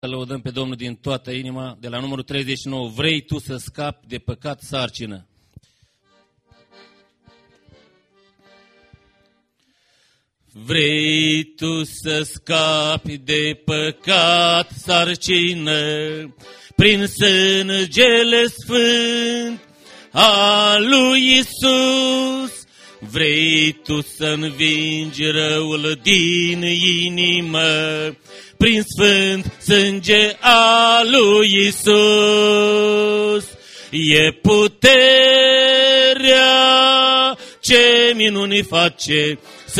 Să lăudăm pe Domnul din toată inima, de la numărul 39, vrei tu să scapi de păcat, sarcină. Vrei tu să scapi de păcat, sarcină, prin sângele sfânt al lui Iisus. Vrei tu să învingi răul din inimă, prin sfânt sânge al lui Iisus. E puterea ce minuni face,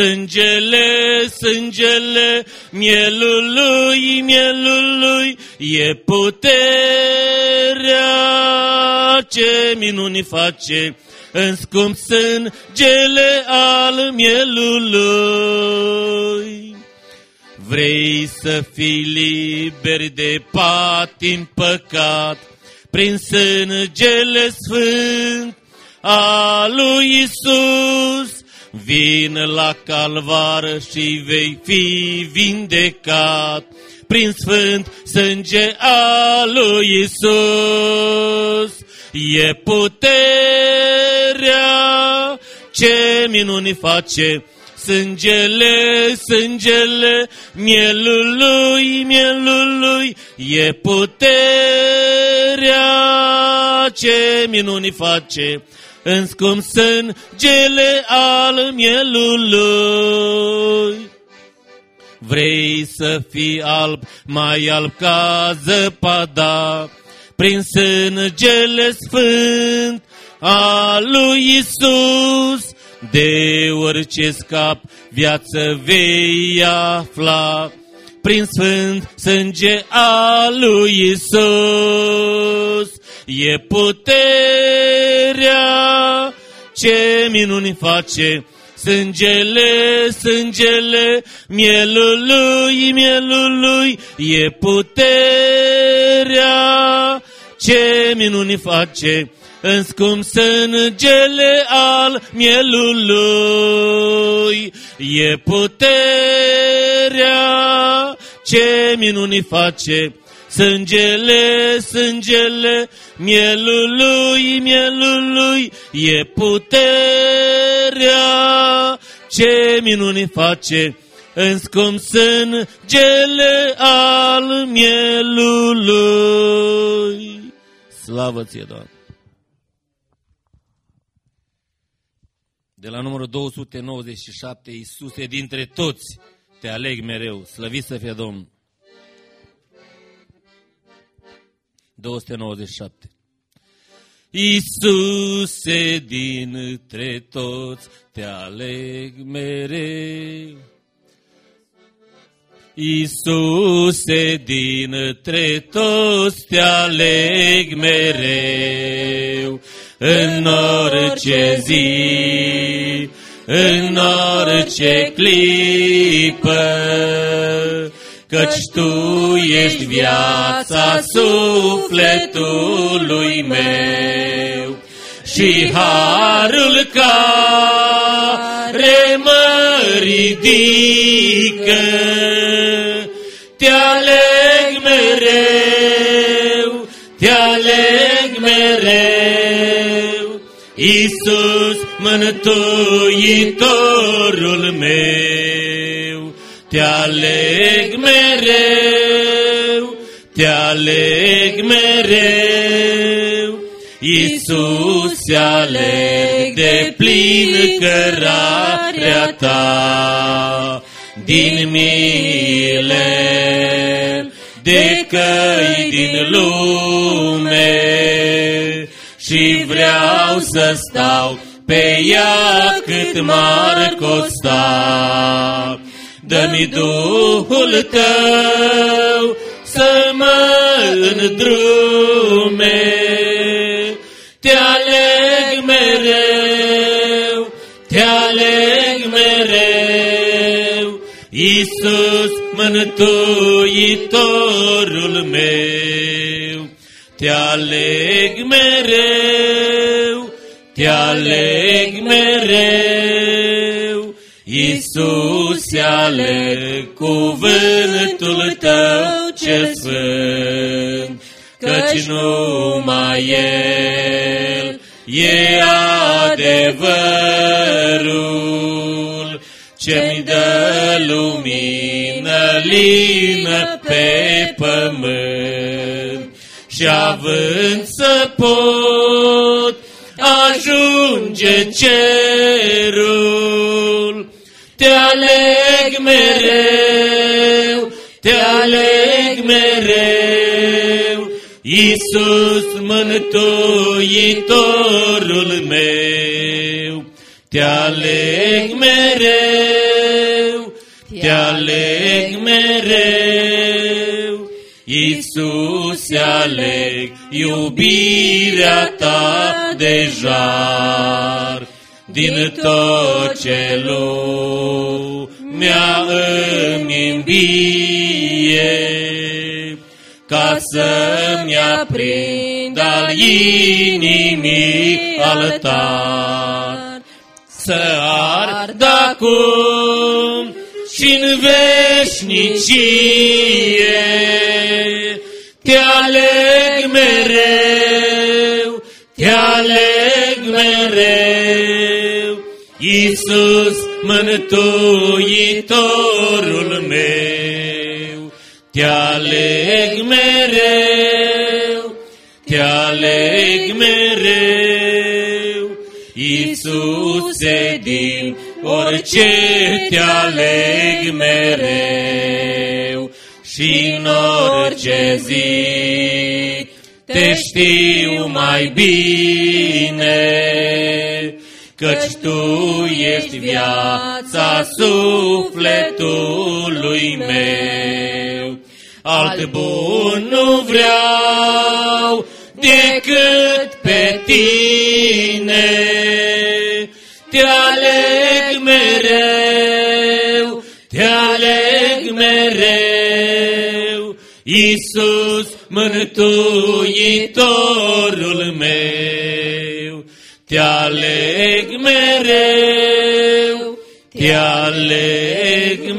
sângele mielul lui, e puterea ce minuni face, în scump sângele al mielului. Vrei să fii liber de patim păcat, prin sângele sfânt al lui Iisus. Vin la calvar și vei fi vindecat, prin sfânt sânge al lui Iisus. E puterea ce minuni face, sângele mielul lui, e puterea ce minuni face, în scump sângele al mielului. Vrei să fii alb, mai alb ca zăpada, prin sângele sfânt al lui Iisus. De orice scap viață vei afla, prin sfânt sânge al lui Iisus. E puterea ce minuni face, sângele mielul lui, e puterea ce minuni face, în scump sângele al mielului. E puterea ce minuni face, sângele mielul lui, e puterea ce minuni face, în scump sângele al mielului. Slavă ție, Doamne! De la numărul 297, Iisuse, dintre toți te aleg mereu, slăvit să fie Domnul. 297. Iisuse, dintre toți te aleg mereu. Iisuse, dintre toți te aleg mereu. În orice zi, în orice clipă, căci Tu ești viața sufletului meu și harul care mă ridică. Te aleg mereu, te aleg mereu, Iisus, Mântuitorul meu. Te aleg mereu, te aleg mereu, Iisus, te aleg de plin cărarea Ta din mile, de căi din lume, și vreau să stau pe ea cât m-ar costa. Dă-mi Duhul Tău să mă îndrume. Te aleg mereu, te aleg mereu, Iisus, Mântuitorul meu. Te aleg mereu, te aleg mereu, Iisus, te aleg, cuvântul Tău cel sfânt, căci numai El e adevărul, ce-mi dă lumină lină pe pământ. Și având să pot ajunge cerul, te aleg mereu, te aleg mereu, Iisus mântuitorul meu. Te aleg mereu, te aleg mereu, Iisuse, aleg iubirea ta de jar. Din tot ce lumea îmi îmbie, ca să-mi aprind al inimii altar. Să ard acum și-n veșnicie, te aleg mereu, te aleg mereu, Iisus mântuitorul meu. Te aleg mereu, te aleg mereu, Iisuse, din orice te aleg mereu. Și în orice zi te știu mai bine, căci Tu ești viața sufletului meu. Alt bun nu vreau decât pe Tine, te aleg mereu, te aleg mereu, Iisus mântuitorul meu. Te aleg mereu, te aleg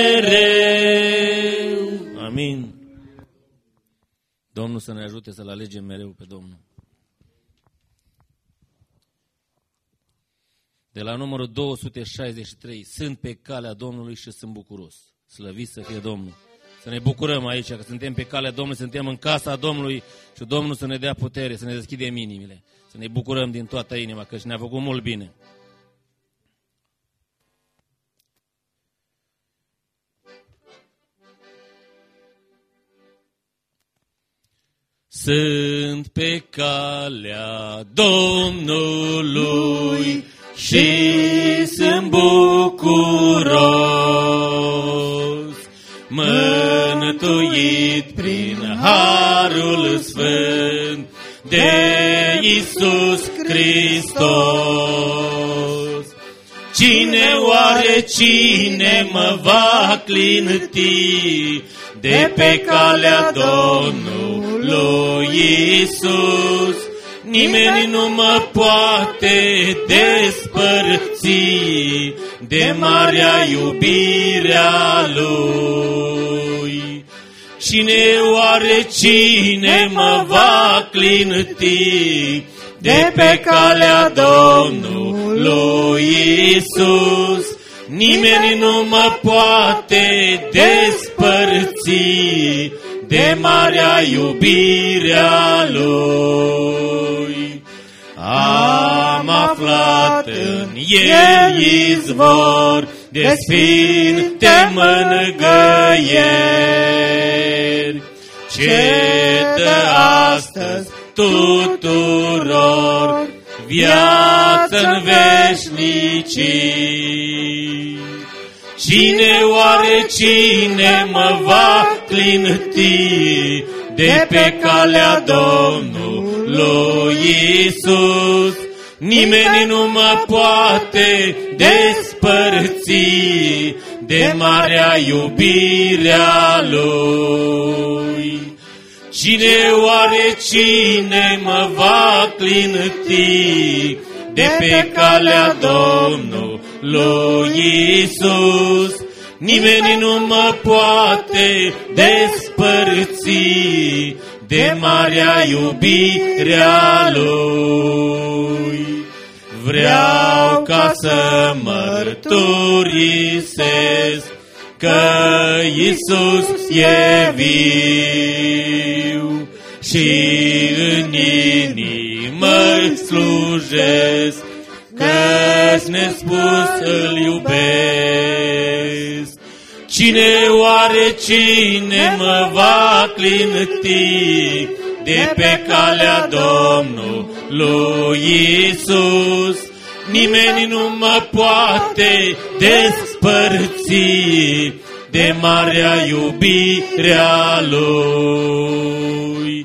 mereu. Amin. Domnul să ne ajute să-L alegem mereu pe Domnul. De la numărul 263, sunt pe calea Domnului și sunt bucuros. Slăvit să fie Domnul. Să ne bucurăm aici, că suntem pe calea Domnului, suntem în casa Domnului și Domnul să ne dea putere, să ne deschidem inimile. Să ne bucurăm din toată inima, că și ne-a făcut mult bine. Sunt pe calea Domnului și sunt bucuros, mântuit prin harul sfânt de Iisus Hristos. Cine mă va clinti de pe calea Domnului Iisus? Nimeni nu mă poate despărți de marea iubirea Lui. Cine mă va clinti de pe calea Domnului Iisus? Nimeni nu mă poate despărți de marea iubirea Lui. Am aflat în El izvor de sfinte mângâieri, ce dă astăzi tuturor viață-n veșnicii. Cine mă va clinti de pe calea Domnului Iisus? Nimeni nu mă poate despărți de marea iubirea Lui. Cine mă va clinti de pe calea Domnului Iisus? Nimeni nu mă poate despărți despărți de marea iubirea Lui. Vreau ca să mărturisesc că Iisus e viu și în inimă slujesc, că-s nespus îl iubesc. Cine mă va clinti de pe calea Domnului Iisus? Nimeni nu mă poate despărți de marea iubirea Lui.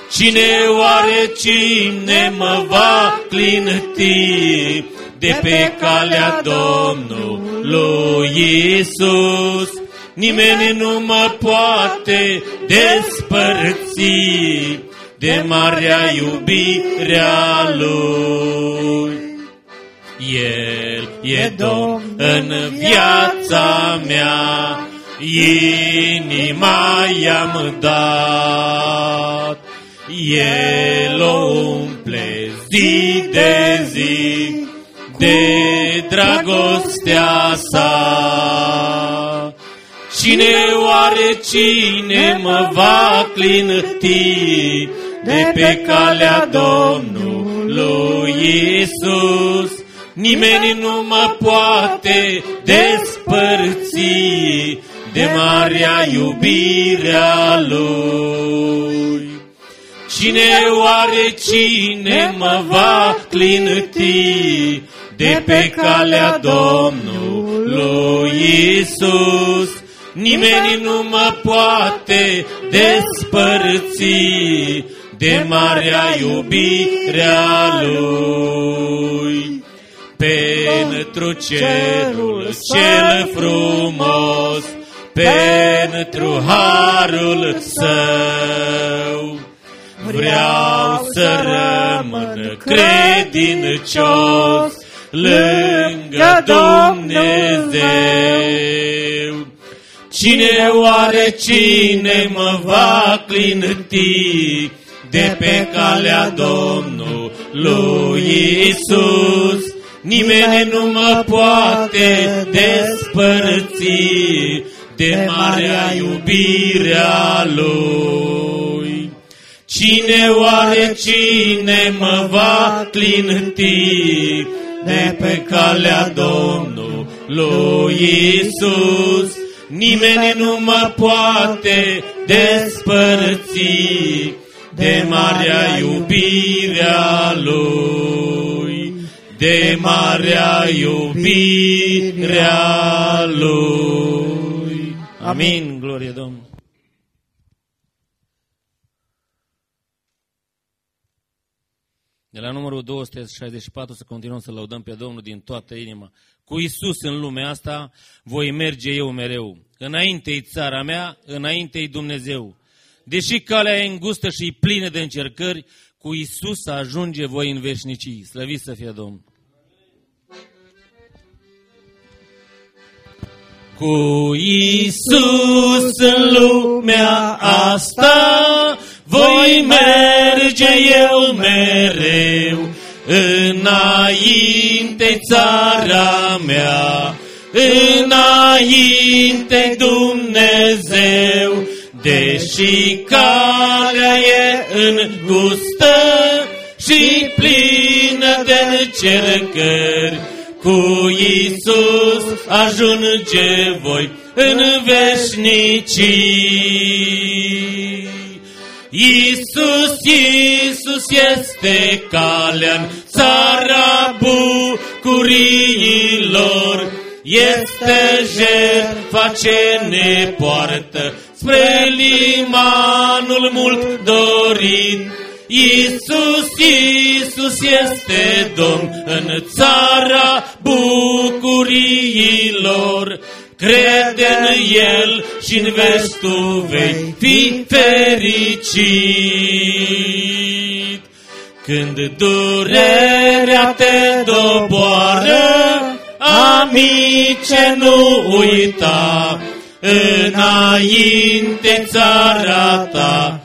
Cine mă va clinti de pe calea Domnului Iisus? Nimeni nu mă poate despărți de marea iubirea Lui. El e Domn în viața mea, inima i-am dat. El o umple zi de zi de dragostea sa. Cine mă va clinti de pe calea Domnului Iisus? Nimeni nu mă poate despărți de marea iubirea Lui. Cine mă va clinti de pe calea Domnului Iisus? Nimeni nu mă poate despărți de marea iubirea Lui. Pentru cerul cel frumos, pentru harul Său, vreau să rămân credincios lângă Dumnezeu. Cine mă va clinti de pe calea Domnului Iisus? Nimeni nu mă poate despărți de marea iubirea Lui. Cine mă va clinti de pe calea Domnului Iisus? Nimeni nu mă poate despărți de marea iubirea Lui. De marea iubirea Lui. Amin, glorie Domnului. De la numărul 264 să continuăm să lăudăm pe Domnul din toată inima. Cu Iisus în lumea asta voi merge eu mereu. Înainte-i țara mea, înainte-i Dumnezeu. Deși calea e îngustă și plină de încercări, cu Iisus ajunge voi în veșnicii. Slăvit să fie Domnul. Cu Iisus în lumea asta voi merge eu mereu. Înainte țara mea, înainte Dumnezeu. Deși calea e îngustă și plină de încercări, cu Iisus ajunge voi în veșnicii. Iisus este calea-n țara bucuriilor, este jertfa ce ne poartă spre limanul mult dorit. Iisus este Domn în țara bucuriilor. Crede în El și în veci tu vei fi fericit. Când durerea te doboară, amice, nu uita, înainte țara ta,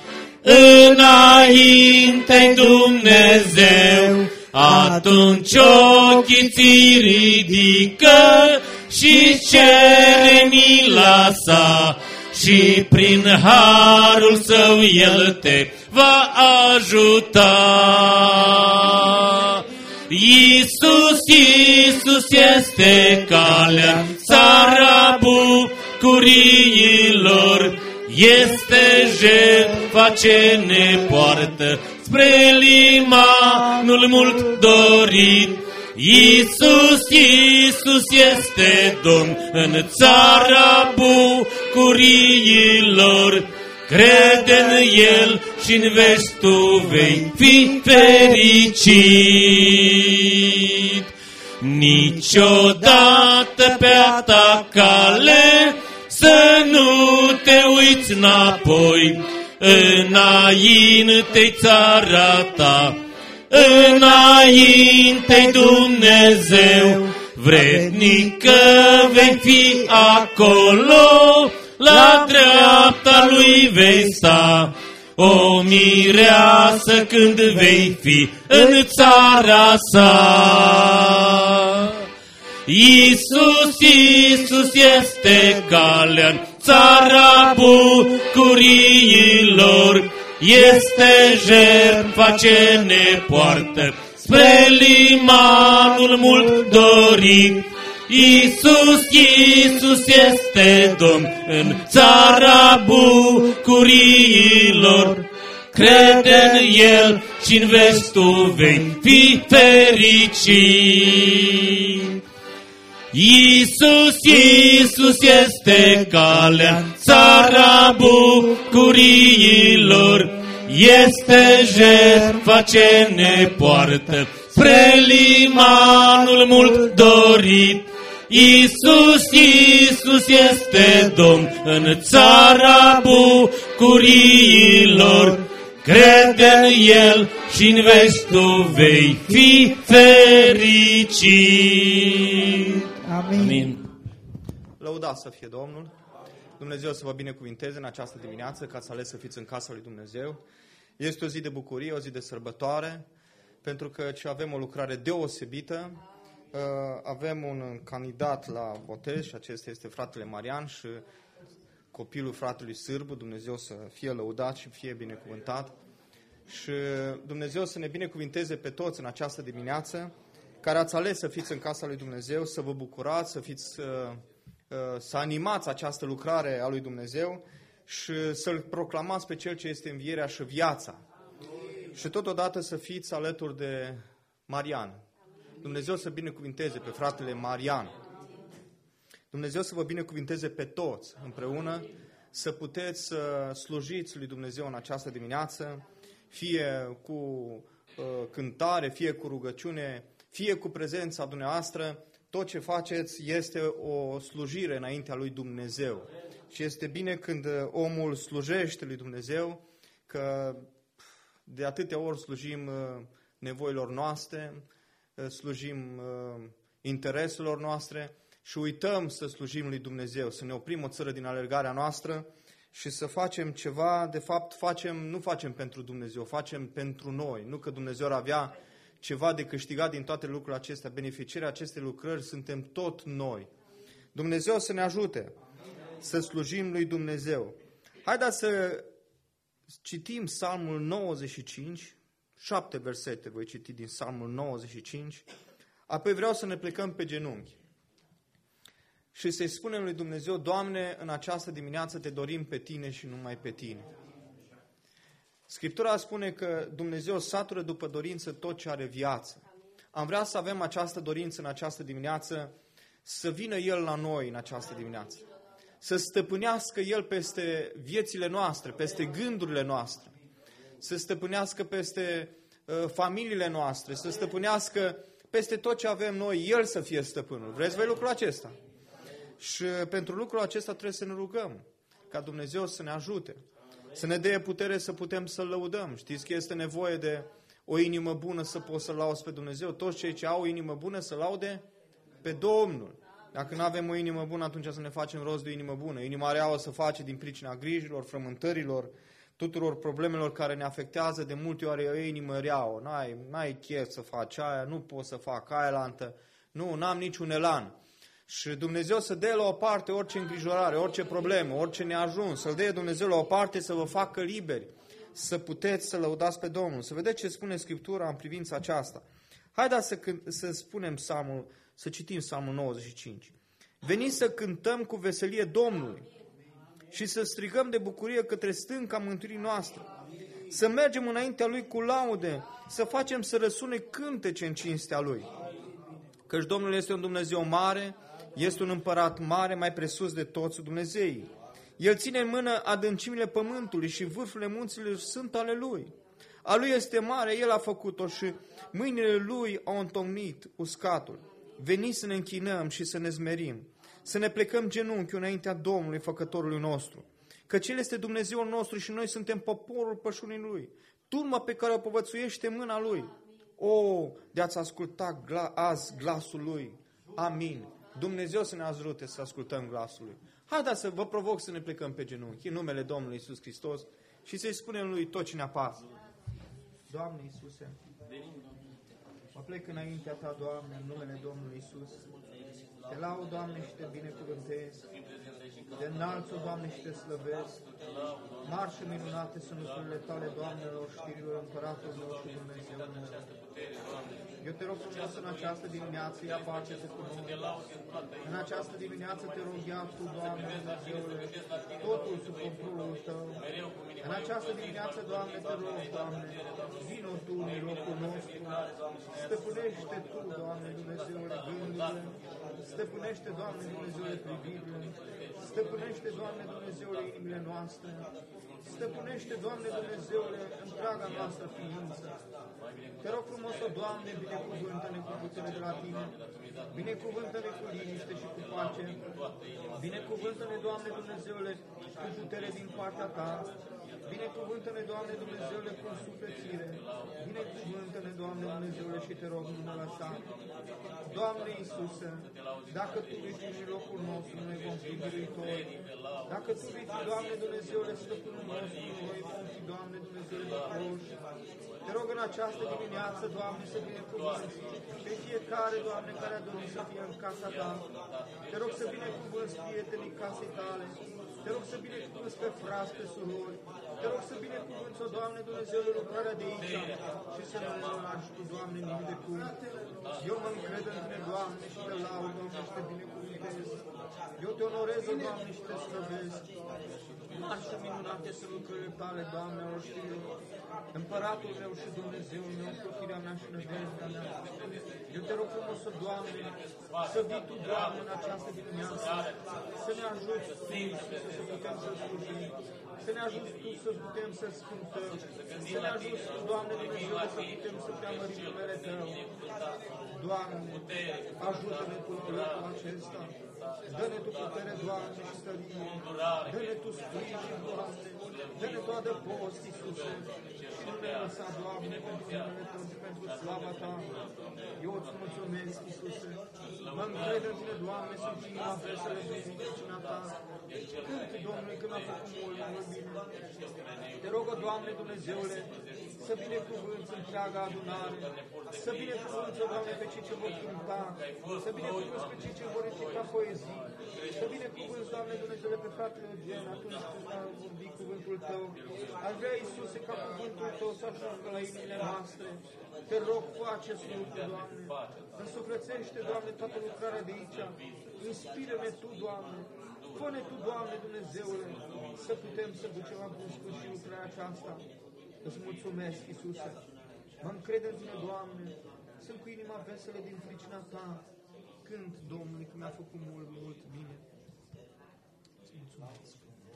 înainte Dumnezeu, atunci ochii ți ridică și cere mila sa și prin harul său El te va ajuta. Iisus, Iisus este calea, țara bucuriilor, este jertfa ce ne poartă spre limanul mult dorit. Iisus, Iisus este Domn în țara bucuriilor, crede în El și în veci tu vei fi fericit. Niciodată pe a ta cale să nu te uiți înapoi, înainte-i țara ta, înainte-i Dumnezeu, vrednic că vei fi acolo, la dreapta Lui vei sta, o mireasă când vei fi în țara sa. Iisus, Iisus este calea în țara bucuriilor, este jertfa ce ne poartă spre limanul mult dorit. Iisus, Iisus este Domn în țara bucuriilor, crede în El și în veci tu vei fi fericit. Iisus, Iisus este calea, țara bucuriilor, este jertfa ce ne poartă spre limanul mult dorit. Iisus, Iisus este Domn în țara bucuriilor, crede în El și în veci tu vei fi fericit. Amin. Lăudați să fie Domnul. Dumnezeu să vă binecuvinteze în această dimineață, că ați ales să fiți în casa lui Dumnezeu. Este o zi de bucurie, o zi de sărbătoare, pentru că avem o lucrare deosebită. Avem un candidat la botez și acesta este fratele Marian și copilul fratelui Sârbu. Dumnezeu să fie lăudat și fie binecuvântat. Și Dumnezeu să ne binecuvinteze pe toți în această dimineață, care ați ales să fiți în casa lui Dumnezeu, să vă bucurați, să animați această lucrare a lui Dumnezeu și să-L proclamați pe Cel ce este învierea și viața. Și totodată să fiți alături de Marian. Dumnezeu să binecuvinteze pe fratele Marian. Dumnezeu să vă binecuvinteze pe toți împreună, să puteți să slujiți lui Dumnezeu în această dimineață, fie cu cântare, fie cu rugăciune, fie cu prezența dumneavoastră. Tot ce faceți este o slujire înaintea lui Dumnezeu. Și este bine când omul slujește lui Dumnezeu, că de atâtea ori slujim nevoilor noastre, slujim intereselor noastre și uităm să slujim lui Dumnezeu, să ne oprim o țără din alergarea noastră și să facem ceva. De fapt, nu facem pentru Dumnezeu, facem pentru noi. Nu că Dumnezeu ar avea ceva de câștigat din toate lucrurile acestea. Beneficierea acestei lucrări suntem tot noi. Dumnezeu să ne ajute să slujim lui Dumnezeu. Haideți să citim Psalmul 95, 7 versete voi citi din Psalmul 95, apoi vreau să ne plecăm pe genunchi și să-i spunem lui Dumnezeu: Doamne, în această dimineață te dorim pe Tine și numai pe Tine. Scriptura spune că Dumnezeu satură după dorință tot ce are viață. Am vrea să avem această dorință în această dimineață, să vină El la noi în această dimineață, să stăpânească El peste viețile noastre, peste gândurile noastre, să stăpânească peste familiile noastre, să stăpânească peste tot ce avem noi, El să fie stăpânul. Vreți voi lucrul acesta? Și pentru lucrul acesta trebuie să ne rugăm, ca Dumnezeu să ne ajute, să ne dea putere să putem să-L lăudăm. Știți că este nevoie de o inimă bună să poți să lauzi pe Dumnezeu. Toți cei ce au o inimă bună să laude pe Domnul. Dacă nu avem o inimă bună, atunci să ne facem rost de o inimă bună. Inima rea o să face din pricina grijilor, frământărilor, tuturor problemelor care ne afectează. De multe ori e o inimă rea, n-ai chef să faci aia, nu poți să fac aia lantă, n-am niciun elan. Și Dumnezeu să dea la o parte orice îngrijorare, orice problemă, orice neajuns, să-L dea Dumnezeu la o parte să vă facă liberi, să puteți să lăudați pe Domnul. Să vedeți ce spune Scriptura în privința aceasta. Haideți să spunem să citim Psalmul 95. Veniți să cântăm cu veselie Domnului și să strigăm de bucurie către stânca mântuirii noastre. Să mergem înaintea Lui cu laude, să facem să răsune cântece în cinstea Lui. Căci Domnul este un Dumnezeu mare, este un împărat mare, mai presus de toți Dumnezeii. El ține în mână adâncimile pământului și vârfurile munților sunt ale Lui. A Lui este mare, El a făcut-o și mâinile Lui au întocmit uscatul. Veniți să ne închinăm și să ne zmerim, să ne plecăm genunchiul înaintea Domnului, Făcătorului nostru. Căci El este Dumnezeul nostru și noi suntem poporul pășunii Lui, turma pe care o povățuiește mâna Lui. De-ați asculta azi glasul Lui. Amin. Dumnezeu să ne ajute să ascultăm glasul Lui. Haideți să vă provoc să ne plecăm pe genunchi în numele Domnului Iisus Hristos și să-i spunem Lui tot ce ne apasă. Doamne Iisuse, mă plec înaintea Ta, Doamne, în numele Domnului Iisus. Te laud, Doamne, și Te binecuvântez. Te înalț, Doamne, și Te slăvesc. Mari și minunate sunt lucrurile Tale, Doamnelor, știrilor, Împăratul meu și Dumnezeul meu. Eu te rog frumos în această dimineață, ia pace-te cu noi. În această dimineață te rog, ia Tu, Doamne, Dumnezeule, totul sub controlul Tău. În această dimineață, Doamne, te rog, Doamne, vino Tu în locul nostru. Stăpânește Tu, Doamne, Dumnezeule, gândurile. Stăpânește, Doamne, Dumnezeule, privirile. Stăpânește, Doamne, Dumnezeule, inimile noastre. Stăpânește, Doamne, Dumnezeule, întreaga noastră ființă. Te rog frumos, o Doamne, binecuvântă-ne cu putere de la Tine, binecuvântă-ne cu liniște și cu pace, binecuvântă-ne, Doamne Dumnezeule, cu putere din partea Ta, binecuvântă-ne, Doamne Dumnezeule, cu însuflețire, binecuvântă-ne, Doamne Dumnezeule, și te rog în numele Ta. Doamne Iisuse, dacă Tu vei fi în locul nostru, noi vom fi biruitori. Dacă Tu vei fi, Doamne Dumnezeule, stăpânul nostru, noi vom fi, Doamne Dumnezeule, bucuroși. Te rog în această dimineață, Doamne, să binecuvânți pe fiecare, Doamne, care a dorit să fie în casa Ta. Te rog să binecuvânți prietenii casei Tale. Te rog să binecuvânți pe frați, pe surori. Te rog să binecuvânți, o Doamne Dumnezeule, lucrarea de aici și să ne lași Tu, Doamne, nimic de cuvânt. Eu mă încred în Tine, Doamne, și Te laud, Doamne, și Te binecuvântez. Eu Te onorez, o Doamne, și Te slăvesc. Mari și minunate sunt lucrurile Tale, Doamnelor știrilor. Împăratul meu și Dumnezeul meu, plătirea mea și nădejdea mea. Eu Te rog frumos, o Doamne, să vii Tu, Doamne, în această dimineață, să ne ajuți Tu, Iisuse, să putem să slujim, să ne ajuți Tu să putem să cântăm, să ne ajuți Tu, Doamne Dumnezeu, să putem să preamărim numele Tău. Doamne, ajută-ne Tu în locul acesta. Dă-ne Tu putere, Doamne, și stărie. Dă-ne Tu sprijin, Doamne. Dă-ne Tu adăpost, Iisuse. Și nu ne lăsa, Doamne, pentru numele Tău și pentru slava Ta. Eu îți mulțumesc, Iisuse. Mă încred în Tine, Doamne, sunt inima veselă de vicina Ta. Cânt, Domnule, că mi-a făcut mult bine. Te rog, Doamne, Dumnezeule, să binecuvânți întreaga adunare, să binecuvânți, Doamne, pe cei ce vor cânta, să binecuvânți pe cei ce vor recita poezii, să binecuvânți, Doamne Dumnezeule, pe fratele Eugen atunci când va vorbi cuvântul Tău. Aș vrea, Iisuse, ca cuvântul Tău să ajungă la inimile noastre. Te rog, fă acest lucru, Doamne. Însuflețește, Doamne, toată lucrarea de aici. Inspiră-ne Tu, Doamne. Fă-ne Tu, Doamne Dumnezeule, să putem să ducem la bun sfârșit lucrarea aceasta. Îți mulțumesc, Iisuse. Mă încred în Tine, Doamne. Sunt cu inima veselă din pricina Ta. Cânt, Domnule, că mi-a făcut mult bine. Îți mulțumesc.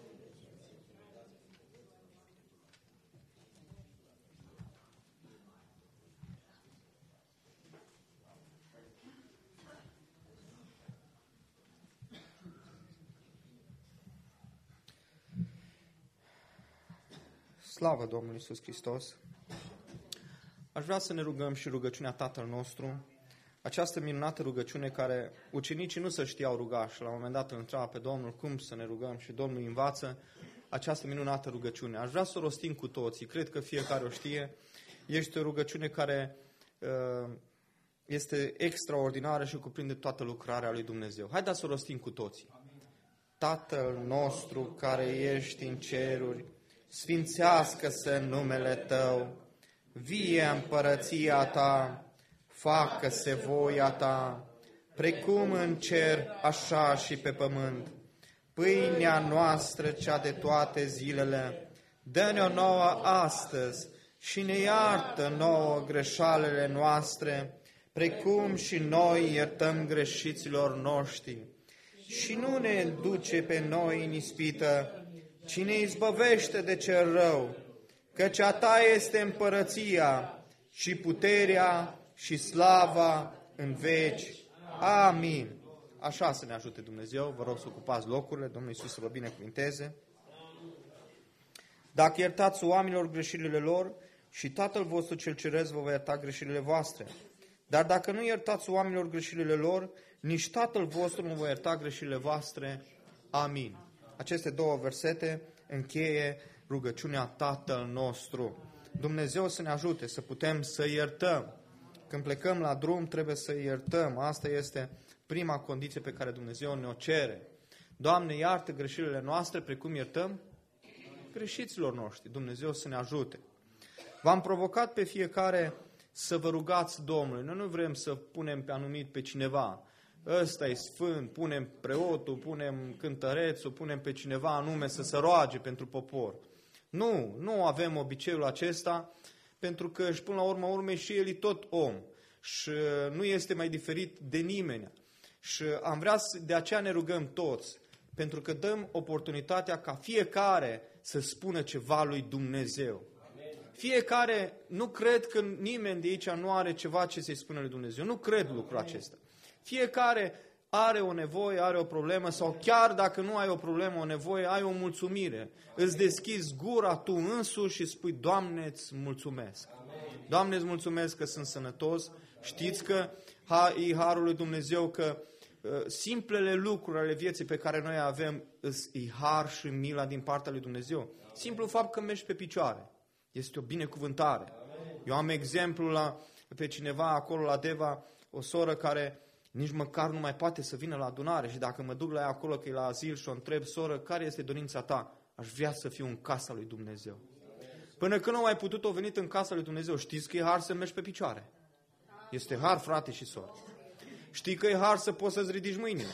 Slavă Domnului Iisus Hristos! Aș vrea să ne rugăm și rugăciunea Tatăl nostru, Această minunată rugăciune care ucenicii nu se știau ruga și la un moment dat îl întreabă pe Domnul cum să ne rugăm și Domnul îi învață această minunată rugăciune. Aș vrea să o rostim cu toții, cred că fiecare o știe. Este o rugăciune care este extraordinară și cuprinde toată lucrarea lui Dumnezeu. Haideți să o rostim cu toții. Tatăl nostru care ești în ceruri, sfințească-se numele Tău, vie împărăția Ta, facă-se voia Ta, precum în cer, așa și pe pământ. Pâinea noastră, cea de toate zilele, dă-ne-o nouă astăzi și ne iartă nouă greșalele noastre, precum și noi iertăm greșiților noștri. Și nu ne duce pe noi în ispită, ci ne izbăvește de cel rău, căci a Ta este împărăția și puterea și slava în veci. Amin. Așa să ne ajute Dumnezeu. Vă rog să ocupați locurile. Domnul Iisus să vă binecuvinteze. Dacă iertați oamenilor greșelile lor, și Tatăl vostru cel ceresc vă va ierta greșelile voastre. Dar dacă nu iertați oamenilor greșelile lor, nici Tatăl vostru nu va ierta greșelile voastre. Amin. Aceste două versete încheie rugăciunea Tatăl nostru. Dumnezeu să ne ajute să putem să iertăm. Când plecăm la drum, trebuie să iertăm. Asta este prima condiție pe care Dumnezeu ne-o cere. Doamne, iartă greșelile noastre, precum iertăm greșiților noștri. Dumnezeu să ne ajute. V-am provocat pe fiecare să vă rugați Domnului. Noi nu vrem să punem pe anumit pe cineva. Ăsta e sfânt, punem preotul, punem cântărețul, punem pe cineva anume să se roage pentru popor. Nu avem obiceiul acesta, pentru că și până la urmă și el e tot om și nu este mai diferit de nimeni. Și am vrea de aceea ne rugăm toți, pentru că dăm oportunitatea ca fiecare să spună ceva lui Dumnezeu. Fiecare, nu cred că nimeni de aici nu are ceva ce să-i spună lui Dumnezeu. Nu cred lucrul acesta. Fiecare are o nevoie, are o problemă sau chiar dacă nu ai o problemă, o nevoie, ai o mulțumire. Îți deschizi gura tu însuși și spui, Doamne, îți mulțumesc. Doamne, îți mulțumesc că sunt sănătos. Știți că e harul lui Dumnezeu, că simplele lucruri ale vieții pe care noi avem e har și mila din partea lui Dumnezeu. Simplu fapt că mergi pe picioare. Este o binecuvântare. Eu am exemplu pe cineva acolo la Deva, o soră care nici măcar nu mai poate să vină la adunare și dacă mă duc la ea acolo că e la azil și o întreb, soră, care este dorința ta? Aș vrea să fiu în casa lui Dumnezeu. Până când nu ai putut o venit în casa lui Dumnezeu, știți că e har să mergi pe picioare. Este har, frate și soră. Știi că e har să poți să-ți ridici mâinile.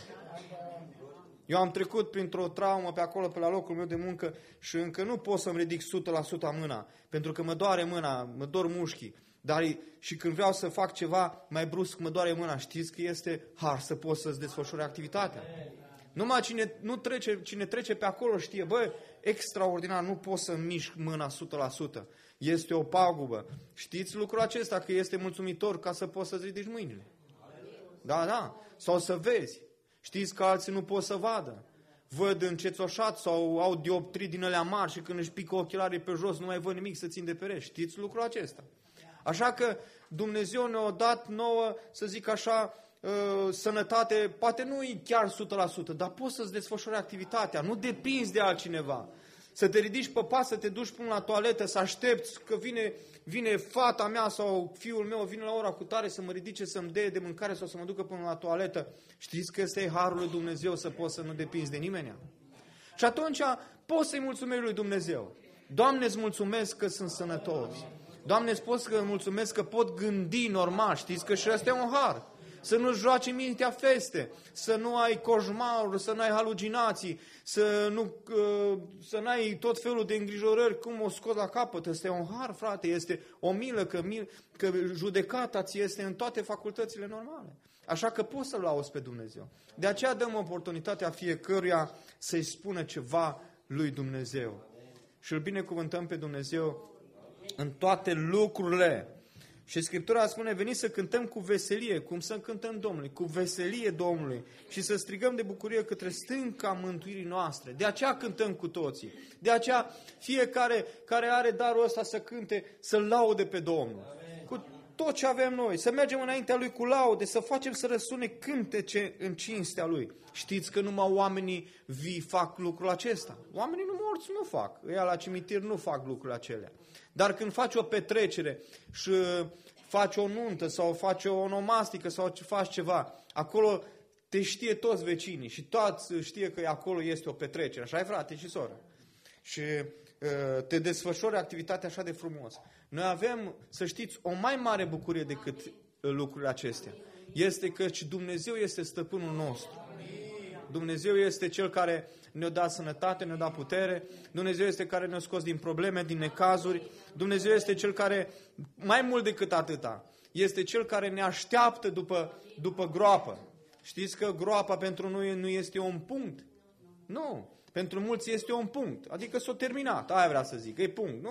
Eu am trecut printr-o traumă pe acolo, pe la locul meu de muncă și încă nu pot să-mi ridic 100% mâna, pentru că mă doare mâna, mă dor mușchii. Dar și când vreau să fac ceva mai brusc, mă doare mâna. Știți că este har să poți să-ți desfășori activitatea. Numai cine trece pe acolo știe, bă, extraordinar, nu poți să mișc mâna 100%. Este o pagubă. Știți lucrul acesta, că este mulțumitor ca să poți să-ți ridici mâinile. Da. Sau să vezi. Știți că alții nu pot să vadă. Văd încețoșat sau au dioptrii din alea mari și când își pică ochelarii pe jos nu mai văd nimic să țin de pereți. Știți lucrul acesta. Așa că Dumnezeu ne-a dat nouă, să zic așa, sănătate, poate nu e chiar 100%, dar poți să-ți desfășori activitatea, nu depinzi de altcineva. Să te ridici pe pas, să te duci până la toaletă, să aștepți că vine fata mea sau fiul meu, vine la ora cu tare să mă ridice, să-mi dea de mâncare sau să mă ducă până la toaletă. Știți că este harul lui Dumnezeu să poți să nu depinzi de nimeni? Și atunci poți să-i mulțumești lui Dumnezeu. Doamne, îți mulțumesc că sunt sănătos. Doamne, îți mulțumesc că pot gândi normal. Știți că și ăsta e un har. Să nu-ți joace mintea feste, să nu ai coșmaruri, să nu ai halucinații, să nu ai tot felul de îngrijorări, cum o scot la capăt. Ăsta e un har, frate, este o milă, că judecata ți este în toate facultățile normale. Așa că poți să-L lauzi pe Dumnezeu. De aceea dăm oportunitatea fiecăruia să-i spună ceva lui Dumnezeu. Și îl binecuvântăm pe Dumnezeu în toate lucrurile. Și Scriptura spune, veniți să cântăm cu veselie, cum să cântăm Domnului, cu veselie Domnului și să strigăm de bucurie către stânca mântuirii noastre. De aceea cântăm cu toții. De aceea fiecare care are darul ăsta să cânte, să-L laude pe Domnul. tot ce avem noi, să mergem înaintea Lui cu laude, să facem să răsune cântece în cinstea Lui. Știți că numai oamenii vii fac lucrul acesta. Oamenii nu morți nu fac. Ăia la cimitir nu fac lucrurile acelea. Dar când faci o petrecere și faci o nuntă sau faci o onomastică sau faci ceva, acolo te știe toți vecinii și toți știe că acolo este o petrecere. Așa e, frate și soră. Și te desfășori activitatea așa de frumos. Noi avem, să știți, o mai mare bucurie decât lucrurile acestea. Este că Dumnezeu este stăpânul nostru. Dumnezeu este Cel care ne-a dat sănătate, ne-a dat putere. Dumnezeu este care ne-a scos din probleme, din necazuri. Dumnezeu este Cel care, mai mult decât atâta, este Cel care ne așteaptă după groapă. Știți că groapa pentru noi nu este un punct? Nu. Pentru mulți este un punct. Adică s-a terminat. Aia vrea să zic. E punct.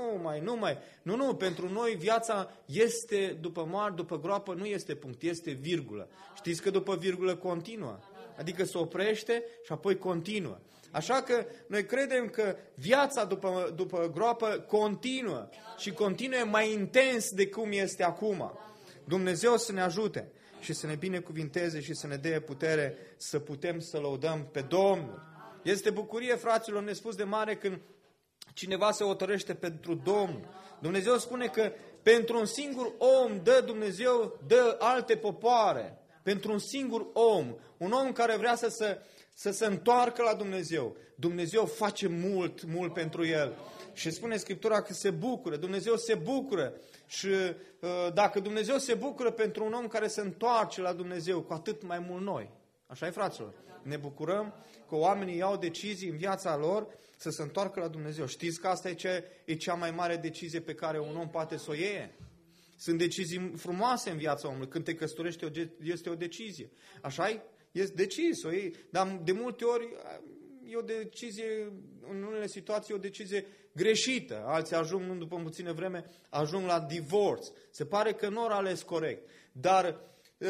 Nu. Pentru noi viața este după moarte, după groapă, nu este punct. Este virgulă. Știți că după virgulă continuă. Adică se oprește și apoi continuă. Așa că noi credem că viața după groapă continuă. Și continuă mai intens de cum este acum. Dumnezeu să ne ajute și să ne binecuvinteze și să ne dea putere să putem să lăudăm pe Domnul. Este bucurie, fraților, nespus de mare când cineva se hotărăște pentru Domnul. Dumnezeu spune că pentru un singur om Dumnezeu dă alte popoare. Pentru un singur om, un om care vrea să se întoarcă la Dumnezeu. Dumnezeu face mult pentru el. Și spune Scriptura că se bucură, Dumnezeu se bucură. Și dacă Dumnezeu se bucură pentru un om care se întoarce la Dumnezeu, cu atât mai mult noi. Așa e, fraților. Ne bucurăm că oamenii iau decizii în viața lor să se întoarcă la Dumnezeu. Știți că asta e cea mai mare decizie pe care un om poate să o iei? Sunt decizii frumoase în viața omului. Când te căsătorești este o decizie. Așa-i? Este decis, o iei. Dar de multe ori e o decizie, în unele situații, o decizie greșită. Alții ajung, nu după puțină vreme, ajung la divorț. Se pare că nu au ales corect. Dar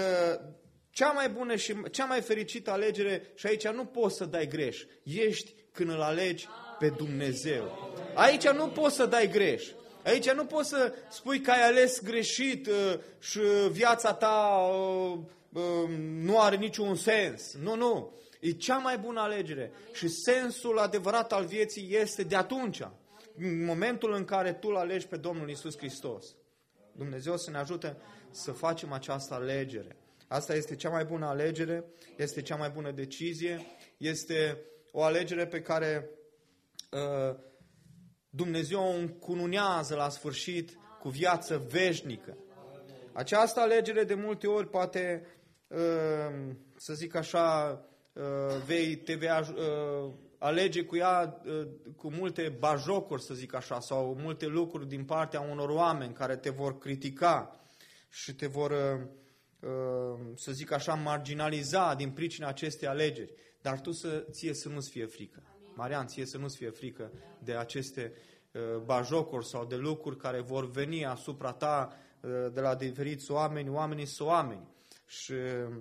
cea mai bună și cea mai fericită alegere, și aici nu poți să dai greș, ești când îl alegi pe Dumnezeu. Aici nu poți să dai greș. Aici nu poți să spui că ai ales greșit și viața ta nu are niciun sens. Nu. E cea mai bună alegere. Și sensul adevărat al vieții este de atunci. În momentul în care tu îl alegi pe Domnul Iisus Hristos. Dumnezeu să ne ajute să facem această alegere. Asta este cea mai bună alegere, este cea mai bună decizie, este o alegere pe care Dumnezeu o încununează la sfârșit cu viață veșnică. Această alegere de multe ori poate, să zic așa, te vei alege cu ea cu multe bajocuri, să zic așa, sau multe lucruri din partea unor oameni care te vor critica și te vor, să zic așa, marginaliza din pricina acestei alegeri. Dar ție să nu-ți fie frică. Marian, ție să nu-ți fie frică de aceste bajocuri sau de lucruri care vor veni asupra ta de la diferiți oameni. Oamenii sunt oameni. Și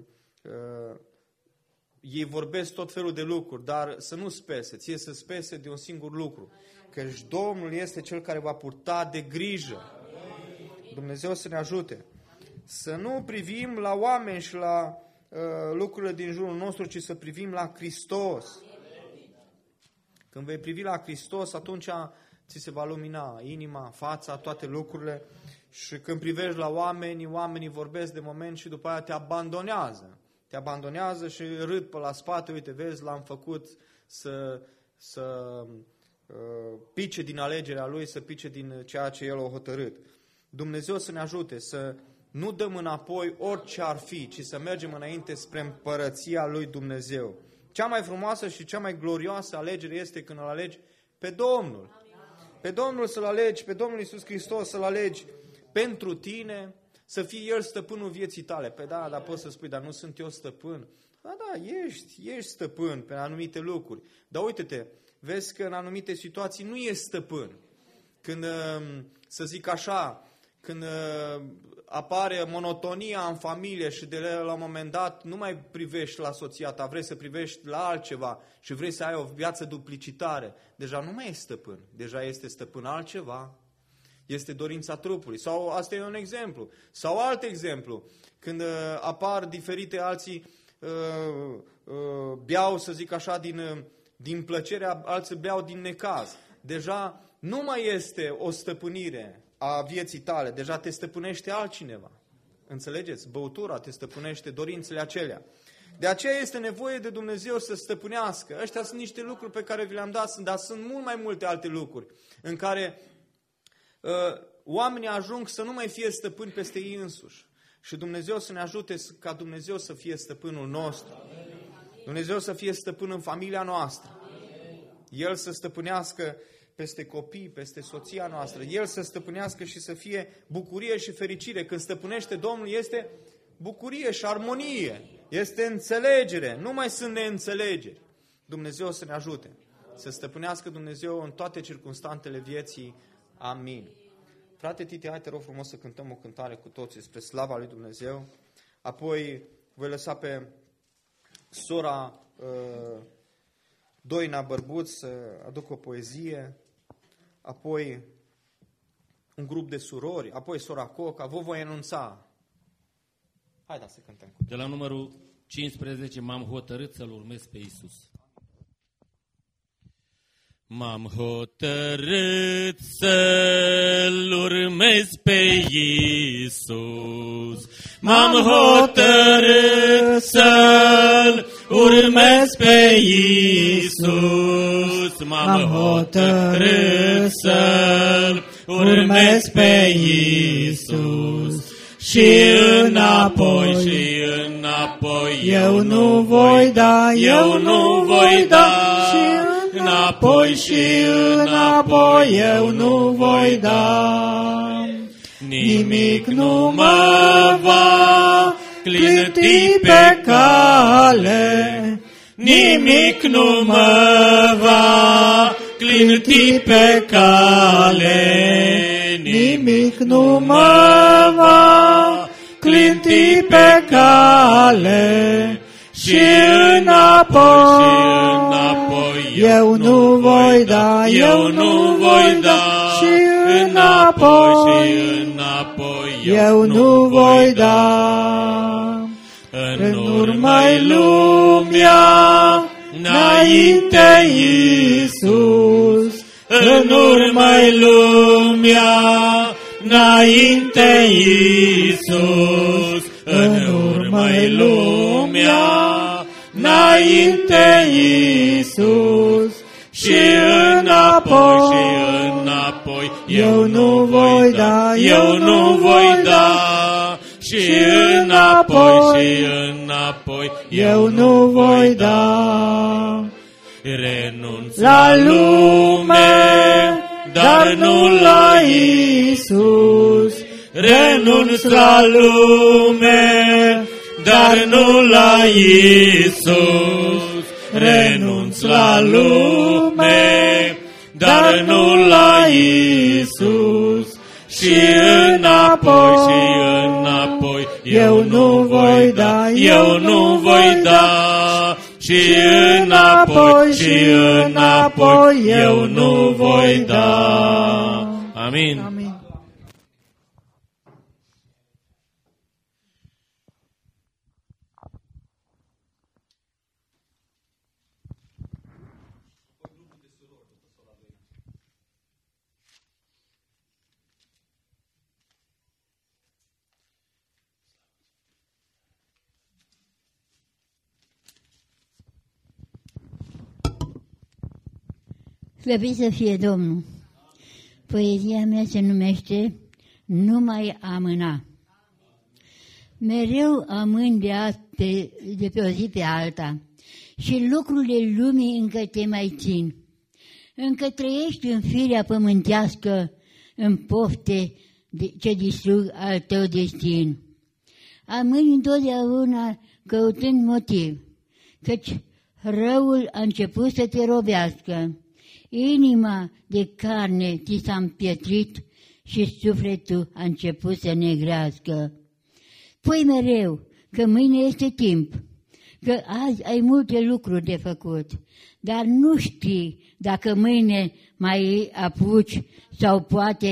ei vorbesc tot felul de lucruri, dar să nu spese, ție să spese de un singur lucru, căci Domnul este Cel care va purta de grijă. Dumnezeu să ne ajute. Să nu privim la oameni și la lucrurile din jurul nostru, ci să privim la Hristos. Când vei privi la Hristos, atunci ți se va lumina inima, fața, toate lucrurile. Și când privești la oameni, oamenii vorbesc de moment și după aia te abandonează. Te abandonează și râd pe la spate, uite, vezi, l-am făcut să pice din alegerea lui, să pice din ceea ce el a hotărât. Dumnezeu să ne ajute să nu dăm înapoi orice ar fi, ci să mergem înainte spre împărăția lui Dumnezeu. Cea mai frumoasă și cea mai glorioasă alegere este când îl alegi pe Domnul. Pe Domnul să-L alegi, pe Domnul Iisus Hristos să-L alegi pentru tine, să fie El stăpânul vieții tale. Păi da, dar poți să spui, dar nu sunt eu stăpân. Da, ești stăpân pe anumite lucruri. Dar uite-te, vezi că în anumite situații nu ești stăpân. Când, să zic așa, când apare monotonia în familie și de la un moment dat nu mai privești la soția ta, vrei să privești la altceva și vrei să ai o viață duplicitare, deja nu mai ești stăpân, deja este stăpân altceva. Este dorința trupului. Sau asta e un exemplu. Sau alt exemplu. Când apar diferite alții beau, să zic așa, din plăcere, alții beau din necaz. Deja nu mai este o stăpânire a vieții tale, deja te stăpânește altcineva. Înțelegeți? Băutura te stăpânește, dorințele acelea. De aceea este nevoie de Dumnezeu să stăpânească. Ăștia sunt niște lucruri pe care vi le-am dat, dar sunt mult mai multe alte lucruri în care oamenii ajung să nu mai fie stăpâni peste ei însuși. Și Dumnezeu să ne ajute ca Dumnezeu să fie stăpânul nostru. Dumnezeu să fie stăpân în familia noastră. El să stăpânească peste copii, peste soția noastră. El să stăpânească și să fie bucurie și fericire. Când stăpânește Domnul este bucurie și armonie. Este înțelegere. Nu mai sunt neînțelegeri. Dumnezeu să ne ajute. Să stăpânească Dumnezeu în toate circunstantele vieții. Amin. Frate Titi, hai te rog frumos să cântăm o cântare cu toții spre slava lui Dumnezeu. Apoi voi lăsa pe sora Doina Bărbuț să aducă o poezie, apoi un grup de surori, apoi sora Coca, vă voi anunța. Haideți să cântăm. De la numărul 15 m-am hotărât să-L urmez pe Iisus. M-am hotărât să-L urmez pe Iisus. M-am hotărât să-L urmez pe Iisus. M-am hotărât să-L urmez pe Iisus. Și înapoi, și înapoi, eu nu voi da, eu nu voi da. Înapoi și înapoi eu nu voi da. Nimic nu mă va clinti pe cale, nimic nu mă va clinti pe cale, nimic nu mă va clinti pe cale. Și înapoi, eu nu voi da, eu nu voi da. Și înapoi, eu nu voi da. În urmă-i lumea, înainte Iisus. În urmă-i lumea, înainte Iisus. În urmă-i lumea, înainte Iisus. Și înapoi, eu nu voi da, eu nu voi da. Și înapoi, eu nu voi da. Renunț la lume, dar nu la Iisus. Renunț la lume, dar nu la Iisus. Renunț la lume, dar nu la Iisus. Și înapoi, eu nu voi da, eu nu voi da. Și înapoi, eu nu voi da. Amin. Amin. Slăvit să fie Domnul! Poezia mea se numește Nu mai amâna. Mereu amâni de pe o zi pe alta și lucrurile lumii încă te mai țin. Încă trăiești în firea pământească, în pofte ce distrug al tău destin. Amâni întotdeauna căutând motiv, căci răul a început să te robească. Inima de carne ți s-a împietrit și sufletul a început să negrească. Pui mereu că mâine este timp, că azi ai multe lucruri de făcut, dar nu știi dacă mâine mai apuci sau poate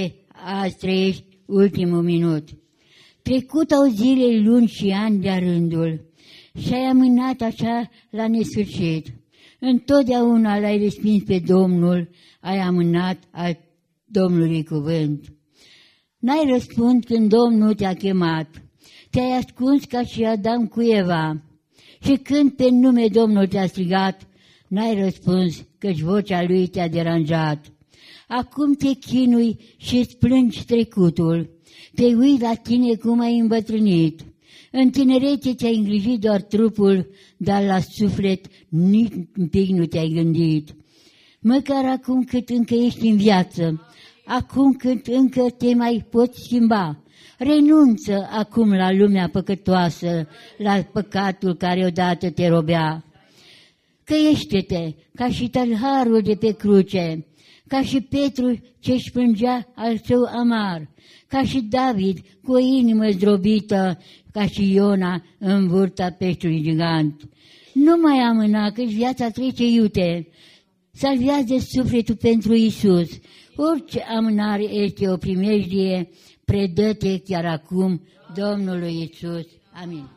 azi trăiești ultimul minut. Trecut au zile lungi și ani de-a rândul și ai amânat așa la nesfârșit. Întotdeauna l-ai respins pe Domnul, ai amânat al Domnului cuvânt. N-ai răspuns când Domnul te-a chemat, te-ai ascuns ca și Adam cu Eva. Și când pe nume Domnul te-a strigat, n-ai răspuns căci vocea lui te-a deranjat. Acum te chinui și îți plângi trecutul, te uiți la tine cum ai îmbătrânit. În tinerețe ți-ai îngrijit doar trupul, dar la suflet nici un pic nu te-ai gândit. Măcar acum cât încă ești în viață, acum cât încă te mai poți schimba, renunță acum la lumea păcătoasă, la păcatul care odată te robea. Căiește-te ca și tălharul de pe cruce, ca și Petru ce-și plângea al său amar, ca și David cu o inimă zdrobită, ca și Iona în burta peștului gigant. Nu mai amâna, căci viața trece iute. Salvează sufletul pentru Iisus. Orice amânare este o primejdie, predă-te chiar acum Domnului Iisus. Amin.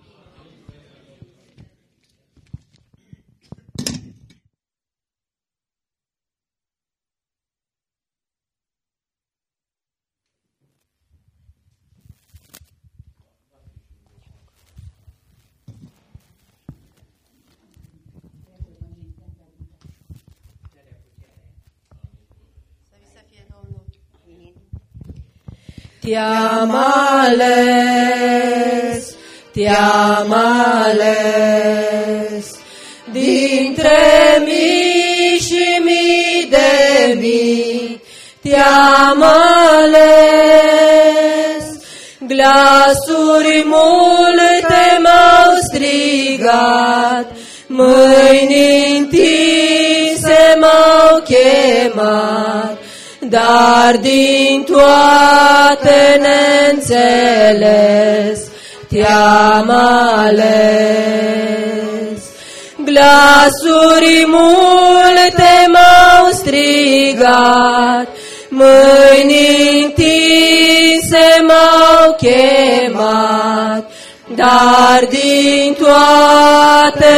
Te-am ales, te-am ales, dintre mii și mii de mii, te-am ales. Glasuri multe m-au strigat, mâini întinse m-au chemat, dar din toate neînțeles te-am ales. Glasuri multe m-au strigat, mâini întinse m-au chemat, dar din toate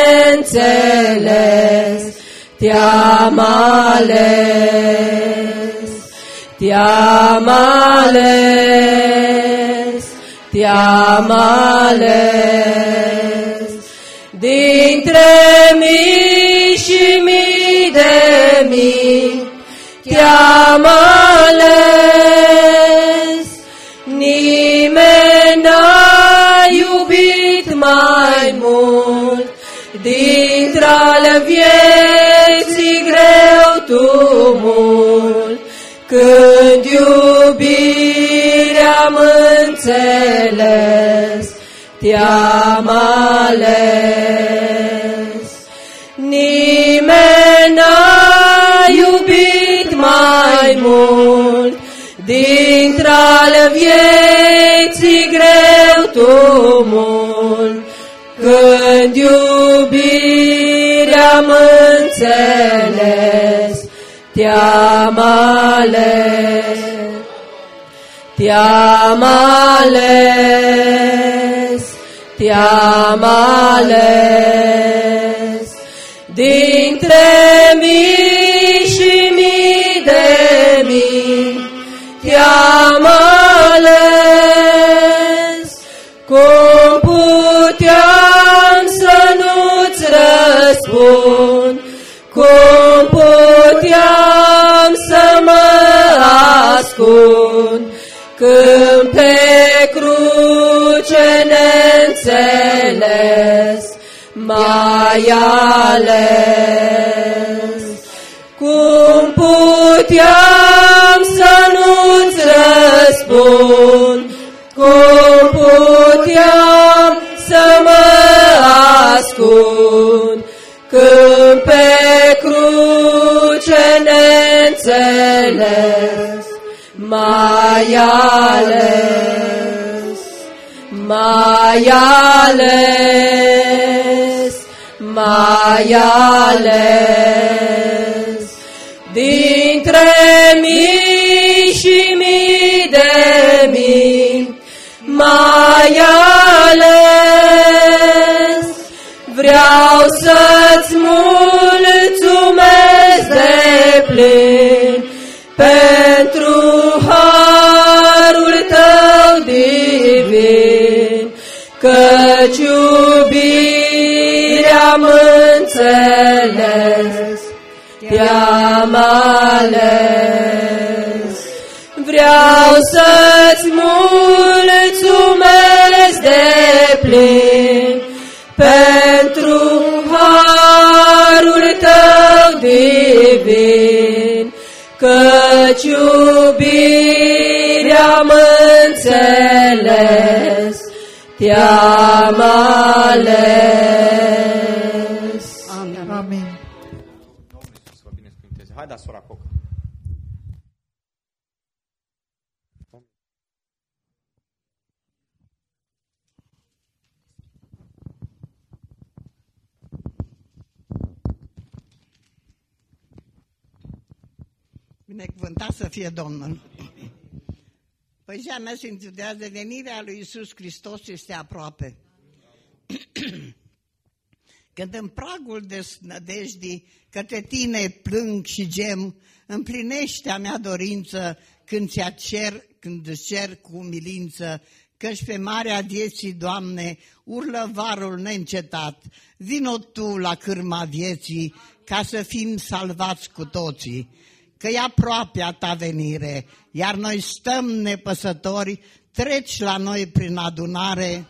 neînțeles te-am ales. Te-am ales, te-am ales, dintre mii și mii de mii, te-am ales. Nimeni n-a iubit mai mult, dintre-ale vieții greu tumult, când iubirea-am înțeles, te-am ales. Nimeni n-a iubit mai mult, dintre-ale vieții greu tumult, când iubirea-am înțeles, te-am ales. Te-am ales, te-am ales, dintre mii și mii de mii, te-am ales. Cum puteam să nu-ți răspund, cum puteam să mă ascund, când pe cruce neînțeles m-ai ales. Cum puteam să nu-ți răspund, cum puteam să mă ascund, când pe cruce neînțeles m-ai ales. M-ai ales, m-ai ales, dintre mii și mii mai ales. Vreau să-ți mulțumesc de plin pentru harul tău divin, căci iubirea-am înțeles, te-am ales. Vreau să-ți mulțumesc de plin pentru harul tău divin, căci iubirea-am înțeles, te-am ales. Amin. Amin. Domnul Iisus să vă binecuvânteze. Haide, sora Coca. Binecuvântat să fie Domnul. Poezia mea se intitulează Venirea lui Iisus Hristos este aproape. Când în pragul desnădejdii către tine plâng și gem, împlinește a mea dorință când îți cer cu umilință, căci pe marea vieții, Doamne, urlă varul neîncetat. Vino Tu la cârma vieții ca să fim salvați cu toții. Că e aproape a Ta venire, iar noi stăm nepăsători, treci la noi prin adunare,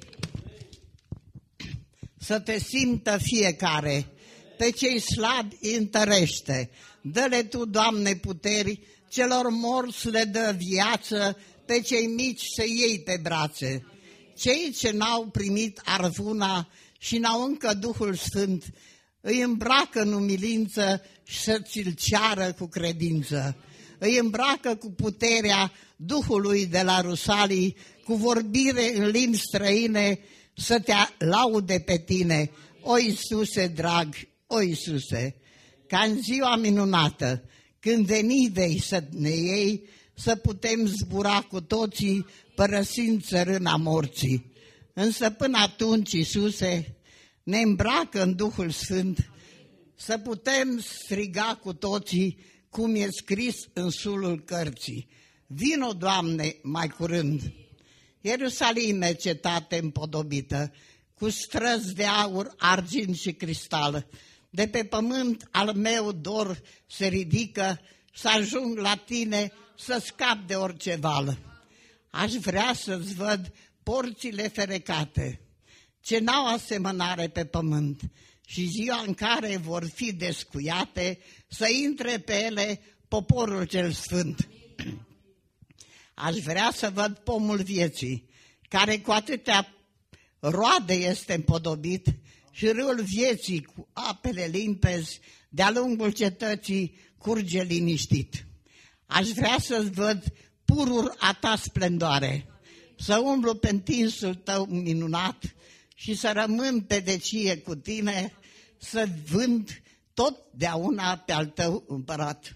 să Te simtă fiecare, pe cei slabi îi întărește. Dă-le Tu, Doamne, puteri, celor morți le dă viață, pe cei mici să iei pe brațe. Cei ce n-au primit arvuna și n-au încă Duhul Sfânt, îi îmbracă în umilință și să ți-l ceară cu credință. Îi îmbracă cu puterea Duhului de la Rusalii, cu vorbire în limbi străine, să te laude pe tine. O Iisuse drag, o Iisuse, ca în ziua minunată, când veni vei să ne iei, să putem zbura cu toții, părăsind țărâna morții. Însă până atunci, Iisuse, ne îmbracă în Duhul Sfânt, să putem striga cu toții, cum e scris în sulul cărții. Vino, Doamne, mai curând! Ierusalime, cetate împodobită, cu străzi de aur, argint și cristal, de pe pământ al meu dor se ridică, să ajung la tine, să scap de orice val. Aș vrea să-ți văd porțile ferecate, ce n-au asemănare pe pământ, și ziua în care vor fi descuiate, să intre pe ele poporul cel sfânt. Aș vrea să văd pomul vieții, care cu atâtea roade este împodobit, și râul vieții cu apele limpezi, de-a lungul cetății curge liniștit. Aș vrea să-ți văd purul a ta splendoare, să umblu pe întinsul tău minunat și să rămân pe vecie cu tine, să vând totdeauna pe al tău împărat.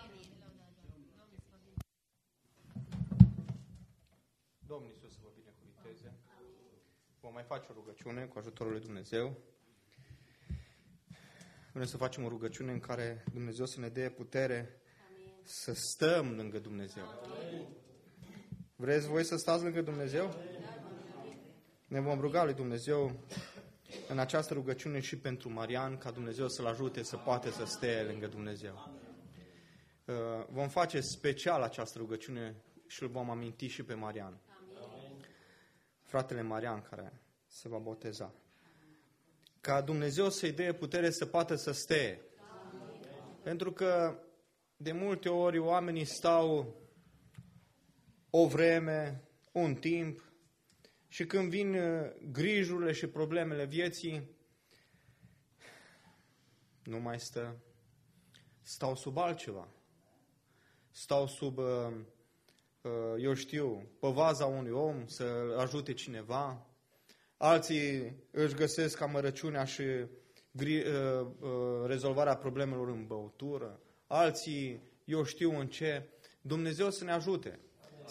Domnul Iisus să vă binecuvânteze. Vom mai face o rugăciune cu ajutorul lui Dumnezeu. Vrem să facem o rugăciune în care Dumnezeu să ne dea putere să stăm lângă Dumnezeu. Vreți voi să stați lângă Dumnezeu? Ne vom ruga lui Dumnezeu în această rugăciune și pentru Marian, ca Dumnezeu să-l ajute să poată să stea lângă Dumnezeu. Vom face special această rugăciune și îl vom aminti și pe Marian. Fratele Marian care se va boteza. Ca Dumnezeu să-i dea putere să poată să stea. Pentru că de multe ori oamenii stau o vreme, un timp, și când vin grijurile și problemele vieții, nu mai stau sub altceva. Stau sub, eu știu, păvaza unui om să ajute cineva. Alții își găsesc amărăciunea și rezolvarea problemelor în băutură. Alții, eu știu în ce. Dumnezeu să ne ajute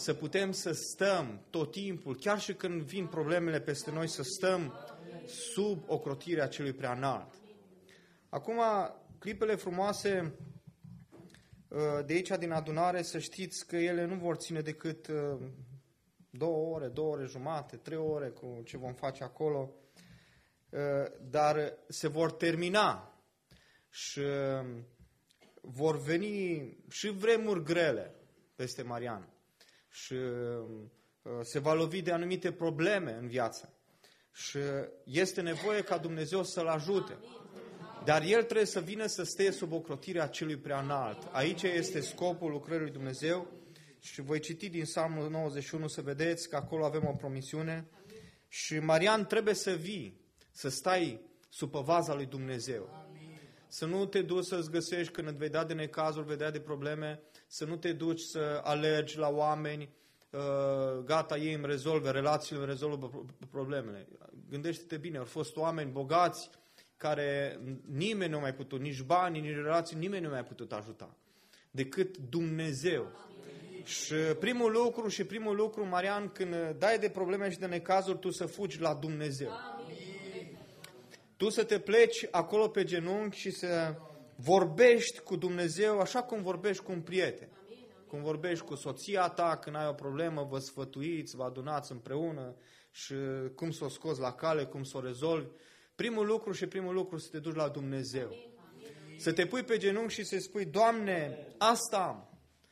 să putem să stăm tot timpul, chiar și când vin problemele peste noi, să stăm sub ocrotirea celui preanalt. Acum, clipele frumoase de aici din adunare, să știți că ele nu vor ține decât 2 ore, 2 ore jumate, 3 ore cu ce vom face acolo, dar se vor termina și vor veni și vremuri grele peste Marian și se va lovi de anumite probleme în viață și este nevoie ca Dumnezeu să-l ajute. Dar el trebuie să vină să stea sub ocrotirea celui preanalt. Aici este scopul lucrării lui Dumnezeu și voi citi din Psalmul 91 să vedeți că acolo avem o promisiune și Marian trebuie să vii, să stai sub păvaza lui Dumnezeu. Să nu te duci să-ți găsești când îți vei da de necazuri, vei da de probleme, să nu te duci să alergi la oameni, gata, ei îmi rezolvă relațiile, îmi rezolvă problemele. Gândește-te bine, au fost oameni bogați care nimeni nu a mai putut, nici bani, nici relații, nimeni nu a mai putut ajuta, decât Dumnezeu. Și primul lucru, Marian, când dai de probleme și de necazuri, tu să fugi la Dumnezeu. Tu să te pleci acolo pe genunchi și să vorbești cu Dumnezeu așa cum vorbești cu un prieten. Cum vorbești cu soția ta când ai o problemă, vă sfătuiți, vă adunați împreună și cum să o scoți la cale, cum să o rezolvi. Primul lucru să te duci la Dumnezeu. Să te pui pe genunchi și să spui, Doamne, asta am.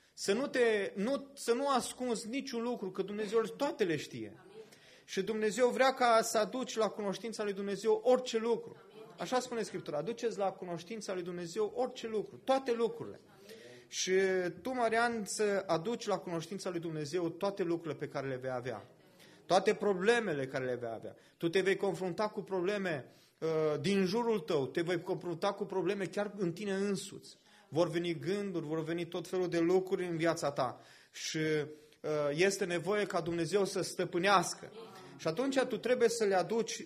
Să nu ascunzi niciun lucru, că Dumnezeu toate le știe. Și Dumnezeu vrea ca să aduci la cunoștința lui Dumnezeu orice lucru. Așa spune Scriptura, aduceți la cunoștința lui Dumnezeu orice lucru, toate lucrurile. Și tu, Marian, să aduci la cunoștința lui Dumnezeu toate lucrurile pe care le vei avea. Toate problemele care le vei avea. Tu te vei confrunta cu probleme din jurul tău, te vei confrunta cu probleme chiar în tine însuți. Vor veni gânduri, vor veni tot felul de lucruri în viața ta. Și este nevoie ca Dumnezeu să stăpânească. Și atunci tu trebuie să le aduci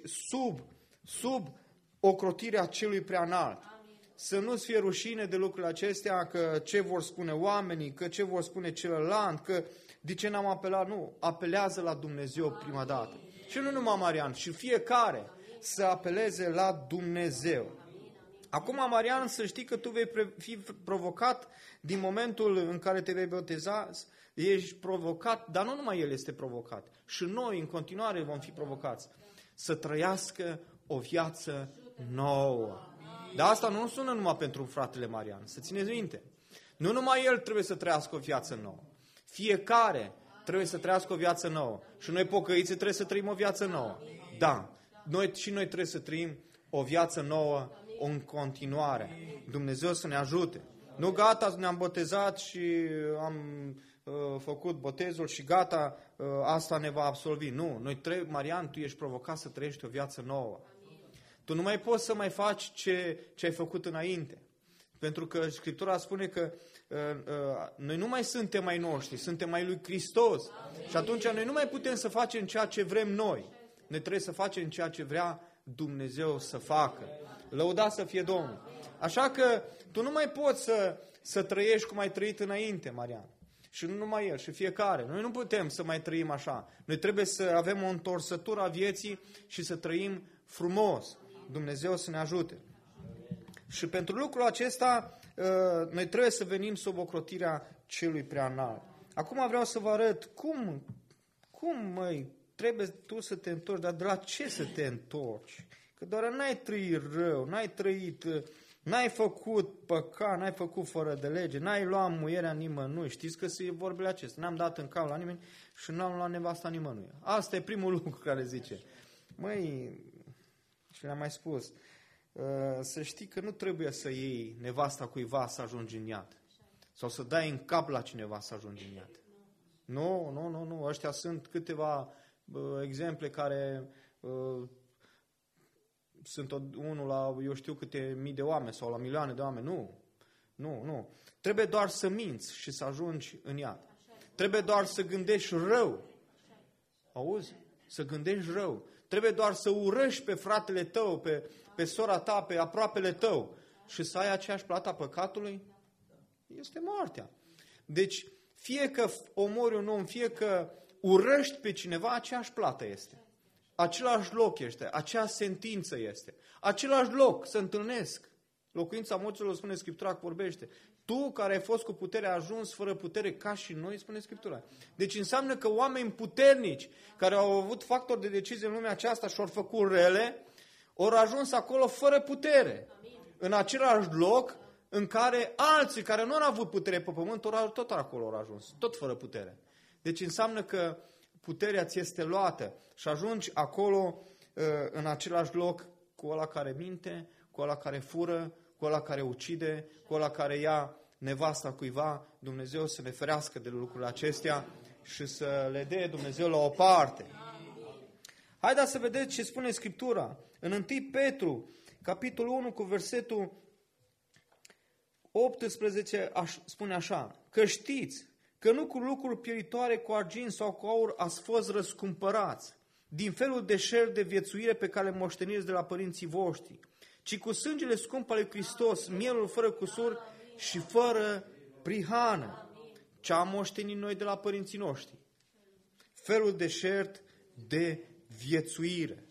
sub ocrotirea celui preanalt. Să nu-ți fie rușine de lucrurile acestea, că ce vor spune oamenii, că ce vor spune celălalt, că de ce n-am apelat. Nu, apelează la Dumnezeu prima dată. Și nu numai Marian, și fiecare să apeleze la Dumnezeu. Acum, Marian, să știi că tu vei fi provocat din momentul în care te vei boteza, ești provocat, dar nu numai el este provocat. Și noi, în continuare, vom fi provocați să trăiască o viață nouă. Dar asta nu sună numai pentru fratele Marian, să țineți minte. Nu numai el trebuie să trăiască o viață nouă. Fiecare trebuie să trăiască o viață nouă. Și noi, pocăiții, trebuie să trăim o viață nouă. Da, noi trebuie să trăim o viață nouă în continuare. Dumnezeu să ne ajute. Nu gata, ne-am botezat și am făcut botezul și gata, asta ne va absolvi. Nu, Marian, tu ești provocat să trăiești o viață nouă. Tu nu mai poți să mai faci ce ai făcut înainte. Pentru că Scriptura spune că noi nu mai suntem ai noștri, suntem ai lui Hristos. Și atunci noi nu mai putem să facem ceea ce vrem noi. Noi trebuie să facem ceea ce vrea Dumnezeu să facă. Lăudați să fie Domnul. Așa că tu nu mai poți să trăiești cum ai trăit înainte, Marian. Și nu numai el, și fiecare. Noi nu putem să mai trăim așa. Noi trebuie să avem o întorsătură a vieții și să trăim frumos. Dumnezeu să ne ajute. Și pentru lucrul acesta, noi trebuie să venim sub ocrotirea celui preanalt. Acum vreau să vă arăt cum trebuie tu să te întorci, dar de la ce să te întorci? Că doar n-ai trăit rău, n-ai făcut păcat, n-ai făcut fără de lege, n-ai luat muierea nimănui. Știți că sunt vorbele acestea. N-am dat în cal la nimeni și n-am luat nevasta nimănui. Asta e primul lucru care zice. Și le-am mai spus, să știi că nu trebuie să iei nevasta cuiva să ajungi în iad. Sau să dai în cap la cineva să ajungi în iad. Nu. Ăștia sunt câteva exemple care sunt unul la, eu știu câte mii de oameni sau la milioane de oameni. Nu. Trebuie doar să minți și să ajungi în iad. Trebuie doar să gândești rău. Auzi? Să gândești rău. Trebuie doar să urăști pe fratele tău, pe sora ta, pe aproapele tău și să ai aceeași plată a păcatului. Este moartea. Deci, Fie că omori un om, fie că urăști pe cineva, aceeași plată este. Același loc este, aceeași sentință este. Același loc, se întâlnesc. Locuința morților, spune Scriptura, că vorbește. Tu care ai fost cu putere, ai ajuns fără putere ca și noi, spune Scriptura. Deci înseamnă că oameni puternici, care au avut factori de decizie în lumea aceasta și au făcut rele, au ajuns acolo fără putere. În același loc în care alții care nu au avut putere pe pământ, tot acolo au ajuns, tot fără putere. Deci înseamnă că puterea ți este luată și ajungi acolo în același loc cu ăla care minte, cu ăla care fură, cu ăla care ucide, cu ăla care ia nevasta cuiva. Dumnezeu să ne ferească de lucrurile acestea și să le dea Dumnezeu la o parte. Haideți să vedeți ce spune Scriptura. În 1 Petru, capitolul 1, cu versetul 18, spune așa: că știți că nu cu lucruri pieritoare, cu argint sau cu aur ați fost răscumpărați din felul de șer de viețuire pe care le moșteniți de la părinții voștri, ci cu sângele scump al lui Hristos, mielul fără cusur și fără prihană. Ce am moștenit noi de la părinții noștri? Felul de șer de viețuire.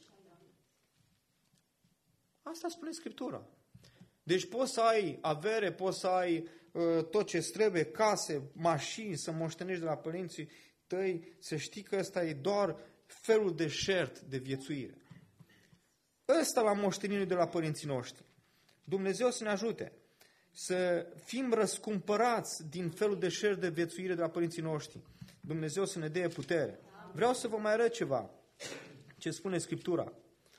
Asta spune Scriptura. Deci poți să ai avere, poți să ai tot ce trebuie, case, mașini, să moștenești de la părinții tăi, să știi că ăsta e doar felul de șert de viețuire. Ăsta l-am moștenit de la părinții noștri. Dumnezeu să ne ajute să fim răscumpărați din felul de șert de viețuire de la părinții noștri. Dumnezeu să ne dea putere. Vreau să vă mai arăt ceva ce spune Scriptura.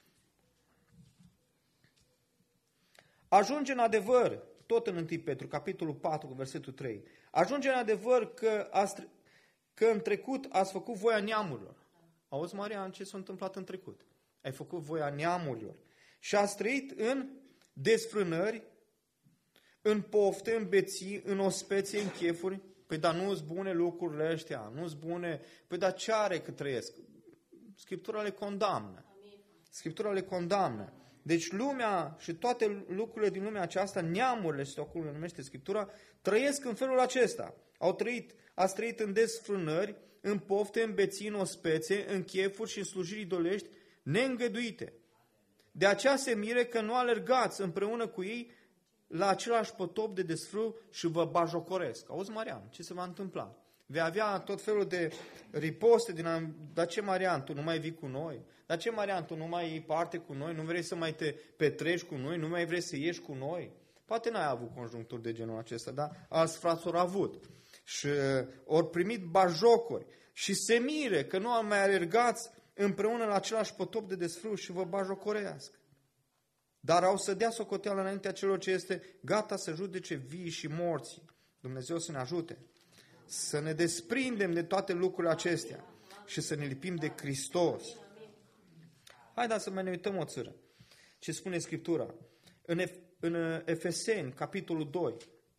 Ajunge în adevăr, tot în 1 Petru, capitolul 4, cu versetul 3, ajunge în adevăr că în trecut ați făcut voia neamurilor. Auzi, Marian, ce s-a întâmplat în trecut? Ai făcut voia neamurilor. Și ați trăit în desfrânări, în pofte, în beții, în ospețe, în chefuri. Păi, dar nu-s bune lucrurile ăștia, nu-s bune. Păi, dar ce are că trăiesc? Scriptura le condamnă. Scriptura le condamnă. Deci lumea și toate lucrurile din lumea aceasta, neamurile, și acolo numește Scriptura, trăiesc în felul acesta. Ați trăit în desfrânări, în pofte, în beții, în ospețe, în chefuri și în slujiri idolești neîngăduite. De aceea se mire că nu alergați împreună cu ei la același potop de desfrâu și vă bajocoresc. Auzi, Marian, ce se va întâmpla? Vei avea tot felul de riposte dar ce, Marian, tu nu mai vii cu noi? Dar ce, Marian, tu nu mai iei parte cu noi? Nu vrei să mai te petreci cu noi? Nu mai vrei să ieși cu noi? Poate n-ai avut conjuncturi de genul acesta, dar alți frați au avut. Și ori primit bajocuri și se mire că nu mai alergați împreună la același potop de desfrâu și vă bajocorească. Dar au să dea socoteală înaintea celor ce este gata să judece vii și morții. Dumnezeu să ne ajute să ne desprindem de toate lucrurile acestea și să ne lipim de Hristos. Haideți să mai ne uităm o țără. Ce spune Scriptura? În Efeseni, capitolul 2.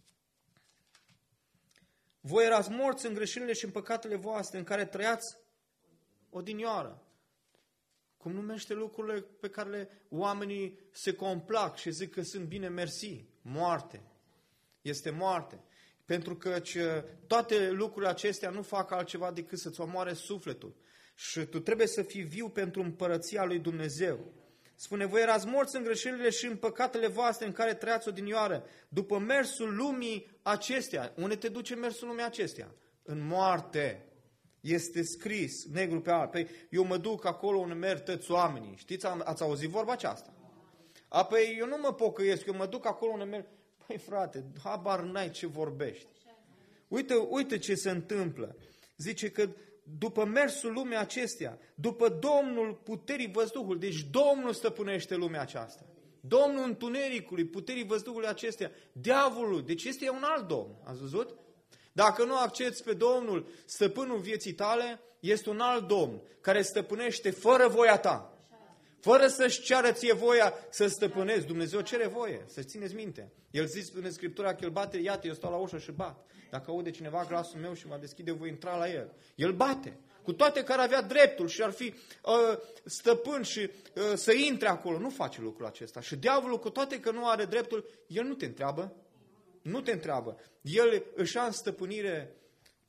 Voi erați morți în greșelile și în păcatele voastre în care trăiați odinioară. Cum numește lucrurile pe care oamenii se complac și zic că sunt bine, mersi? Moarte. Este moarte. Pentru că toate lucrurile acestea nu fac altceva decât să-ți omoare sufletul. Și tu trebuie să fii viu pentru împărăția lui Dumnezeu. Spune, voi erați morți în greșelile și în păcatele voastre în care trăiați odinioară, după mersul lumii acestea. Unde te duce mersul lumii acestea? În moarte. Este scris, negru pe alb. Păi, eu mă duc acolo unde merg toți oamenii. Știți, ați auzit vorba aceasta? Apoi eu nu mă pocăiesc, eu mă duc acolo unde merg. Păi frate, habar n-ai ce vorbești. Uite ce se întâmplă. Zice că după mersul lumii acestea, după Domnul puterii văzduhului, deci Domnul stăpânește lumea aceasta. Domnul întunericului, puterii văzduhului acestea, diavolul, deci este un alt domn, ați văzut? Dacă nu accepți pe Domnul, stăpânul vieții tale, este un alt domn care stăpânește fără voia ta. Fără să-și ceară ție voia să stăpânezi. Dumnezeu cere voie, să-ți țineți minte. El zice în Scriptura că El bate, iată, eu stau la ușă și bat. Dacă aude cineva glasul meu și mă deschide, voi intra la el. El bate. Cu toate că ar avea dreptul și ar fi stăpân și să intre acolo. Nu face lucrul acesta. Și diavolul, cu toate că nu are dreptul, el nu te întreabă. Nu te întreabă. El își ia în stăpânire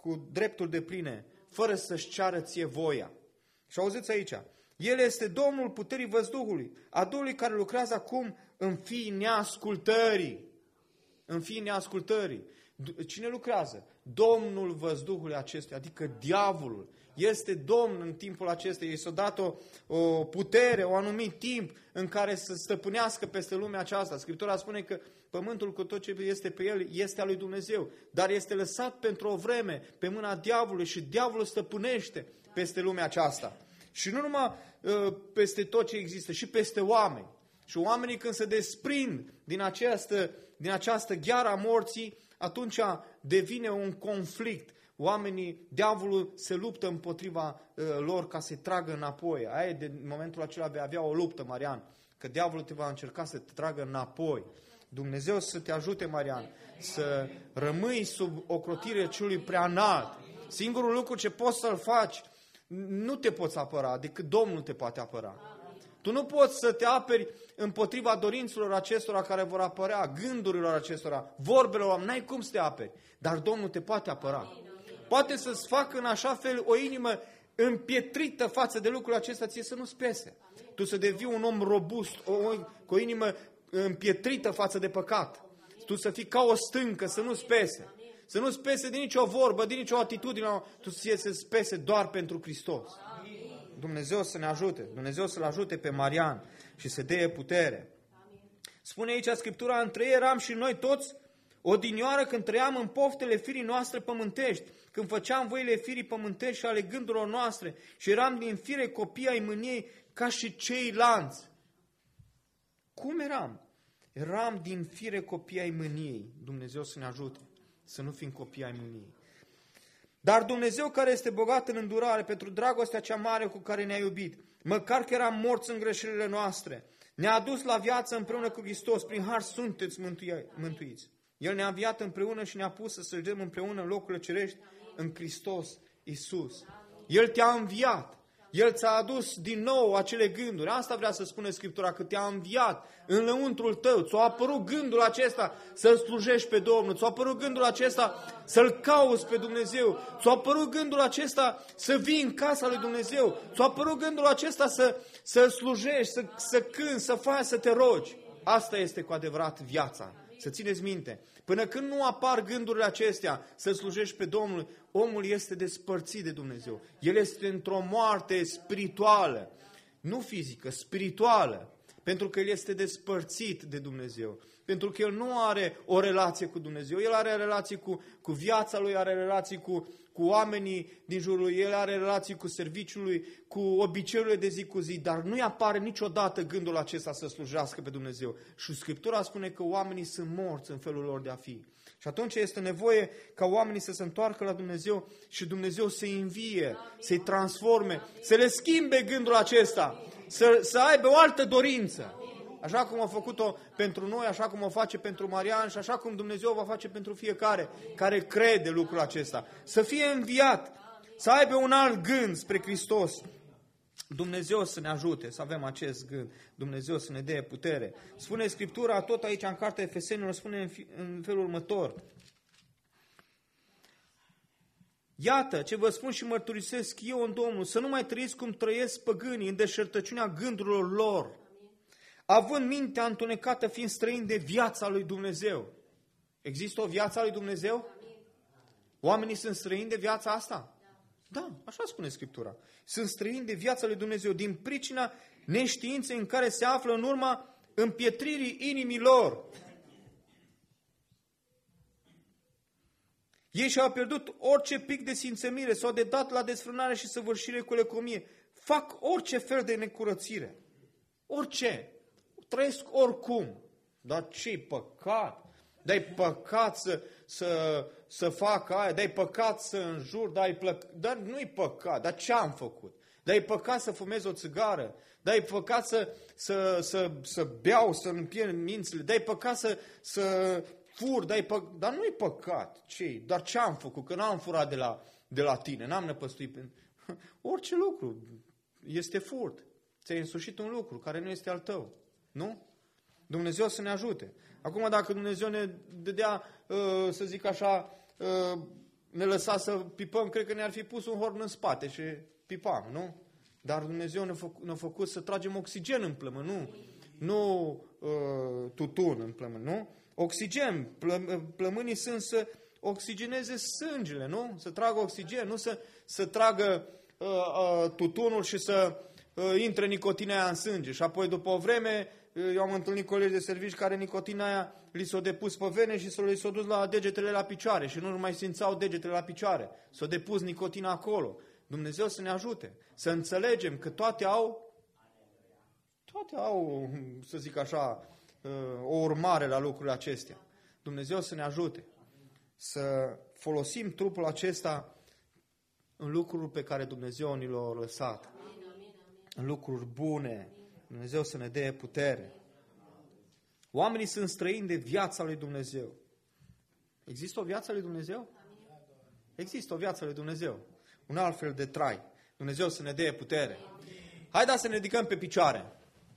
cu drepturi depline, fără să-și ceară ție voia. Și auziți aici, El este Domnul puterii văzduhului, a Duhului care lucrează acum în fiii neascultării. În fiii neascultării. Cine lucrează? Domnul văzduhului acestuia, adică diavolul. Este Domn în timpul acesta. I s-a dat o putere, un anumit timp în care să stăpânească peste lumea aceasta. Scriptura spune că pământul cu tot ce este pe el este al lui Dumnezeu, dar este lăsat pentru o vreme pe mâna diavolului și diavolul stăpânește peste lumea aceasta. Și nu numai peste tot ce există, și peste oameni. Și oamenii când se desprind din această gheară a morții, atunci devine un conflict. Oamenii, diavolul se luptă împotriva lor ca să-i tragă înapoi. Aia de momentul acela vei avea o luptă, Marian, că diavolul te va încerca să te tragă înapoi. Dumnezeu să te ajute, Marian, să rămâi sub ocrotirea celui prea înalt. Singurul lucru ce poți să-l faci, nu te poți apăra, decât Domnul te poate apăra. Tu nu poți să te aperi împotriva dorințelor acestora care vor apărea, gândurilor acestora, vorbelor, n-ai cum să te aperi, dar Domnul te poate apăra. Poate să-ți facă în așa fel o inimă împietrită față de lucrul acesta, ție să nu-ți pese. Tu să devii un om robust, cu o inimă împietrită față de păcat. Tu să fii ca o stâncă, să nu-ți pese. Să nu-ți pese de nicio vorbă, de nicio atitudine, tu să-ți pese doar pentru Hristos. Dumnezeu să ne ajute, Dumnezeu să-l ajute pe Marian și să dea putere. Spune aici Scriptura, între ei eram și noi toți odinioară când trăiam în poftele firii noastre pământești, când făceam voile firii pământești și ale gândurilor noastre și eram din fire copii ai mâniei ca și ceilalți. Cum eram? Eram din fire copii ai mâniei. Dumnezeu să ne ajute să nu fim copii ai mâniei. Dar Dumnezeu care este bogat în îndurare pentru dragostea cea mare cu care ne-a iubit, măcar că eram morți în greșelile noastre, ne-a adus la viață împreună cu Hristos, prin har sunteți mântuiți. El ne-a înviat împreună și ne-a pus să săjdăm împreună în locurile cerești în Hristos Iisus. El te-a înviat. El ți-a adus din nou acele gânduri. Asta vrea să spune Scriptura, că te-a înviat în lăuntrul tău. Ți-a apărut gândul acesta să-L slujești pe Domnul. Ți-a apărut gândul acesta să-L cauți pe Dumnezeu. Ți-a apărut gândul acesta să vii în casa lui Dumnezeu. Ți-a apărut gândul acesta să slujești, să cânți, să faci, să te rogi. Asta este cu adevărat viața. Să țineți minte. Până când nu apar gândurile acestea să slujești pe Domnul, omul este despărțit de Dumnezeu. El este într-o moarte spirituală, nu fizică, spirituală, pentru că el este despărțit de Dumnezeu. Pentru că el nu are o relație cu Dumnezeu, el are relații cu viața lui, are relații cu oamenii din jurul lui, el are relații cu serviciul lui, cu obiceiurile de zi cu zi, dar nu-i apare niciodată gândul acesta să slujească pe Dumnezeu. Și Scriptura spune că oamenii sunt morți în felul lor de a fi. Și atunci este nevoie ca oamenii să se întoarcă la Dumnezeu și Dumnezeu să-i învie, să-i transforme, să le schimbe gândul acesta, să aibă o altă dorință. Așa cum a făcut-o pentru noi, așa cum o face pentru Marian și așa cum Dumnezeu va face pentru fiecare care crede lucrul acesta. Să fie înviat, să aibă un alt gând spre Hristos. Dumnezeu să ne ajute să avem acest gând. Dumnezeu să ne dea putere. Spune Scriptura tot aici în cartea Efesenilor, spune în felul următor. Iată ce vă spun și mărturisesc eu în Domnul, să nu mai trăiți cum trăiesc păgânii în deșertăciunea gândurilor lor, având mintea întunecată, fiind străini de viața lui Dumnezeu. Există o viață a lui Dumnezeu? Oamenii sunt străini de viața asta? Da, așa spune Scriptura. Sunt străini de viața lui Dumnezeu din pricina neștiinței în care se află în urma împietririi inimilor. Ei și-au pierdut orice pic de simțămire, s-au dedat la desfrânare și săvârșire cu lecomie. Fac orice fel de necurățire. Orice. Trăiesc oricum. Dar ce-i păcat? Dai păcat să fac aia, dai păcat să înjur, dar nu-i păcat. Dar ce am făcut? Dai păcat să fumez o țigară, dai păcat să beau, să-mi pierd mințile, dai păcat să fur, dar nu-i păcat. Ce? Dar ce am făcut? Că n-am furat de la tine, n-am năpăstuit. Orice lucru este furt. Ți-ai însușit un lucru care nu este al tău. Nu? Dumnezeu să ne ajute. Acum, dacă Dumnezeu ne dădea, să zic așa, ne lăsa să pipăm, cred că ne-ar fi pus un horn în spate și pipam, nu? Dar Dumnezeu ne-a făcut să tragem oxigen în plămân, nu tutun în plămân, nu? Oxigen, plămânii sunt să oxigeneze sângele, nu? Să tragă oxigen, nu să tragă tutunul și să intre nicotina aia în sânge. Și apoi după o vreme, eu am întâlnit colegi de servici care nicotina aia li s-a depus pe vene și li s-a dus la degetele la picioare și nu mai simțeau degetele la picioare. S-a depus nicotina acolo. Dumnezeu să ne ajute, să înțelegem că toate au, să zic așa, o urmare la lucrurile acestea. Dumnezeu să ne ajute să folosim trupul acesta în lucruri pe care Dumnezeu ni le-a lăsat. În lucruri bune. Dumnezeu să ne dea putere. Oamenii sunt străini de viața lui Dumnezeu. Există o viață lui Dumnezeu? Există o viață lui Dumnezeu. Un alt fel de trai. Dumnezeu să ne dea putere. Haideți să ne ridicăm pe picioare.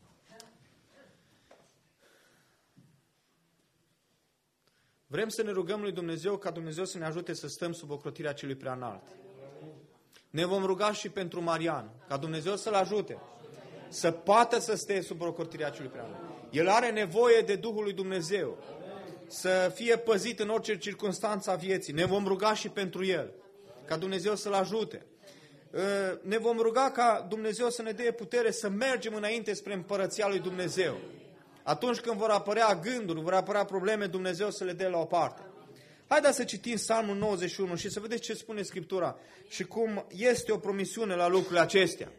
Vrem să ne rugăm lui Dumnezeu ca Dumnezeu să ne ajute să stăm sub ocrotirea celui preanalt. Ne vom ruga și pentru Marian, ca Dumnezeu să-l ajute să poată să stea sub ocrotirea celui preanalt. El are nevoie de Duhul lui Dumnezeu, să fie păzit în orice circunstanță a vieții. Ne vom ruga și pentru el, ca Dumnezeu să-l ajute. Ne vom ruga ca Dumnezeu să ne dea putere să mergem înainte spre împărăția lui Dumnezeu. Atunci când vor apărea gânduri, vor apărea probleme, Dumnezeu să le dea la o parte. Haideți să citim Psalmul 91 și să vedeți ce spune Scriptura și cum este o promisiune la lucrurile acestea.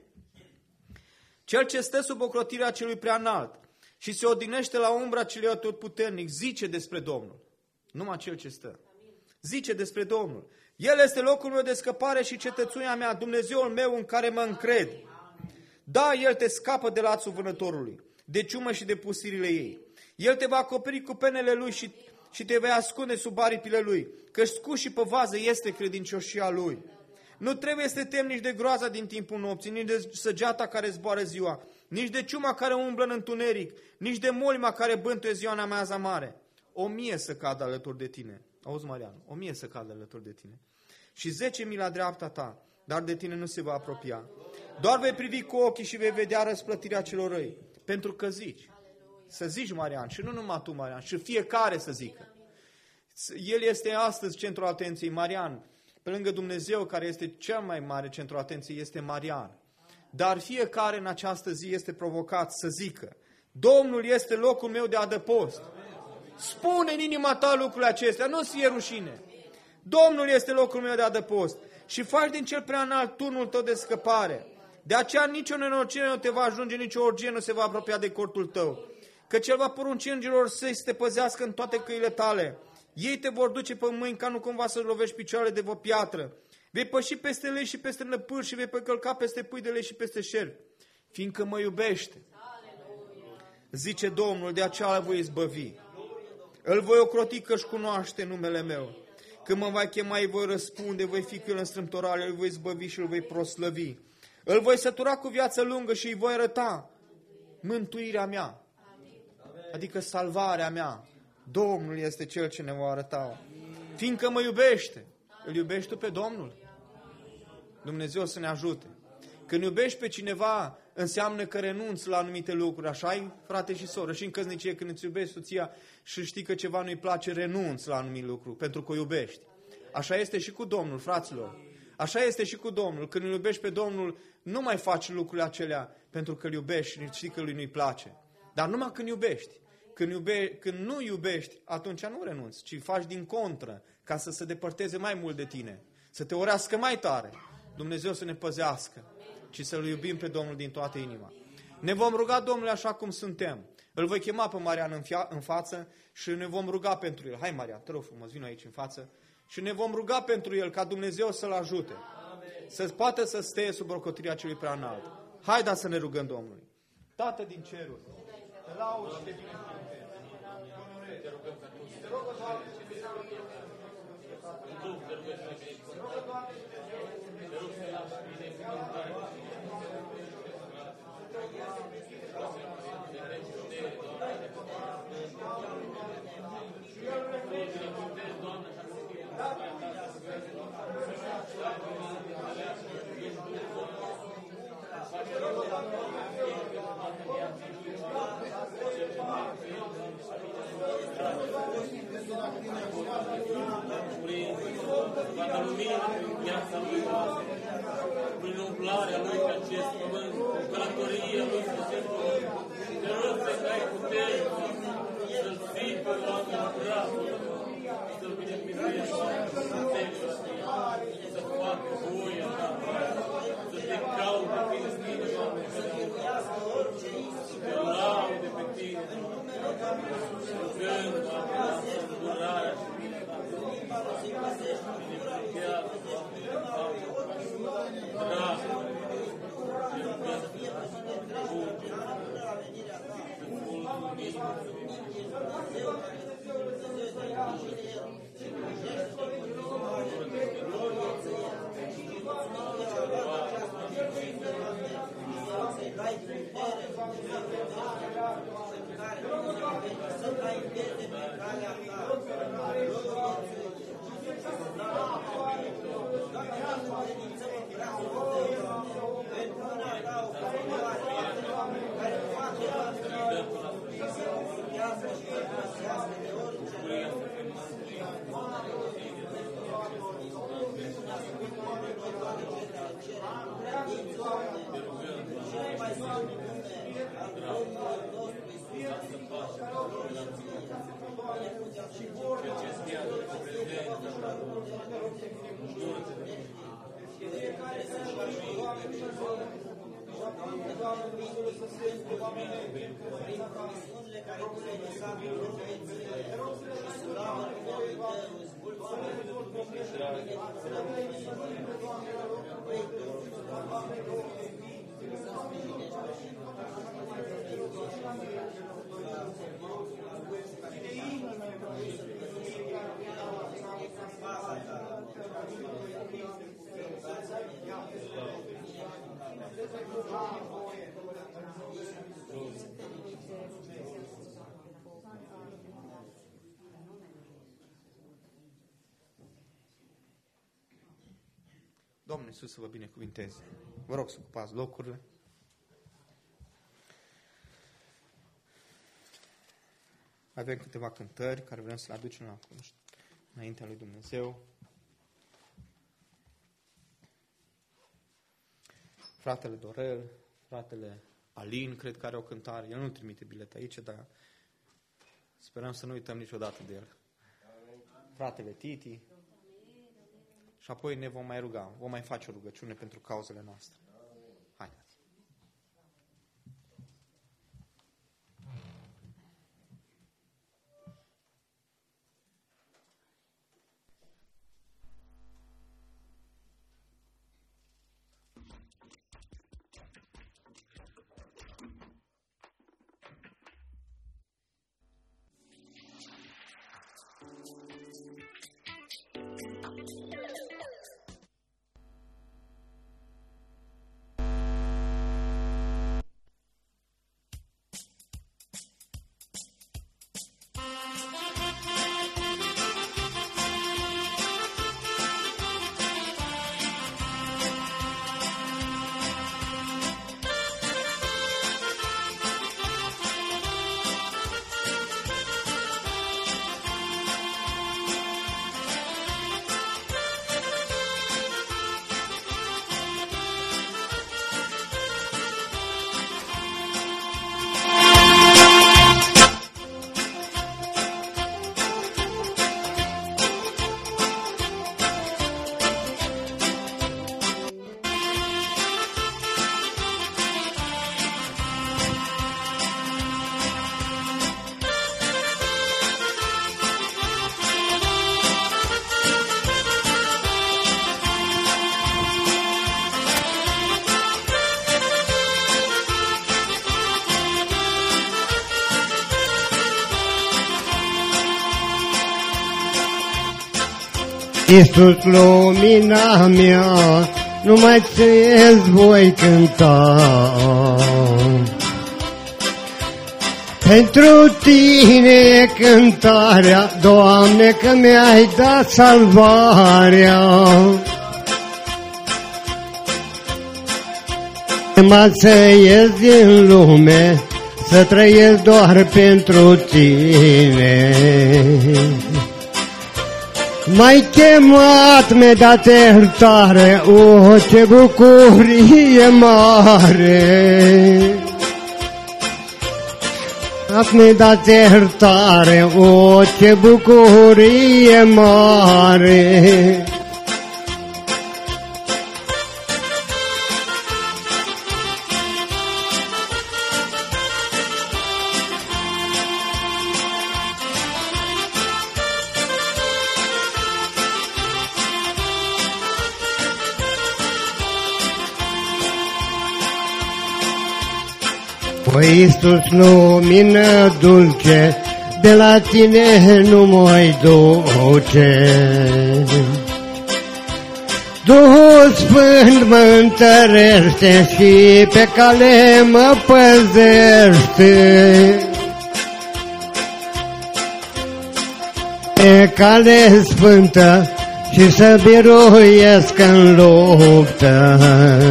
Cel ce stă sub ocrotirea celui preanalt și se odinește la umbra celui atotputernic, zice despre Domnul. Numai cel ce stă. Zice despre Domnul. El este locul meu de scăpare și cetățuia mea, Dumnezeul meu în care mă încred. Da, El te scapă de lațul vânătorului, de ciumă și de pustirile ei. El te va acoperi cu penele Lui și te vei ascunde sub aripile Lui, căci scuși și pe vază este credincioșia Lui. Nu trebuie să te temi nici de groaza din timpul nopții, nici de săgeata care zboară ziua, nici de ciuma care umblă în întuneric, nici de molima care bântuie ziua în amiaza mare. 1000 să cadă alături de tine. Auzi, Marian, 1000 să cadă alături de tine. Și 10.000 la dreapta ta, dar de tine nu se va apropia. Doar vei privi cu ochii și vei vedea răsplătirea celor răi. Pentru că zici. Să zici, Marian, și nu numai tu, Marian, și fiecare să zică. El este astăzi centrul atenției, Marian. Pe lângă Dumnezeu, care este cel mai mare centru atenției, este Marian. Dar fiecare în această zi este provocat să zică: Domnul este locul meu de adăpost. Spune în inima ta lucrurile acestea, nu-ți fie rușine. Domnul este locul meu de adăpost și faci din cel prea înalt turnul tău de scăpare. De aceea nicio nenorocire nu te va ajunge, nicio orgie nu se va apropia de cortul tău. Căci El va porunci îngerilor să-i te păzească în toate căile tale. Ei te vor duce pe mâini ca nu cumva să lovești picioarele de o piatră. Vei păși peste lei și peste năpâri și vei călca peste pui de lei și peste șerpi. Fiindcă mă iubește, zice Domnul, de aceea îl voi izbăvi. Îl voi ocroti că-și cunoaște numele meu. Când mă va chema, îi voi răspunde, voi fi cu el în strâmtorare, îl voi izbăvi și îl voi proslăvi. Îl voi sătura cu viață lungă și îi voi arăta mântuirea mea. Adică salvarea mea. Domnul este Cel ce ne va arăta. Fiindcă mă iubește. Îl iubești tu pe Domnul? Dumnezeu să ne ajute. Când iubești pe cineva, înseamnă că renunți la anumite lucruri. Așa-i, frate și soră? Și în căsnicie, când îți iubești soția și știi că ceva nu-i place, renunți la anumite lucruri, pentru că o iubești. Așa este și cu Domnul, fraților. Așa este și cu Domnul. Când îl iubești pe Domnul, nu mai faci lucrurile acelea pentru că îl iubești și știi că lui nu-i place. Dar numai când iubești. Când nu iubești, atunci nu renunți, ci faci din contră, ca să se depărteze mai mult de tine, să te urească mai tare. Dumnezeu să ne păzească, ci să-L iubim pe Domnul din toată inima. Ne vom ruga Domnului așa cum suntem. Îl voi chema pe Marian în față și ne vom ruga pentru el. Hai, Marian, te rog frumos, vină aici în față. Și ne vom ruga pentru el, ca Dumnezeu să-l ajute, să poată să stea sub rocotirea celui prea înalt. Haideți să ne rugăm Domnului. Tată din ceruri, te laud și te binecuvântez. Te rugăm că tu te rog, Doamne, să te rog, Doamne, să te rog, prin umblarea Lui pe acest pământ, călătoria Lui pe acest pământ. Te rog să dai putere, să-L ții pe oameni curată, să-L binecuvântezi, să facă voia Ta, să te caute pe Tine, Doamne, să te laude pe Tine, să rugăm, Doamne, lasă îndurarea și binecuvântarea, binecuvântează, Doamne, Domnul Iisus să vă binecuvinteze. Vă rog să ocupați locurile. Avem câteva cântări care vrem să le aducem înaintea lui Dumnezeu. Fratele Dorel, fratele Alin, cred că are o cântare. El nu trimite bilet aici, dar sperăm să nu uităm niciodată de el. Fratele Titi. Și apoi ne vom mai ruga. Vom mai face o rugăciune pentru cauzele noastre. Haideți. Iisus, lumina mea, numai ție-ți voi cânta. Pentru tine e cântarea, Doamne, că mi-ai dat salvarea. să ies din lume, să trăiesc doar pentru tine. M-ai chemat, mi-ai dat iertare, o, ce bucurie mare. Mi-ai dat iertare, o, ce bucurie mare. O, Iisus, lumină dulce, de la tine nu mă-i duce. Duhul Sfânt mă întărește și pe cale mă păzește. Pe cale sfântă și să biruiesc în luptă.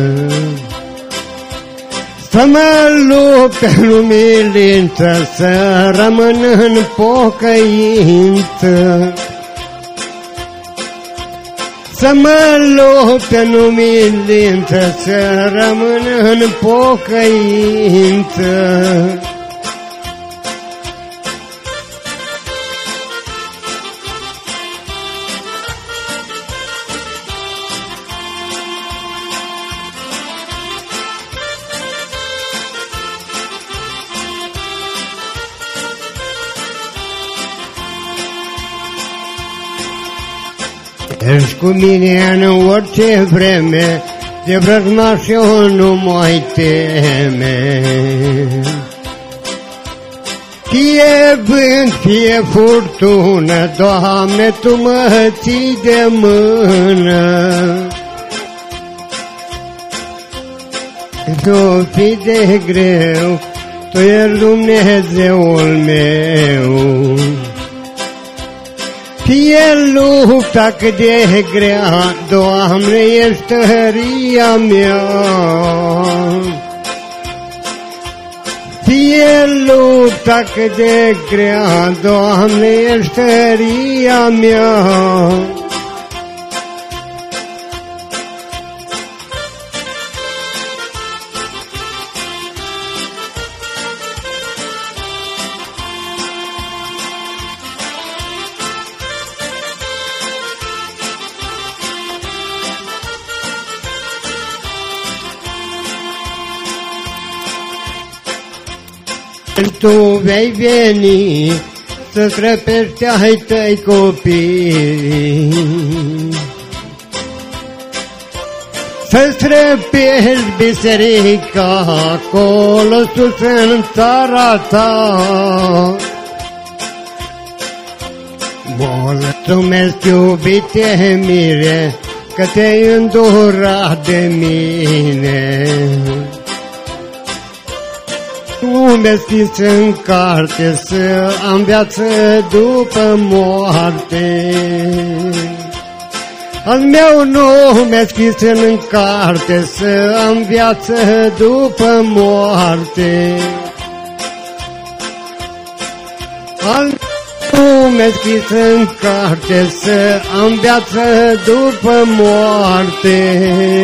Să mă lupt în umilință, să rămân în pocăință. Să mă lupt în umilință, să rămân în pocăință. Ești cu mine în orice vreme, de vrăjmaș eu nu mai teme. Fie vânt, fie furtună, Doamne, Tu mă ții de mână. S-o fi de greu, Tu ești Dumnezeul meu. Fie lupta cât de grea, Doamne, ești tăria mea. Fie lupta cât de grea, Doamne, ești tăria mea. Tu vei veni să străpești ai tăi copii, să străpești biserica acolo sus în țara ta. Mulțumesc, iubite mire, că te-ai îndurat de mine. Mi-ai scris în carte să am viață după moarte. Al meu nume mi-ai scris în carte să am viață după moarte. Al meu mi-ai scris în carte să am viață după moarte.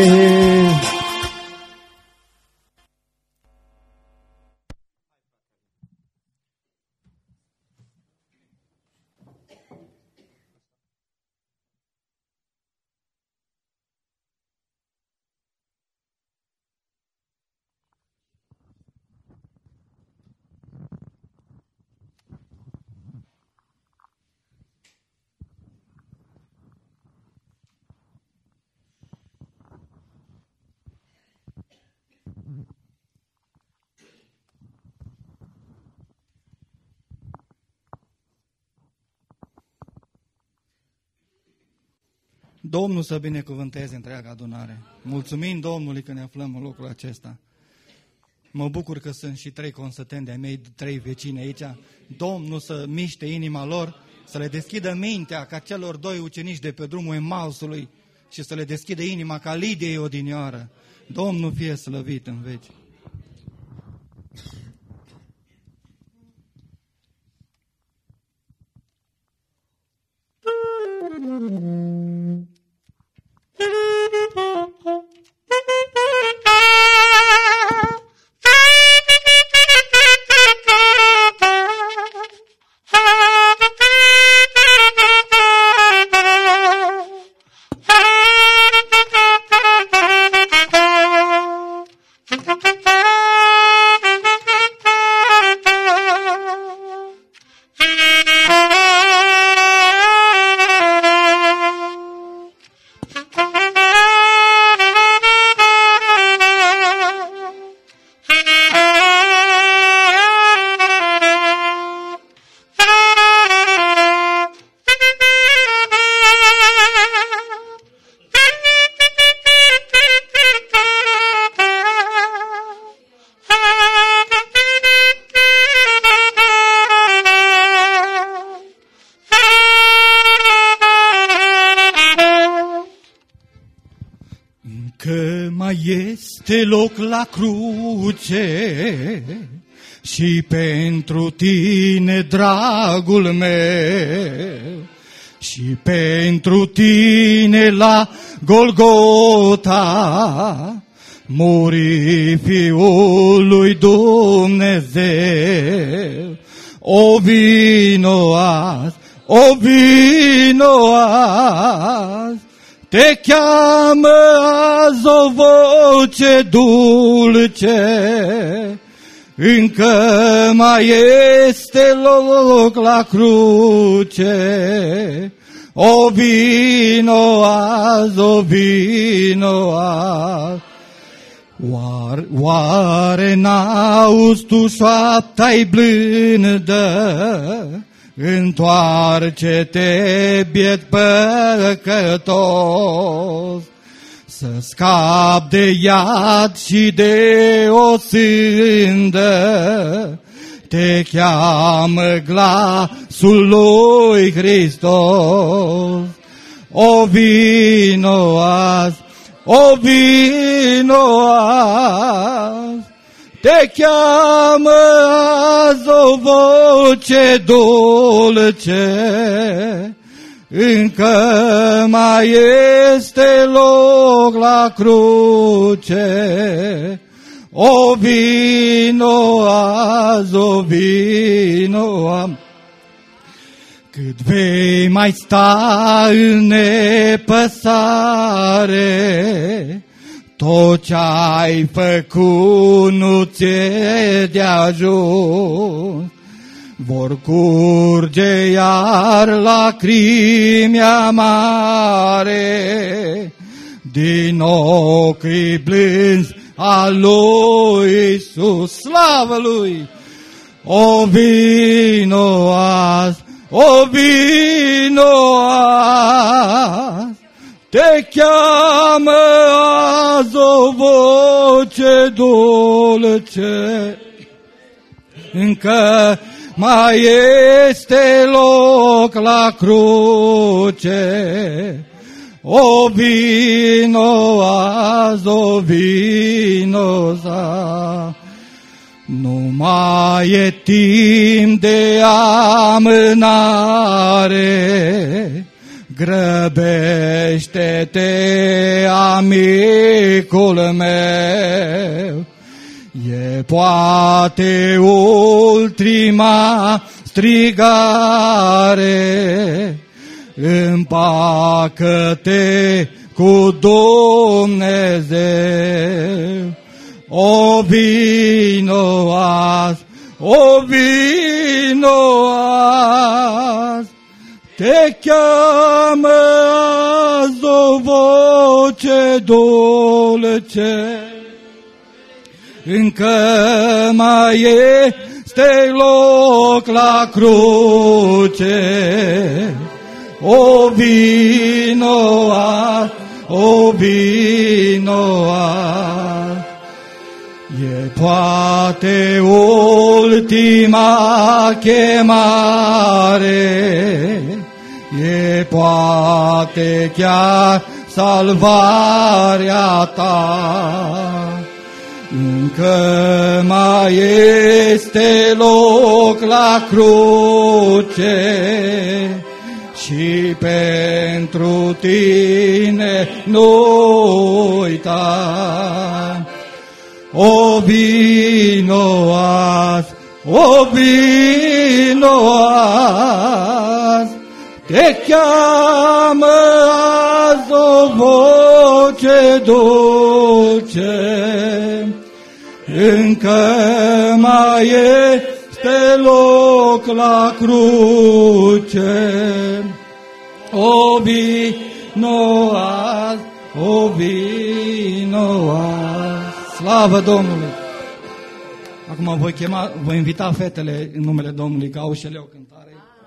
Domnul să binecuvânteze întreaga adunare. Mulțumim Domnului că ne aflăm în locul acesta. Mă bucur că sunt și 3 consăteni de-ai mei, 3 vecini aici. Domnul să miște inima lor, să le deschidă mintea ca celor 2 ucenici de pe drumul Emausului și să le deschidă inima ca Lidiei odinioară. Domnul fie slăvit în veci. Că mai este loc la cruce și pentru tine, dragul meu, și pentru tine la Golgota muri Fiul lui Dumnezeu. O vino azi, o vino azi, te cheamă azi o voce dulce, încă mai este loc la cruce. O vino azi, o vino azi. Oare n-auzi tu șoapta-i blândă? Întoarce-te, biet păcătos, să scap de iad și de o sândă. Te cheamă glasul lui Hristos. O vino azi, o vino azi, te cheamă azi o voce dulce, încă mai este loc la cruce. O vino azi, o vino azi. Cât vei mai sta în nepăsare, tot ce-ai făcut nu ți-e de ajuns. Vor curge iar lacrimi amare din ochii blânzi al lui Iisus. Slavă Lui! O vino azi, o vino azi, te cheamă azi o voce dulce, încă mai este loc la cruce. O vino azi, o vino azi. Nu mai e timp de amânare, grăbește-te, amicul meu. E poate ultima strigare, împacă-te cu Dumnezeu. O vino azi, o vino azi, te cheamă azi o voce dulce, încă mai este loc la cruce. O vino azi, o vino azi. E poate ultima chemare, e poate chiar salvarea ta. Încă mai este loc la cruce și pentru tine nu uita. O vino azi, o vino azi, te cheamă azi o voce dulce. Încă mai este loc la cruce. O vino azi, o vino azi. Slavă Domnului! Acum voi invita fetele în numele Domnului, că au și ele o cântare.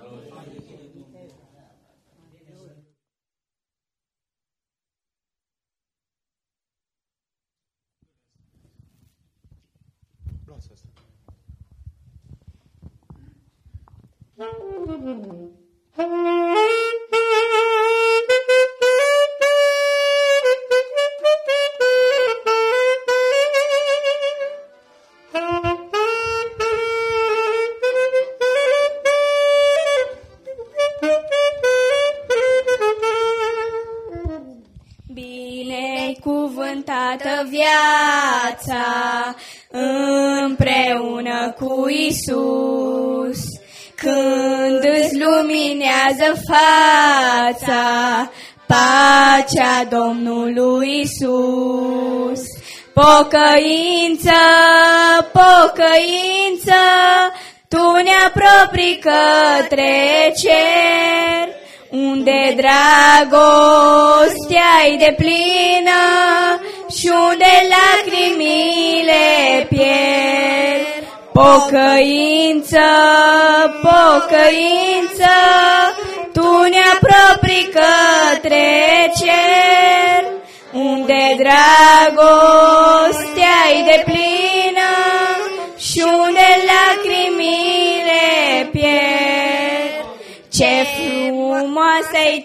Binecuvântată viața împreună cu Isus, când îți luminează fața pacea Domnului Isus. Pocăință, pocăință, tu ne apropii către cer, unde dragostea-i deplină și unde lacrimile pierd. Pocăință, pocăință, tu ne apropii către cer, unde dragostea-i deplină și unde lacrimile pierd. Ce frumoasă-i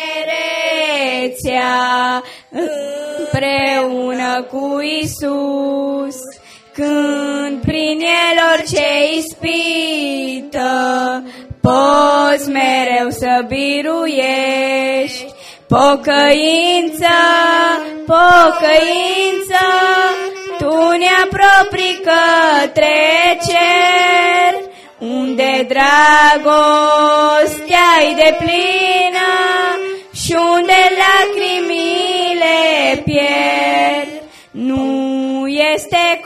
tinerețea împreună cu Isus, când prin el orice ispită poți mereu să biruiești. Pocăință, pocăință, tu ne apropii către cer, unde dragostea-i deplină și unde lacrimile pierd. Nu este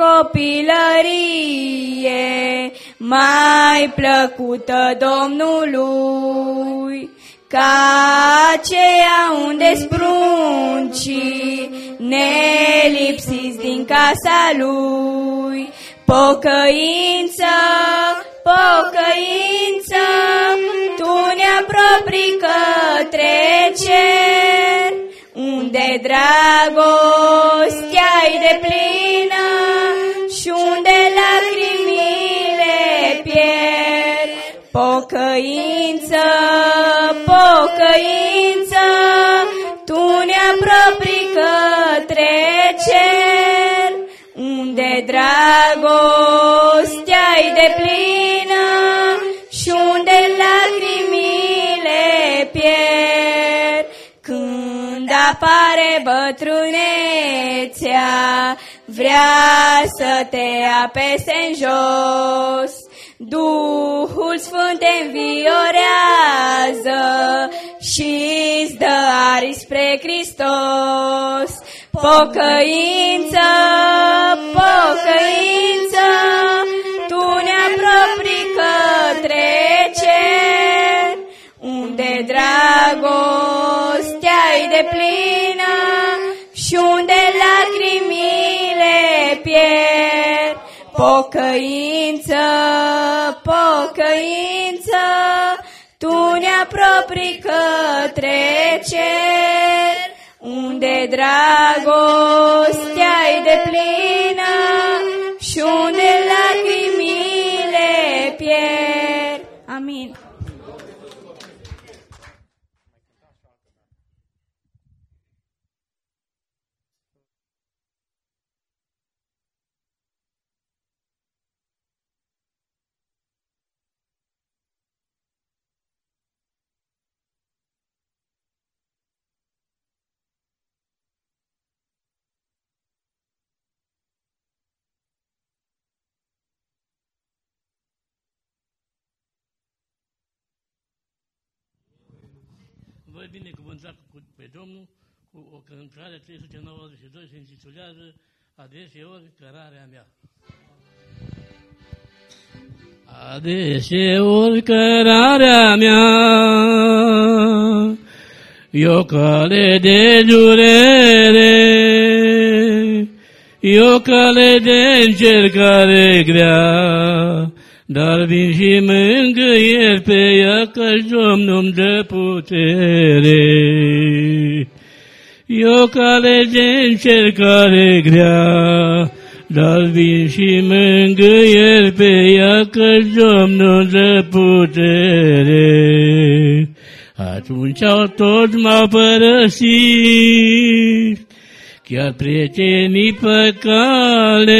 copilărie mai plăcută Domnului ca aceea unde spruncii nelipsiți din casa lui. Pocăință, pocăință, tu ne apropii către cer, unde dragostea-i deplină și unde lacrimile pierd. Pocăință, pocăință, tu ne apropii către cer, unde dragostea-i deplină și unde lacrimile pierd. Când apare bătrânețea, vrea să te apese în jos, Duhul Sfânt te înviorează și-ți dă aripi spre Hristos. Pocăință, pocăință, tu ne apropii către cer, unde dragostea-i deplină și unde lacrimile pierd. Pocăință, pocăință, tu ne apropii către cer, unde dragostea-i deplină și unde lacrimile pierd. Amin. binecuvântat pe Domnul cu o cântare 392 se intitulează Adeseori cărarea mea. Adeseori cărarea mea e o cale de durere, e o cale de încercare grea, dar vin și mângâieri pe ea, că-și Domnul-mi dă putere. E o cale de încercare grea, dar vin și mângâieri pe ea, că-și Domnul dă putere. Atunci tot m-au părăsit, chiar prietenii pe cale.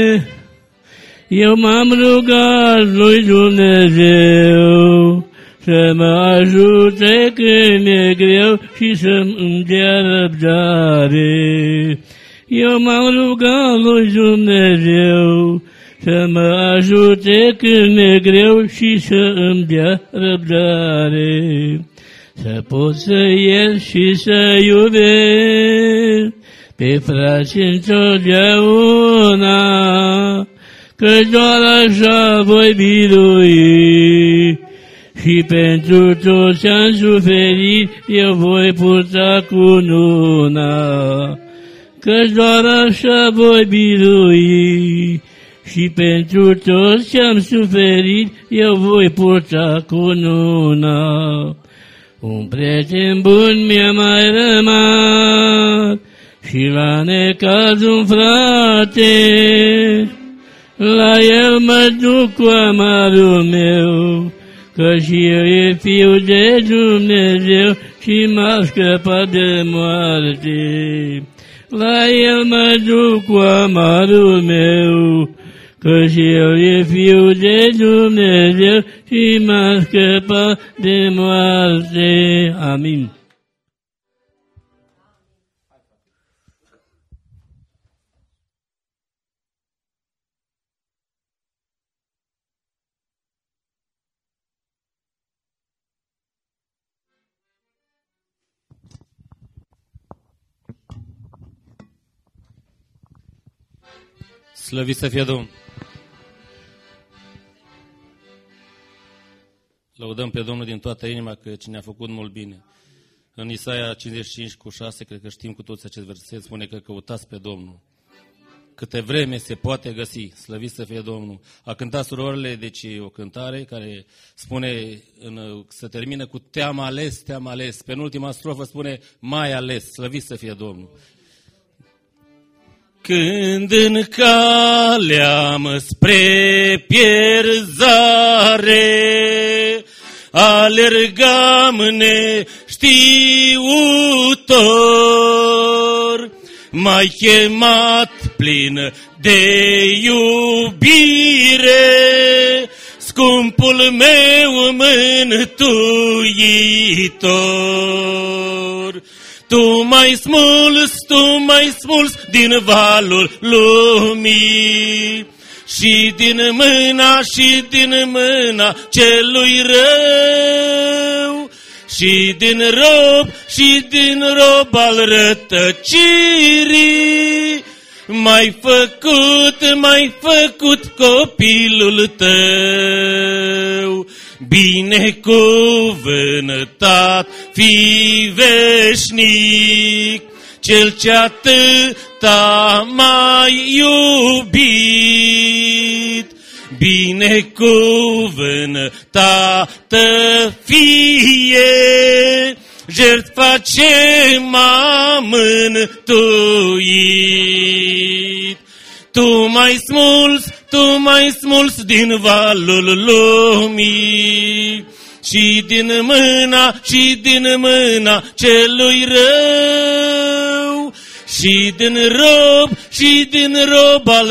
Eu m-am rugat lui Dumnezeu să mă ajute când e greu și să-mi dea răbdare. Eu m-am rugat lui Dumnezeu să mă ajute când e greu și să-mi dea răbdare. Să pot să iert și să iubesc pe frați întotdeauna, că doar așa voi birui. Și pentru toți ce-am suferit, eu voi purta cununa, că doar așa voi birui. Și pentru toți ce-am suferit, eu voi purta cununa. Un prieten bun mi-a mai rămas și la necaz un frate. La el mă duc cu amarul meu, că și eu e fiul de Dumnezeu și m-a scăpat de moarte. La el mă duc cu amarul meu, că și eu e fiul de Dumnezeu și m-a scăpat de moarte. Amin. Slăvit să fie Domnul! Lăudăm pe Domnul din toată inima, că ne-a făcut mult bine. În Isaia 55:6, cred că știm cu toți acest verset, spune că căutați pe Domnul câte vreme se poate găsi. Slăvit să fie Domnul! A cântat surorile, deci o cântare care spune, se termină cu te-am ales, te-am ales. Penultima strofă spune mai ales. Slăvit să fie Domnul! Când în calea-mă spre pierzare, alergam neștiutor, m-ai chemat plin de iubire, scumpul meu mântuitor. Tu m-ai smuls din valul lumii și din mâna celui rău și din rob al rătăcirii. M-ai făcut copilul tău. Binecuvântat fi veșnic cel ce atâta m-ai iubit. Binecuvântată fie jertfa ce m-a mântuit. Tu m-ai smuls din valul lumii și din mâna celui rău și din rob al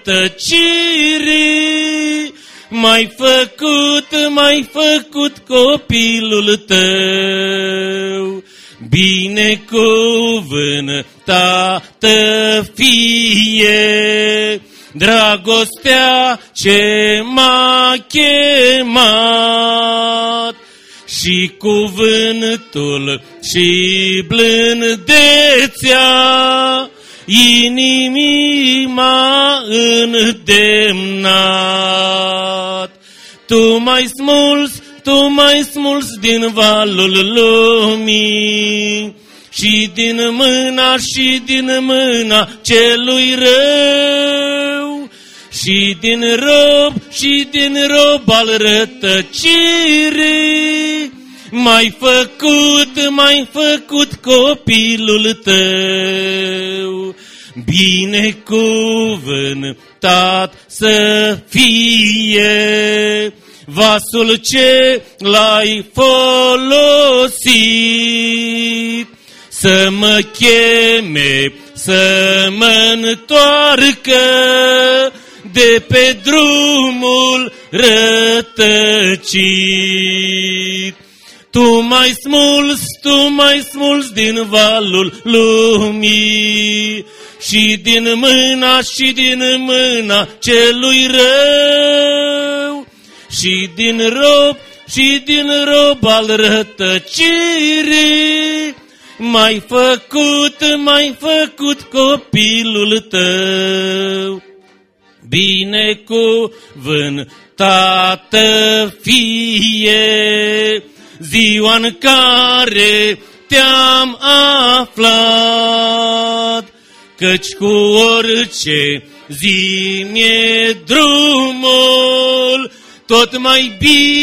rătăcirii. M-ai făcut copilul tău. Binecuvântată fie dragostea ce m-a chemat și cuvântul și blândețea inimii m-a îndemnat. Tu m-ai smuls din valul lumii și din mâna celui rău și din rob al rătăcirii. M-ai făcut copilul tău, binecuvântat să fie vasul ce l-ai folosit, să mă cheme, să mă întoarcă de pe drumul rătăcit. Tu m-ai smuls din valul lumii și din mâna celui rău și din rob al rătăcirii. M-ai făcut copilul tău, binecuvântată fie ziua în care te-am aflat, căci cu orice zi mi-e drumul tot mai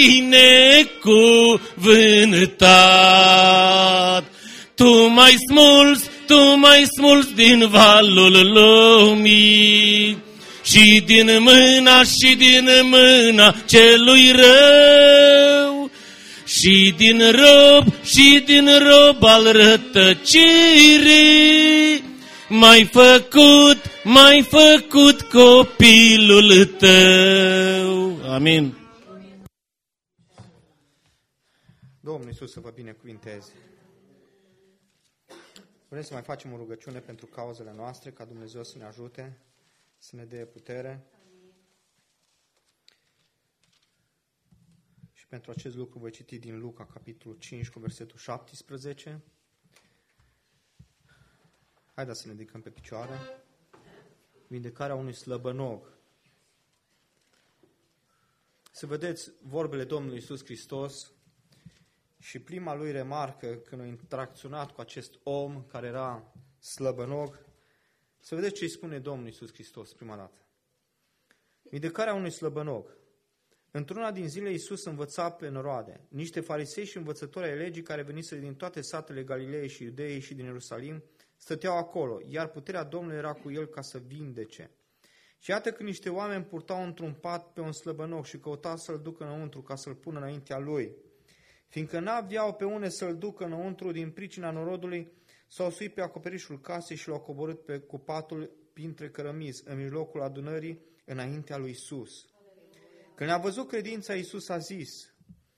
binecuvântat. Tu m-ai smuls din valul lumii și din mâna celui rău și din rob al rătăcirii. M-ai făcut copilul tău. Amin. Domnul Iisus să vă binecuvinteze. Vrem să mai facem o rugăciune pentru cauzele noastre, ca Dumnezeu să ne ajute, să ne dea putere. Și pentru acest lucru voi citi din Luca, capitolul 5, cu versetul 17. Haideți să ne ridicăm pe picioare. Vindecarea unui slăbănog. Să vedeți vorbele Domnului Iisus Hristos și prima lui remarcă când a interacționat cu acest om care era slăbănog. Să vedeți ce îi spune Domnul Iisus Hristos prima dată. Vindecarea unui slăbănog. Într-una din zile Iisus învăța pe noroade. Niște farisei și învățători ai legii care veniseră din toate satele Galilei și Iudeii și din Ierusalim stăteau acolo, iar puterea Domnului era cu el ca să vindece. Și iată că niște oameni purtau într-un pat pe un slăbănog și căutau să-l ducă înăuntru ca să-l pună înaintea lui. Fiindcă n-aveau pe unde să-l ducă înăuntru din pricina norodului, s-au suit pe acoperișul casei și l-au coborât cu patul printre cărămizi, în mijlocul adunării, înaintea lui Iisus. Când a văzut credința, Iisus a zis: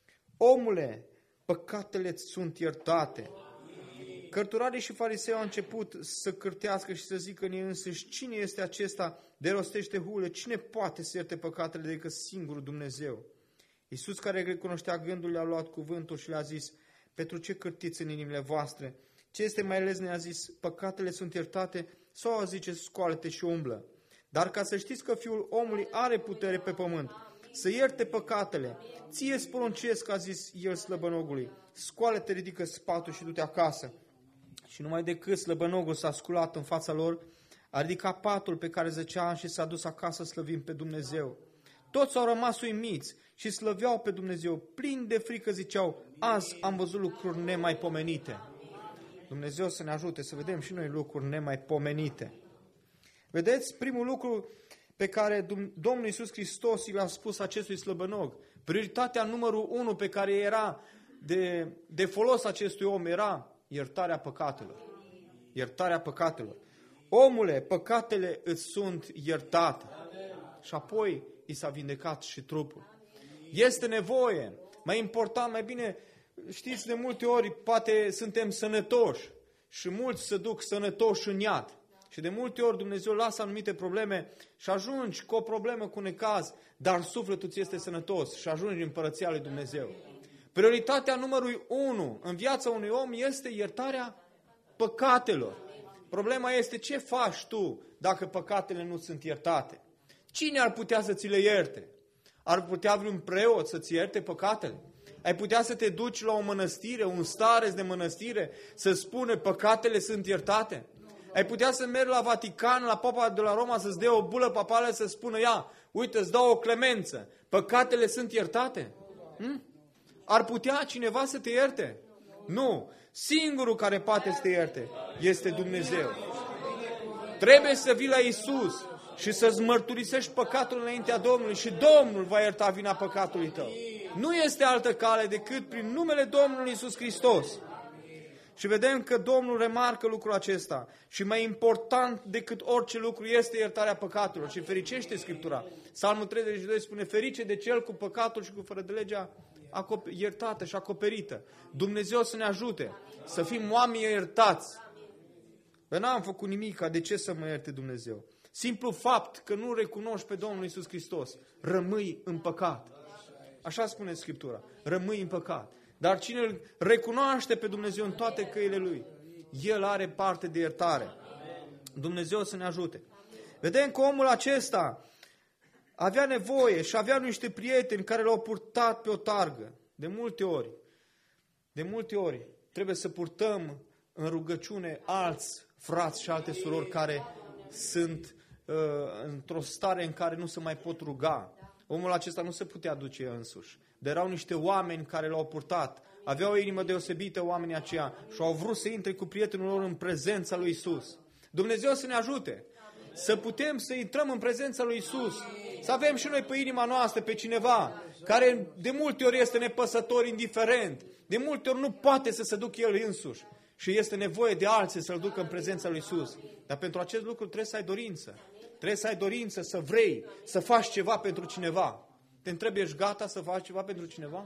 omule, păcatele-ți sunt iertate. Cărturarii și farisei au început să cârtească și să zică în ei însăși: cine este acesta de rostește hule? Cine poate să ierte păcatele decât singurul Dumnezeu? Iisus, care recunoștea gândul, le-a luat cuvântul și le-a zis: pentru ce cârtiți în inimile voastre? Ce este mai lesne? A zis: păcatele sunt iertate, sau a zice: scoală-te și umblă? Dar ca să știți că Fiul omului are putere pe pământ să ierte păcatele, ție îți poruncesc, a zis el slăbănogului: scoală-te, ridică spatul și du-te acasă. Și numai decât slăbănogul s-a sculat în fața lor, a ridicat patul pe care zăcea și s-a dus acasă slăvind pe Dumnezeu. Toți au rămas uimiți și slăveau pe Dumnezeu. Plini de frică ziceau: azi am văzut lucruri nemaipomenite. Dumnezeu să ne ajute să vedem și noi lucruri nemaipomenite. Vedeți, primul lucru pe care Domnul Iisus Hristos i l-a spus acestui slăbănog, prioritatea numărul 1 pe care era de folos acestui om era iertarea păcatelor. Iertarea păcatelor. Omule, păcatele îți sunt iertate. Și apoi i s-a vindecat și trupul. Este nevoie. Mai important, mai bine, știți, de multe ori poate suntem sănătoși și mulți se duc sănătoși în iad. Și de multe ori Dumnezeu lasă anumite probleme și ajungi cu o problemă, cu necaz, dar sufletul ți este sănătos și ajungi în împărăția lui Dumnezeu. Prioritatea numărul 1 în viața unui om este iertarea păcatelor. Problema este ce faci tu dacă păcatele nu sunt iertate. Cine ar putea să ți le ierte? Ar putea vreun preot să-ți ierte păcatele? Ai putea să te duci la o mănăstire, un stareț de mănăstire, să spună păcatele sunt iertate? Ai putea să mergi la Vatican, la Papa de la Roma, să-ți dea o bulă papală să spună, ia, uite, îți dau o clemență, păcatele sunt iertate? Ar putea cineva să te ierte? Nu. Singurul care poate să te ierte este Dumnezeu. Trebuie să vii la Iisus și să-ți mărturisești păcatul înaintea Domnului și Domnul va ierta vina păcatului tău. Nu este altă cale decât prin numele Domnului Iisus Hristos. Și vedem că Domnul remarcă lucrul acesta. Și mai important decât orice lucru este iertarea păcatelor. Și fericește Scriptura. Psalmul 32 spune, ferice de cel cu păcatul și cu fără de legea iertată și acoperită. Dumnezeu să ne ajute să fim oameni iertați. Că n-am făcut nimic, de ce să mă ierte Dumnezeu? Simplu fapt că nu recunoști pe Domnul Iisus Hristos, rămâi în păcat. Așa spune Scriptura, rămâi în păcat. Dar cine îl recunoaște pe Dumnezeu în toate căile Lui, el are parte de iertare. Dumnezeu să ne ajute. Vedem că omul acesta avea nevoie și avea niște prieteni care l-au purtat pe o targă. De multe ori trebuie să purtăm în rugăciune alți frați și alte surori care sunt într-o stare în care nu se mai pot ruga. Omul acesta nu se putea duce însuși. Dar erau niște oameni care l-au purtat. Aveau o inimă deosebită oamenii aceia și au vrut să intre cu prietenul lor în prezența lui Isus. Dumnezeu să ne ajute să putem să intrăm în prezența lui Isus. Să avem și noi pe inima noastră pe cineva care de multe ori este nepăsător, indiferent. De multe ori nu poate să se ducă el însuși. Și este nevoie de alții să-l ducă în prezența lui Isus. Dar pentru acest lucru trebuie să ai dorință. Trebuie să ai dorință, să vrei, să faci ceva pentru cineva. Te întrebi, ești gata să faci ceva pentru cineva?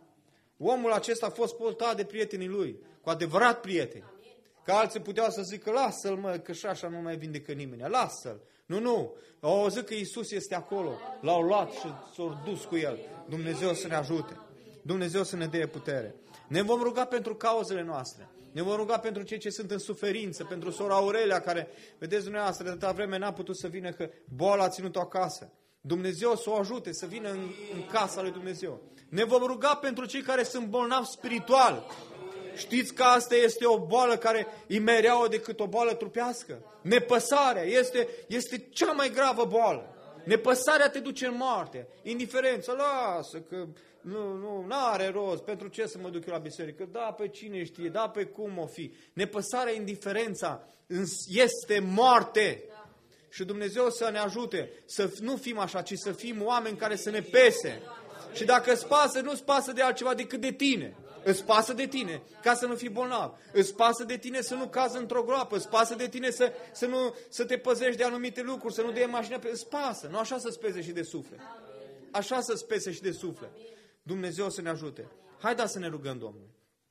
Omul acesta a fost purtat de prietenii lui, cu adevărat prieteni. Că alții puteau să zică, lasă-l mă, că și așa nu mai vindecă nimeni, lasă-l. Nu, au auzit că Iisus este acolo, l-au luat și s-au dus cu el. Dumnezeu să ne ajute, Dumnezeu să ne dea putere. Ne vom ruga pentru cauzele noastre. Ne vom ruga pentru cei ce sunt în suferință, pentru sora Aurelia, care, vedeți dumneavoastră, de atâta vreme n-a putut să vină, că boala a ținut-o acasă. Dumnezeu să o ajute să vină în casa lui Dumnezeu. Ne vom ruga pentru cei care sunt bolnavi spiritual. Știți că asta este o boală care e mai rea decât o boală trupească? Nepăsarea este cea mai gravă boală. Nepăsarea te duce în moarte. Indiferență, lasă că nu are rost. Pentru ce să mă duc eu la biserică? Da, pe cine știe, da, pe cum o fi. Nepăsarea, indiferența este moarte. Și Dumnezeu să ne ajute să nu fim așa, ci să fim oameni care să ne pese. Și dacă îți pasă, nu-ți pasă de altceva decât de tine. Îți pasă de tine ca să nu fii bolnav. Îți pasă de tine să nu cazi într-o groapă. Îți pasă de tine să te păzești de anumite lucruri, să nu dai mașina pe... Îți pasă. Nu așa să-ți pese și de suflet. Așa să-ți pese și de suflet. Dumnezeu să ne ajute. Haideți să ne rugăm Domnului.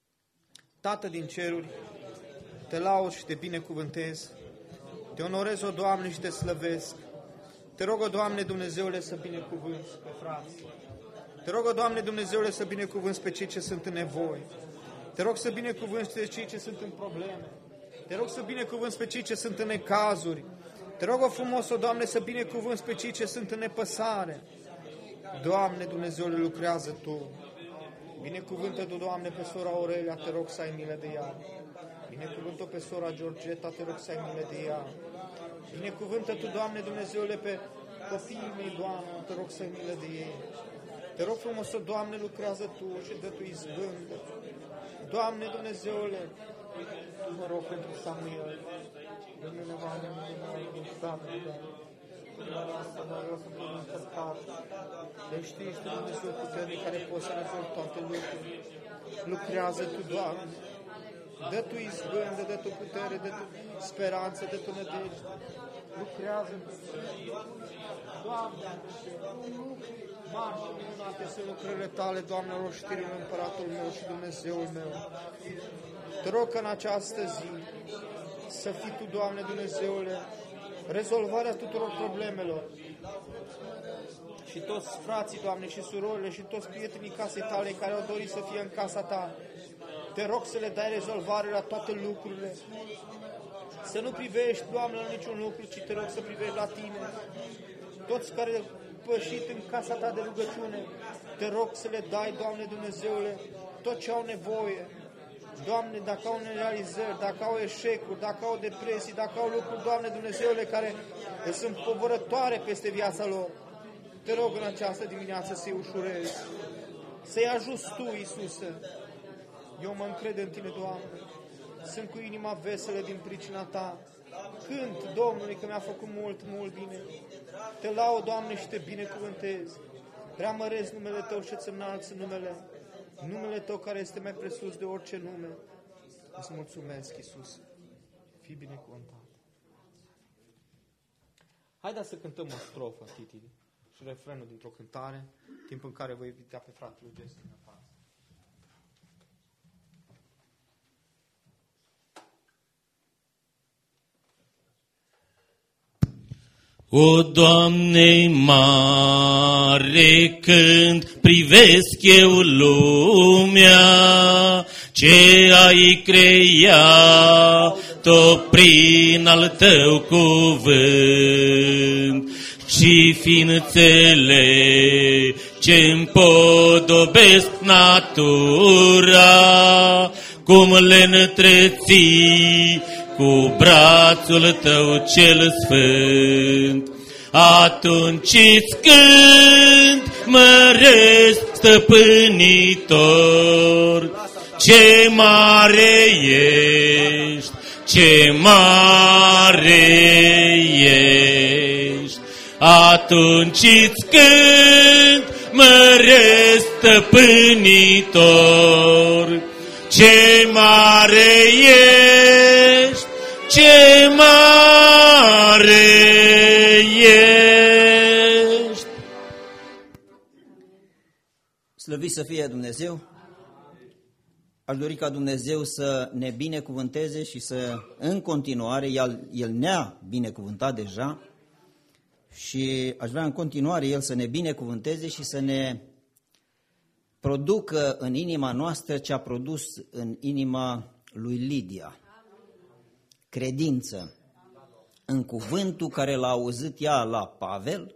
Tată din ceruri, te laud și te binecuvântez. Te onorez, o Doamne, și te slăvesc. Te rog, o Doamne, Dumnezeule, să binecuvânți pe frați. Te rog, o Doamne, Dumnezeule, să binecuvânți pe cei ce sunt în nevoie. Te rog să binecuvânți pe cei ce sunt în probleme. Te rog să binecuvânți pe cei ce sunt în necazuri. Te rog, o frumos, o Doamne, să binecuvânți pe cei ce sunt în nepăsare. Doamne, Dumnezeule, lucrează Tu. Binecuvântă-Tu, Doamne, pe sora Aurelia, te rog să ai milă de ea. Binecuvântă-o pe sora Georgeta, te rog să ai milă de ea. Binecuvântă-Tu, Doamne, Dumnezeule, pe copiii mei, Doamne, te rog să ai milă de ei. Te rog frumos, Doamne, lucrează Tu și dă Tu izbândă. Doamne, Dumnezeule, mă rog pentru Samuel. Domnule, Doamne, Deci știi, ești Dumnezeu puternic care poți să rezolvi toate lucrurile. Lucrează Tu, Doamne. Dă Tu izbândă, dă Tu putere, dă Tu speranță, dă Tu nădejde. Lucrează Tu. Doamne, mari și minunate sunt lucrările Tale, Doamne, roștirile Împăratul meu și Dumnezeul meu. Te rog că în această zi să fii Tu, Doamne Dumnezeule, rezolvarea tuturor problemelor și toți frații, Doamne, și surorile și toți prietenii casei Tale care au dorit să fie în casa Ta. Te rog să le dai rezolvare la toate lucrurile. Să nu privești, Doamne, la niciun lucru, ci te rog să privești la Tine. Toți care au pășit în casa Ta de rugăciune, te rog să le dai, Doamne Dumnezeule, tot ce au nevoie. Doamne, dacă au nerealizări, dacă au eșecuri, dacă au depresii, dacă au lucruri, Doamne Dumnezeule, care sunt povărătoare peste viața lor, te rog în această dimineață să-i ușurezi, să-i ajuți Tu, Iisuse. Eu mă încred în Tine, Doamne. Sunt cu inima veselă din pricina Ta. Cânt Domnului că mi-a făcut mult, mult bine. Te laud, Doamne, și Te binecuvântez. Preamăresc numele Tău și îți înalți numele. Numele Tău care este mai presus de orice nume. Îți mulțumesc, Iisus. Fii binecuvântat. Haideți să cântăm o strofă, Titi, și refrenul dintr-o cântare, timp în care voi invita pe fratele Gestin în față. O, Doamne mare, când privesc eu lumea, ce ai creat-o prin al Tău cuvânt, și ființele ce împodobesc natura, cum le întreții cu brațul Tău cel sfânt. Atunci îți cânt, măresc stăpânitor, ce mare ești, ce mare ești. Atunci îți cânt, măresc stăpânitor, ce mare ești, ce mare ești. Slăvit să fie Dumnezeu. Aș dori ca Dumnezeu să ne binecuvânteze și să, în continuare, El ne-a binecuvântat deja și aș vrea în continuare El să ne binecuvânteze și să ne producă în inima noastră ce a produs în inima lui Lidia. Credință în cuvântul care l-a auzit ea la Pavel,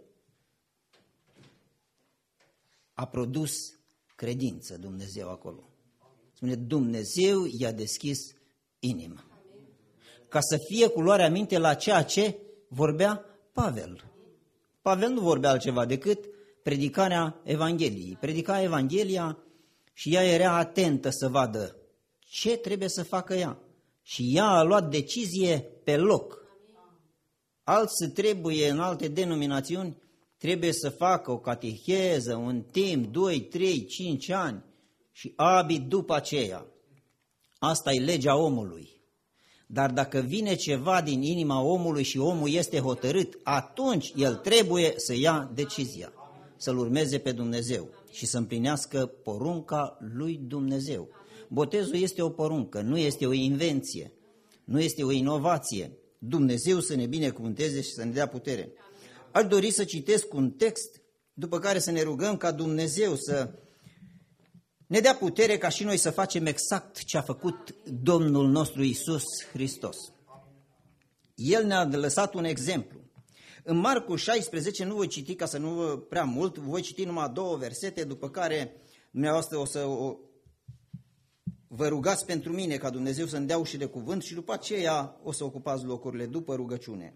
a produs credință Dumnezeu acolo. Spune, Dumnezeu i-a deschis inima. Ca să fie cu luarea minte la ceea ce vorbea Pavel. Pavel nu vorbea altceva decât predicarea Evangheliei. Predica Evanghelia și ea era atentă să vadă ce trebuie să facă ea. Și ea a luat decizie pe loc. Alții trebuie, în alte denominațiuni, trebuie să facă o cateheză, un timp, 2, 3, 5 ani și abia după aceea. Asta e legea omului. Dar dacă vine ceva din inima omului și omul este hotărât, atunci el trebuie să ia decizia, să-L urmeze pe Dumnezeu și să împlinească porunca lui Dumnezeu. Botezul este o poruncă, nu este o invenție, nu este o inovație. Dumnezeu să ne binecuvânteze și să ne dea putere. Aș dori să citesc un text, după care să ne rugăm ca Dumnezeu să ne dea putere ca și noi să facem exact ce a făcut Domnul nostru Iisus Hristos. El ne-a lăsat un exemplu. În Marcu 16, nu voi citi ca să nu vă prea mult, voi citi numai 2 versete, după care dumneavoastră o să vă rugați pentru mine ca Dumnezeu să-mi dea uși de cuvânt și după aceea o să ocupați locurile după rugăciune.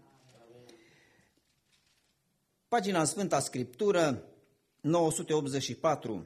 Pagina în Sfânta Scriptură, 984,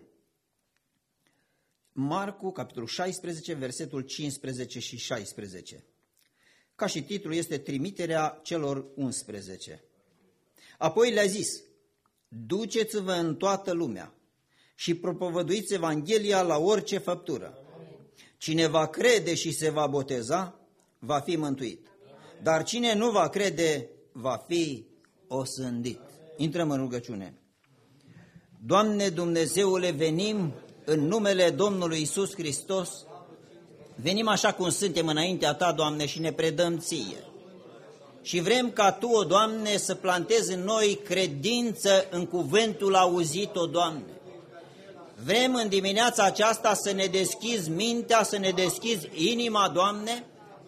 Marcu, capitolul 16, versetul 15 și 16. Ca și titlul este Trimiterea celor 11. Apoi le-a zis, duceți-vă în toată lumea și propovăduiți Evanghelia la orice făptură. Cine va crede și se va boteza, va fi mântuit. Dar cine nu va crede, va fi osândit. Intrăm în rugăciune. Doamne Dumnezeule, venim în numele Domnului Iisus Hristos, venim așa cum suntem înaintea Ta, Doamne, și ne predăm Ție. Și vrem ca Tu, o Doamne, să plantezi în noi credință în cuvântul auzit, o Doamne. Vrem în dimineața aceasta să ne deschizi mintea, să ne deschizi inima, Doamne,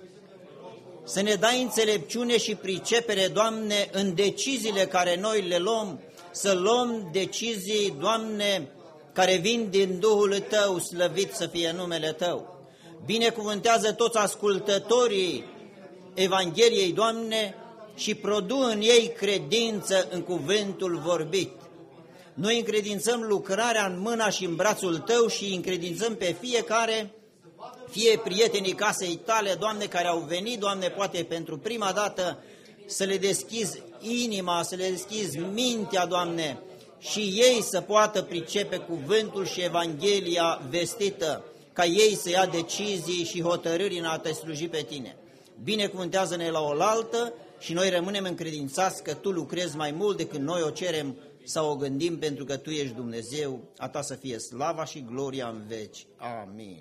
să ne dai înțelepciune și pricepere, Doamne, în deciziile care noi le luăm, să luăm decizii, Doamne, care vin din Duhul Tău, slăvit să fie numele Tău. Binecuvântează toți ascultătorii Evangheliei, Doamne, și produ în ei credință în cuvântul vorbit. Noi încredințăm lucrarea în mâna și în brațul Tău și încredințăm pe fiecare, fie prietenii casei Tale, Doamne, care au venit, Doamne, poate pentru prima dată, să le deschizi inima, să le deschizi mintea, Doamne, și ei să poată pricepe cuvântul și Evanghelia vestită, ca ei să ia decizii și hotărâri în a Te sluji pe Tine. Binecuvântează-ne la oaltă și noi rămânem încredințați că Tu lucrezi mai mult decât noi o cerem sau o gândim, pentru că Tu ești Dumnezeu, a Ta să fie slava și gloria în veci. Amin.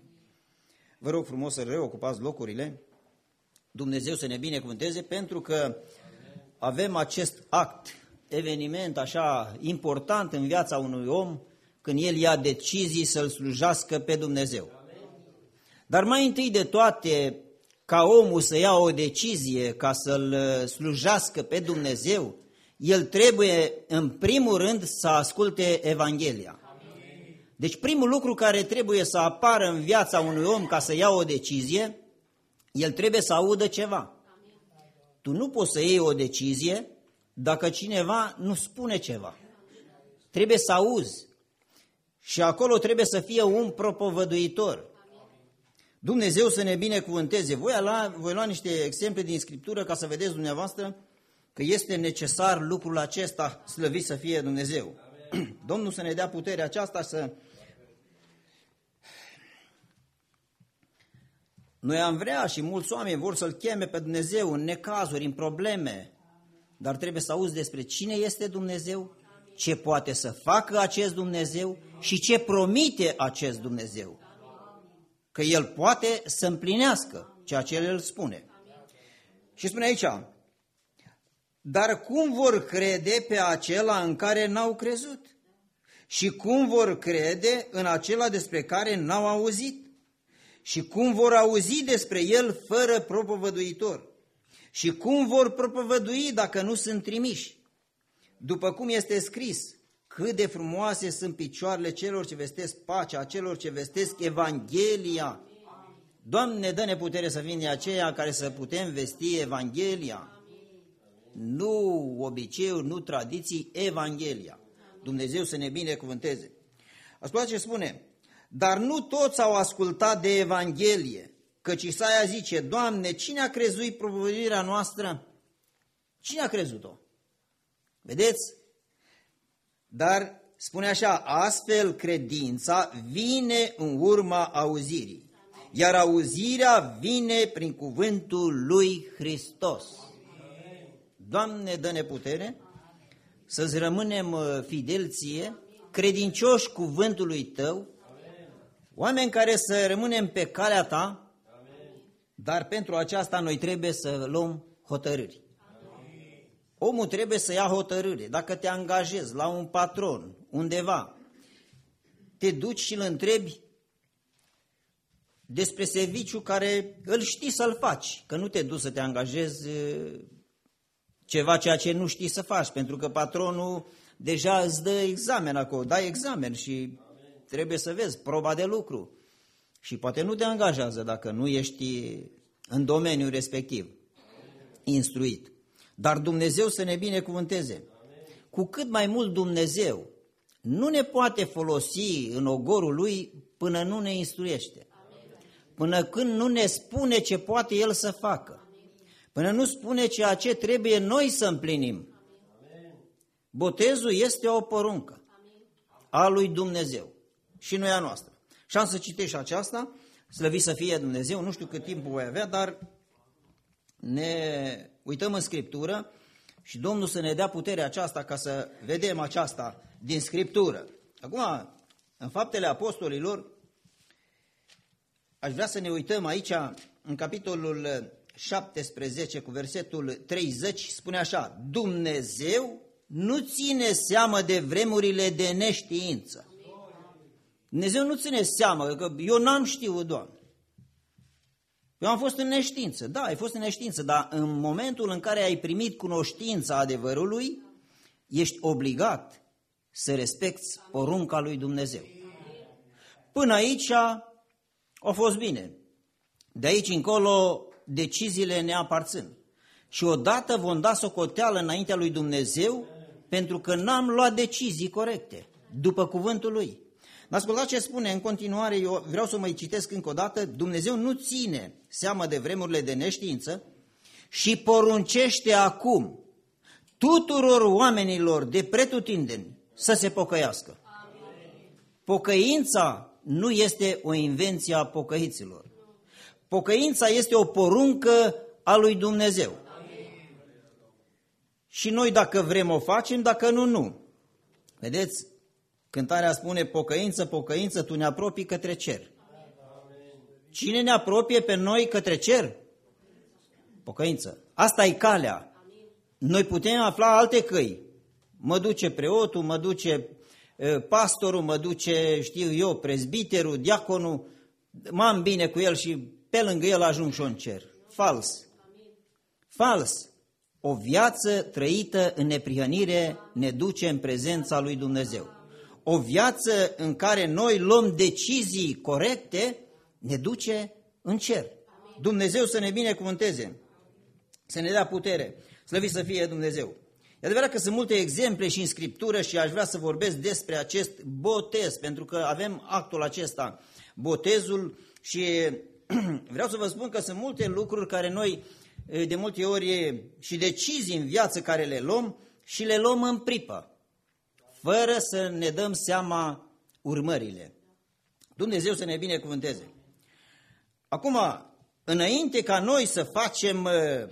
Vă rog frumos să reocupați locurile, Dumnezeu să ne binecuvânteze, pentru că avem acest act, eveniment așa important în viața unui om, când el ia decizii să-L slujească pe Dumnezeu. Dar mai întâi de toate, ca omul să ia o decizie ca să-L slujească pe Dumnezeu, el trebuie în primul rând să asculte Evanghelia. Deci primul lucru care trebuie să apară în viața unui om ca să ia o decizie, el trebuie să audă ceva. Tu nu poți să iei o decizie dacă cineva nu spune ceva. Trebuie să auzi. Și acolo trebuie să fie un propovăduitor. Dumnezeu să ne binecuvânteze. Voi lua niște exemple din Scriptură ca să vedeți dumneavoastră că este necesar lucrul acesta, slăvit să fie Dumnezeu. Domnul să ne dea puterea aceasta să... Noi am vrea și mulți oameni vor să-L cheme pe Dumnezeu în necazuri, în probleme, dar trebuie să auzi despre cine este Dumnezeu, ce poate să facă acest Dumnezeu și ce promite acest Dumnezeu. Că El poate să împlinească ceea ce El spune. Și spune aici, dar cum vor crede pe acela în care n-au crezut? Și cum vor crede în acela despre care n-au auzit? Și cum vor auzi despre El fără propovăduitor? Și cum vor propovădui dacă nu sunt trimiși? După cum este scris, cât de frumoase sunt picioarele celor ce vestesc pacea, celor ce vestesc Evanghelia. Doamne, dă-ne putere să fim de aceia care să putem vesti Evanghelia. Nu obiceiuri, nu tradiții, Evanghelia. Dumnezeu să ne binecuvânteze. Ascultați ce spune, dar nu toți au ascultat de Evanghelie, căci Isaia zice, Doamne, cine a crezut propovăduirea noastră? Cine a crezut-o? Vedeți? Dar spune așa, astfel credința vine în urma auzirii, iar auzirea vine prin cuvântul lui Hristos. Doamne, dă-ne putere să-ți rămânem fideli Ție, credincioși cuvântului Tău, oameni care să rămânem pe calea Ta, dar pentru aceasta noi trebuie să luăm hotărâri. Omul trebuie să ia hotărâre. Dacă te angajezi la un patron, undeva, te duci și îl întrebi despre serviciu care îl știi să-l faci, că nu te duci să te angajezi ceea ce nu știi să faci, pentru că patronul deja îți dă examen acolo, dai examen și trebuie să vezi proba de lucru. Și poate nu te angajează dacă nu ești în domeniul respectiv instruit. Dar Dumnezeu să ne binecuvânteze. Cu cât mai mult Dumnezeu nu ne poate folosi în ogorul Lui până nu ne instruiește. Până când nu ne spune ce poate El să facă. Până nu spune ceea ce trebuie noi să împlinim. Botezul este o poruncă a lui Dumnezeu și nu a noastră. Și am să citesc și aceasta, slăvit să fie Dumnezeu, nu știu cât timp voi avea, dar ne uităm în Scriptură și Domnul să ne dea puterea aceasta ca să vedem aceasta din Scriptură. Acum, în Faptele Apostolilor, aș vrea să ne uităm aici în capitolul 17 cu versetul 30 spune așa: Dumnezeu nu ține seamă de vremurile de neștiință. Dumnezeu nu ține seamă, că eu n-am știut, Doamne. Eu am fost în neștiință. Da, ai fost în neștiință, dar în momentul în care ai primit cunoștința adevărului, ești obligat să respecti porunca lui Dumnezeu. Până aici a fost bine. De aici încolo deciziile ne aparțin. Și odată vom da socoteală înaintea lui Dumnezeu pentru că n-am luat decizii corecte, după cuvântul lui. Ascultați ce spune în continuare, eu vreau să mai citesc încă o dată: Dumnezeu nu ține seamă de vremurile de neștiință și poruncește acum tuturor oamenilor de pretutindeni să se pocăiască. Pocăința nu este o invenție a pocăiților. Pocăința este o poruncă a lui Dumnezeu. Și noi dacă vrem o facem, dacă nu, nu. Vedeți? Cântarea spune: pocăință, pocăință, tu ne apropii către cer. Cine ne apropie pe noi către cer? Pocăință. Asta e calea. Noi putem afla alte căi. Mă duce preotul, mă duce pastorul, mă duce, știu eu, prezbiterul, diaconul, m-am bine cu el și pe lângă el ajung și în cer. Fals. Fals. O viață trăită în neprihănire ne duce în prezența lui Dumnezeu. O viață în care noi luăm decizii corecte ne duce în cer. Dumnezeu să ne binecuvânteze, să ne dea putere. Slăvit să fie Dumnezeu. E adevărat că sunt multe exemple și în Scriptură și aș vrea să vorbesc despre acest botez, pentru că avem actul acesta, botezul, și vreau să vă spun că sunt multe lucruri care noi de multe ori și decizii în viață care le luăm și le luăm în pripă, fără să ne dăm seama urmările. Dumnezeu să ne binecuvânteze. Acum, înainte ca noi să facem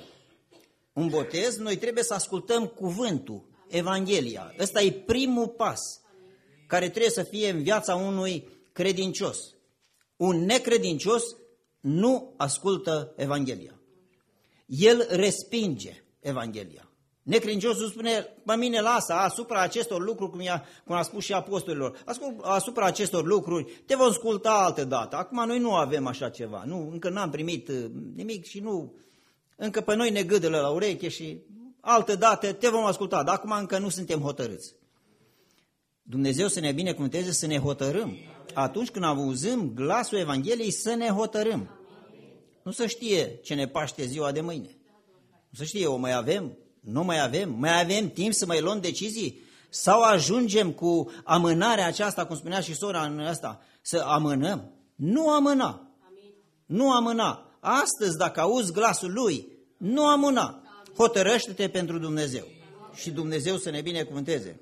un botez, noi trebuie să ascultăm cuvântul, Evanghelia. Ăsta e primul pas care trebuie să fie în viața unui credincios. Un necredincios nu ascultă Evanghelia. El respinge Evanghelia. Necredinciosul spune: pe mine lasă, asupra acestor lucruri, cum a spus și apostolilor, asupra acestor lucruri te vom asculta altă dată. Acum noi nu avem așa ceva, nu, încă n-am primit nimic și nu, încă pe noi ne gâdălă la ureche și altă dată te vom asculta, dar acum încă nu suntem hotărâți. Dumnezeu să ne binecuvânteze să ne hotărâm. Atunci când auzim glasul Evangheliei să ne hotărâm. Nu să știe ce ne paște ziua de mâine. Nu să știe, o mai avem, nu mai avem, mai avem timp să mai luăm decizii? Sau ajungem cu amânarea aceasta, cum spunea și sora în asta, să amânăm? Nu amâna. Nu amâna. Astăzi, dacă auzi glasul lui, nu amâna. Hotărăște-te pentru Dumnezeu. Și Dumnezeu să ne binecuvânteze.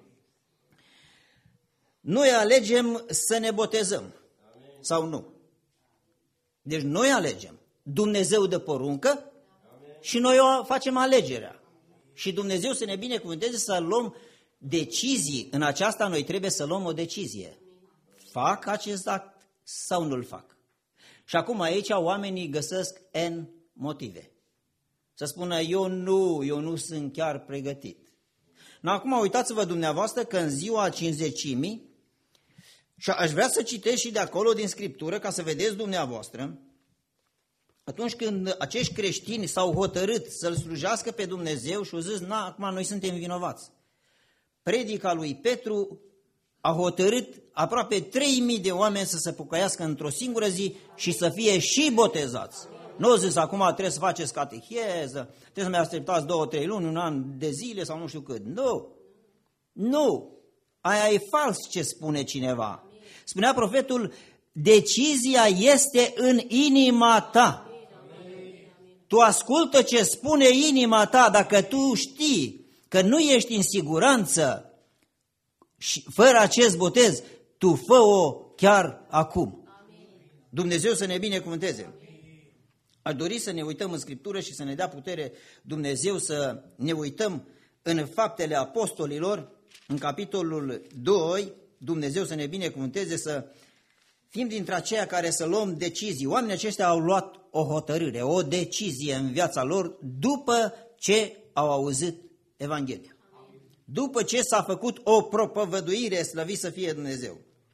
Noi alegem să ne botezăm sau nu. Deci noi alegem. Dumnezeu dă poruncă și noi o facem alegerea. Și Dumnezeu să ne binecuvânteze să luăm decizii. În aceasta noi trebuie să luăm o decizie. Fac acest act sau nu-l fac? Și acum aici oamenii găsesc N motive. Să spună: eu nu sunt chiar pregătit. Acum uitați-vă dumneavoastră că în ziua Cincizecimii, și aș vrea să citesc și de acolo din Scriptură ca să vedeți dumneavoastră, atunci când acești creștini s-au hotărât să-L slujească pe Dumnezeu și au zis: acum noi suntem vinovați. Predica lui Petru a hotărât aproape 3.000 de oameni să se pocăiască într-o singură zi și să fie și botezați. Nu au zis: acum trebuie să faceți cateheză, trebuie să mai așteptați 2-3 luni, un an de zile sau nu știu cât. Nu. Aia e fals ce spune cineva. Spunea profetul: decizia este în inima ta. Tu ascultă ce spune inima ta. Dacă tu știi că nu ești în siguranță și fără acest botez, tu fă-o chiar acum. Dumnezeu să ne binecuvânteze. Aș dori să ne uităm în Scriptură și să ne dea putere Dumnezeu să ne uităm în Faptele Apostolilor, în capitolul 2, Dumnezeu să ne binecuvânteze, să fim dintre aceia care să luăm decizii. Oamenii aceștia au luat o hotărâre, o decizie în viața lor după ce au auzit Evanghelia. După ce s-a făcut o propovăduire, slăvit să fie Dumnezeu.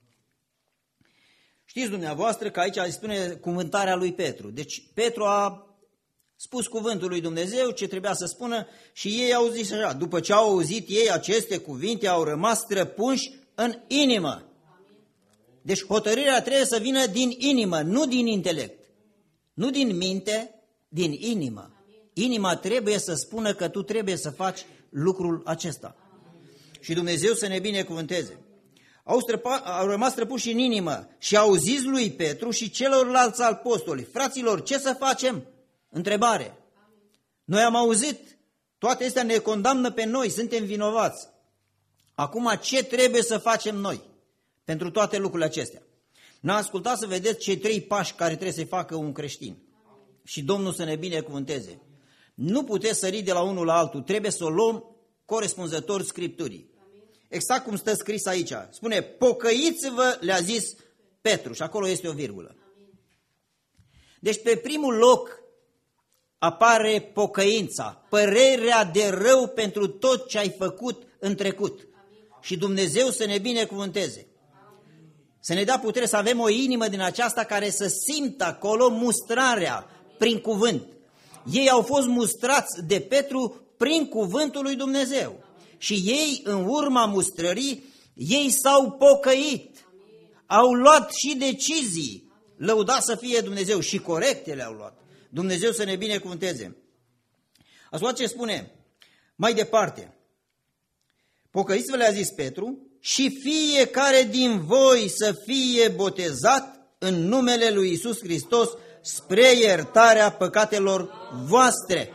Știți dumneavoastră că aici spune cuvântarea lui Petru. Deci Petru a spus cuvântul lui Dumnezeu ce trebuia să spună și ei au zis așa. După ce au auzit ei aceste cuvinte, au rămas străpunși în inimă. Deci hotărârea trebuie să vină din inimă, nu din intelect. Nu din minte, din inimă. Inima trebuie să spună că tu trebuie să faci lucrul acesta. Și Dumnezeu să ne binecuvânteze. Au rămas străpuși în inimă și au zis lui Petru și celorlalți apostoli: fraților, ce să facem? Întrebare. Noi am auzit, toate astea ne condamnă pe noi, suntem vinovați. Acum ce trebuie să facem noi pentru toate lucrurile acestea? Ne-a ascultat să vedeți cei 3 pași care trebuie să-i facă un creștin. Și Domnul să ne binecuvânteze. Nu puteți sări de la unul la altul, trebuie să o luăm corespunzător Scripturii. Exact cum stă scris aici. Spune, pocăiți-vă, le-a zis Petru, și acolo este o virgulă. Deci pe primul loc apare pocăința, părerea de rău pentru tot ce ai făcut în trecut. Și Dumnezeu să ne binecuvânteze. Să ne dea putere să avem o inimă din aceasta care să simtă acolo mustrarea prin cuvânt. Ei au fost mustrați de Petru prin cuvântul lui Dumnezeu. Și ei, în urma mustrării, ei s-au pocăit. Au luat și decizii. Lăudat să fie Dumnezeu, și corecte le-au luat. Dumnezeu să ne binecuvânteze. Ascultați ce spune mai departe. Pocăiți-vă, le-a zis Petru, și fiecare din voi să fie botezat în numele lui Iisus Hristos spre iertarea păcatelor voastre.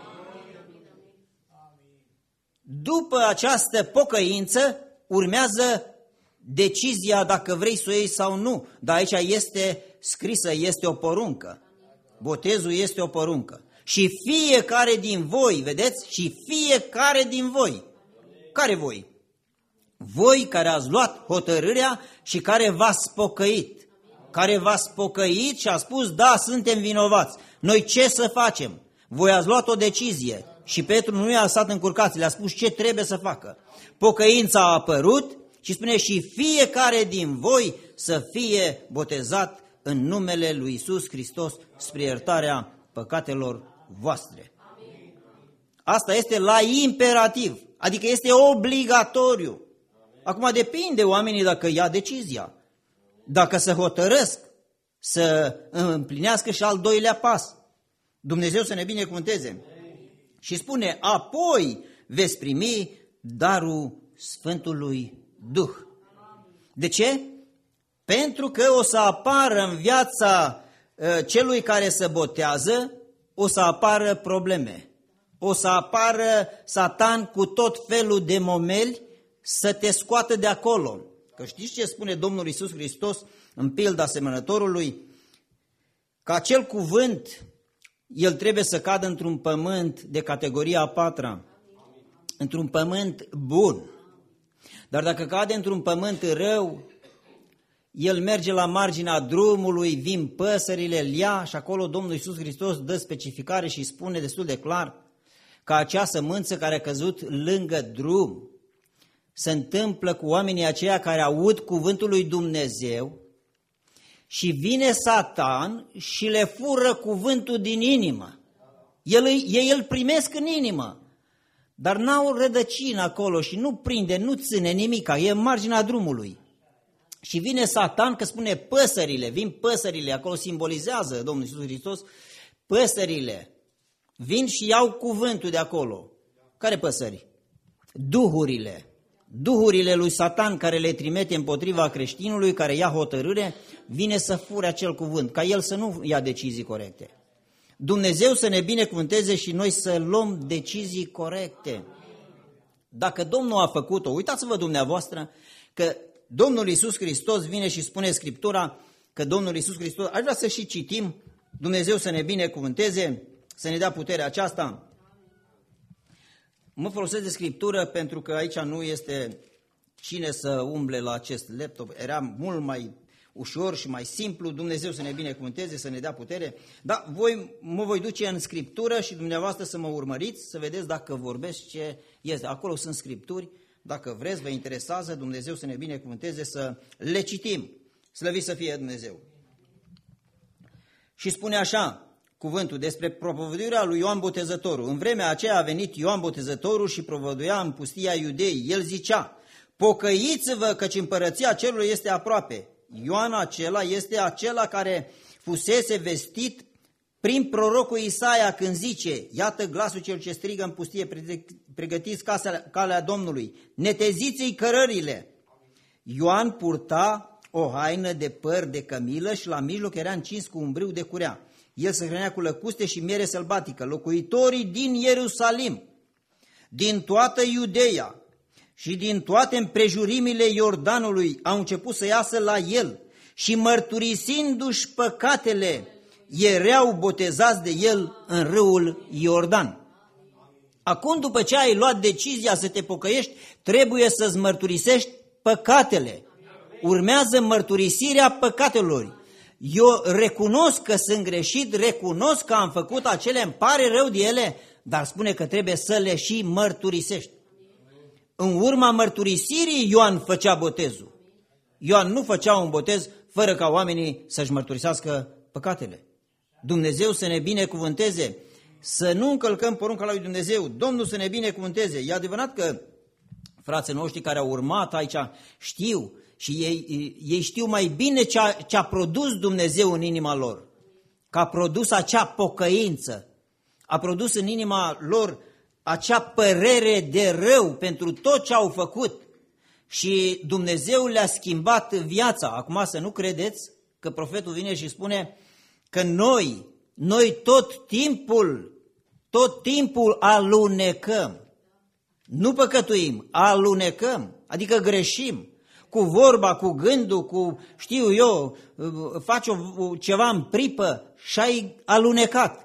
După această pocăință urmează decizia dacă vrei să o iei sau nu. Dar aici este scrisă, este o poruncă. Botezul este o poruncă. Și fiecare din voi, vedeți? Și fiecare din voi. Care voi? Voi care ați luat hotărârea și care v-ați pocăit. Care v-ați pocăit și a spus, da, suntem vinovați. Noi ce să facem? Voi ați luat o decizie. Și Petru nu i-a lăsat încurcați, le-a spus ce trebuie să facă. Pocăința a apărut și spune, și fiecare din voi să fie botezat în numele lui Iisus Hristos spre iertarea păcatelor voastre. Asta este la imperativ, adică este obligatoriu. Acum depinde oamenii dacă ia decizia, dacă se hotărăsc să împlinească și al doilea pas. Dumnezeu să ne binecuvânteze. Și spune, apoi veți primi darul Sfântului Duh. De ce? Pentru că o să apară în viața celui care se botează, o să apară probleme. O să apară Satan cu tot felul de momeli să te scoată de acolo. Că știți ce spune Domnul Iisus Hristos în pilda semănătorului? Că acel cuvânt, el trebuie să cadă într-un pământ de categoria a 4-a, într-un pământ bun. Dar dacă cade într-un pământ rău, el merge la marginea drumului, vin păsările, îl ia și acolo Domnul Iisus Hristos dă specificare și spune destul de clar că acea sămânță care a căzut lângă drum se întâmplă cu oamenii aceia care aud cuvântul lui Dumnezeu și vine Satan și le fură cuvântul din inimă. Ei îl primesc în inimă, dar n-au rădăcină acolo și nu prinde, nu ține nimica, e în marginea drumului. Și vine Satan, că spune păsările, vin păsările, acolo simbolizează Domnul Iisus Hristos, păsările vin și iau cuvântul de acolo. Care păsări? Duhurile. Duhurile lui Satan care le trimite împotriva creștinului, care ia hotărâre, vine să fure acel cuvânt, ca el să nu ia decizii corecte. Dumnezeu să ne binecuvânteze și noi să luăm decizii corecte. Dacă Domnul a făcut-o, uitați-vă dumneavoastră că Domnul Iisus Hristos vine și spune Scriptura că Domnul Iisus Hristos, aș vrea să și citim, Dumnezeu să ne binecuvânteze, să ne dea puterea aceasta. Mă folosesc de Scriptură pentru că aici nu este cine să umble la acest laptop, era mult mai ușor și mai simplu. Dumnezeu să ne binecuvânteze, să ne dea putere. Dar mă voi duce în Scriptură și dumneavoastră să mă urmăriți, să vedeți dacă vorbesc ce este. Acolo sunt Scripturi, dacă vreți, vă interesează, Dumnezeu să ne binecuvânteze, să le citim. Slăvit să fie Dumnezeu. Și spune așa cuvântul despre propovăduirea lui Ioan Botezătorul. În vremea aceea a venit Ioan Botezătorul și propovăduia în pustia Iudeii. El zicea: pocăiți-vă, căci împărăția cerului este aproape. Ioan acela este acela care fusese vestit prin prorocul Isaia când zice: iată glasul cel ce strigă în pustie, pregătiți calea Domnului, neteziți-i cărările. Ioan purta o haină de păr de cămilă și la mijloc era încins cu un brâu de curea. El se hrănea cu lăcuste și miere sălbatică. Locuitorii din Ierusalim, din toată Iudeea și din toate împrejurimile Iordanului au început să iasă la el și mărturisindu-și păcatele, erau botezați de el în râul Iordan. Acum, după ce ai luat decizia să te pocăiești, trebuie să-ți mărturisești păcatele. Urmează mărturisirea păcatelor. Eu recunosc că sunt greșit, recunosc că am făcut acele, îmi pare rău de ele, dar spune că trebuie să le și mărturisești. În urma mărturisirii Ioan făcea botezul. Ioan nu făcea un botez fără ca oamenii să-și mărturisească păcatele. Dumnezeu să ne binecuvânteze, să nu încălcăm porunca lui Dumnezeu, Domnul să ne binecuvânteze. E adevărat că frații noștri care au urmat aici știu și ei știu mai bine ce a produs Dumnezeu în inima lor, că a produs acea pocăință, a produs în inima lor acea părere de rău pentru tot ce au făcut și Dumnezeu le-a schimbat viața. Acum să nu credeți că profetul vine și spune că noi tot timpul alunecăm, nu păcătuim, alunecăm, adică greșim, cu vorba, cu gândul, cu știu eu, faci ceva în pripă și ai alunecat.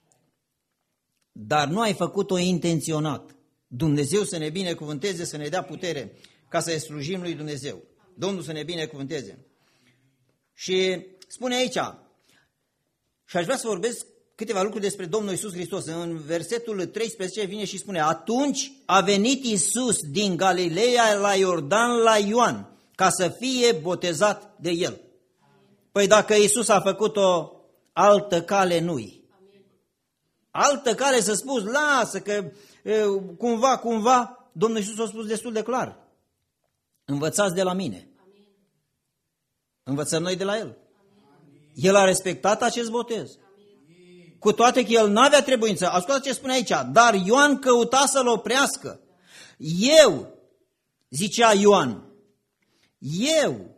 Dar nu ai făcut-o intenționat. Dumnezeu să ne binecuvânteze, să ne dea putere ca să slujim lui Dumnezeu. Domnul să ne binecuvânteze. Și spune aici, și aș vrea să vorbesc câteva lucruri despre Domnul Iisus Hristos. În versetul 13 vine și spune: atunci a venit Iisus din Galileea la Iordan la Ioan ca să fie botezat de el. Păi dacă Iisus a făcut-o, altă cale nu-i. Altă cale să spus, lasă că cumva, Domnul Iisus a spus destul de clar. Învățați de la mine. Învățăm noi de la El. El a respectat acest botez. Cu toate că el n-avea trebuință. Ascultă ce spune aici. Dar Ioan căuta să-l oprească. Eu, zicea Ioan, eu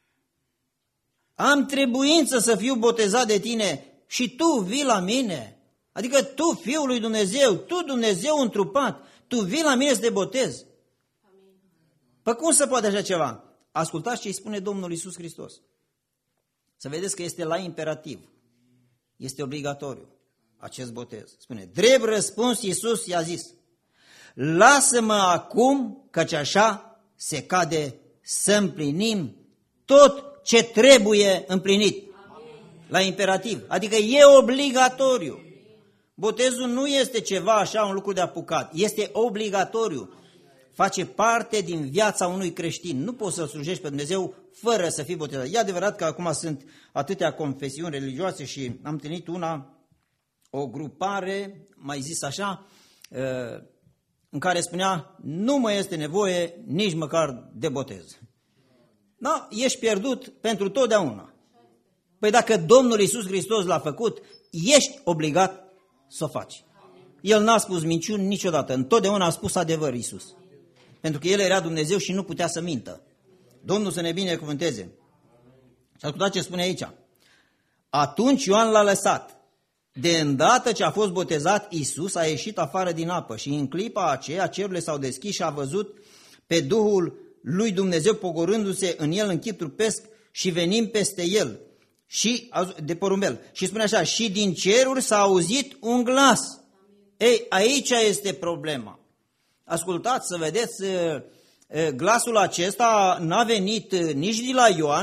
am trebuință să fiu botezat de tine și tu vii la mine. Adică tu, Fiul lui Dumnezeu, tu Dumnezeu întrupat, tu vii la mine să te botezi. Păi cum se poate așa ceva? Ascultați ce îi spune Domnul Iisus Hristos. Să vedeți că este la imperativ. Este obligatoriu acest botez. Spune, drept răspuns Iisus i-a zis: lasă-mă acum, căci așa se cade să împlinim tot ce trebuie împlinit. La imperativ. Adică e obligatoriu. Botezul nu este ceva așa, un lucru de apucat. Este obligatoriu. Face parte din viața unui creștin. Nu poți să slujești pe Dumnezeu fără să fii botezat. E adevărat că acum sunt atâtea confesiuni religioase și am întâlnit o grupare, mai zis așa, în care spunea, nu mai este nevoie nici măcar de botez. Da, ești pierdut pentru totdeauna. Păi dacă Domnul Iisus Hristos l-a făcut, ești obligat să o faci. El n-a spus minciuni niciodată, întotdeauna a spus adevăr Iisus. Pentru că El era Dumnezeu și nu putea să mintă. Domnul să ne binecuvânteze. Și ascultați ce spune aici. Atunci Ioan l-a lăsat. De îndată ce a fost botezat, Iisus a ieșit afară din apă și în clipa aceea cerurile s-au deschis și a văzut pe Duhul lui Dumnezeu pogorându-se în el în chip trupesc și venind peste el și de porumbel. Și spune așa, și din ceruri s-a auzit un glas. Ei, aici este problema. Ascultați să vedeți, glasul acesta n-a venit nici de la Ioan,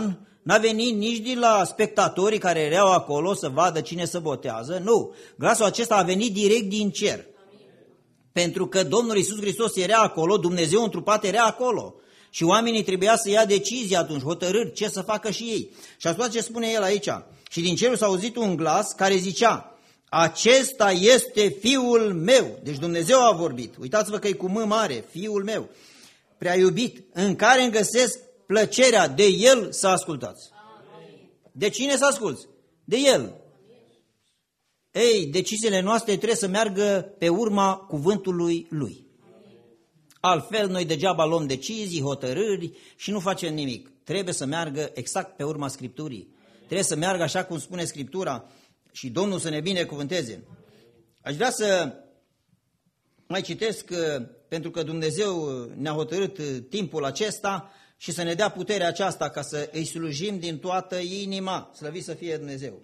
n-a venit nici din la spectatorii care erau acolo să vadă cine se botează, nu. Glasul acesta a venit direct din cer. Pentru că Domnul Iisus Hristos era acolo, Dumnezeu întrupat era acolo. Și oamenii trebuia să ia decizii atunci, hotărâri, ce să facă și ei. Și ascultați ce spune el aici. Și din cerul s-a auzit un glas care zicea: acesta este Fiul meu. Deci Dumnezeu a vorbit. Uitați-vă că e cu M mare, Fiul meu, prea iubit, în care îmi găsesc plăcerea, de El să ascultați. De cine să asculți? De El. Ei, deciziile noastre trebuie să meargă pe urma cuvântului Lui. Altfel, noi degeaba luăm decizii, hotărâri și nu facem nimic. Trebuie să meargă exact pe urma Scripturii. Trebuie să meargă așa cum spune Scriptura și Domnul să ne binecuvânteze. Aș vrea să mai citesc, pentru că Dumnezeu ne-a hotărât timpul acesta și să ne dea puterea aceasta ca să îi slujim din toată inima. Slăvit să fie Dumnezeu.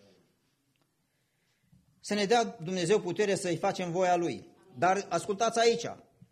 Să ne dea Dumnezeu putere să-i facem voia Lui. Dar ascultați aici.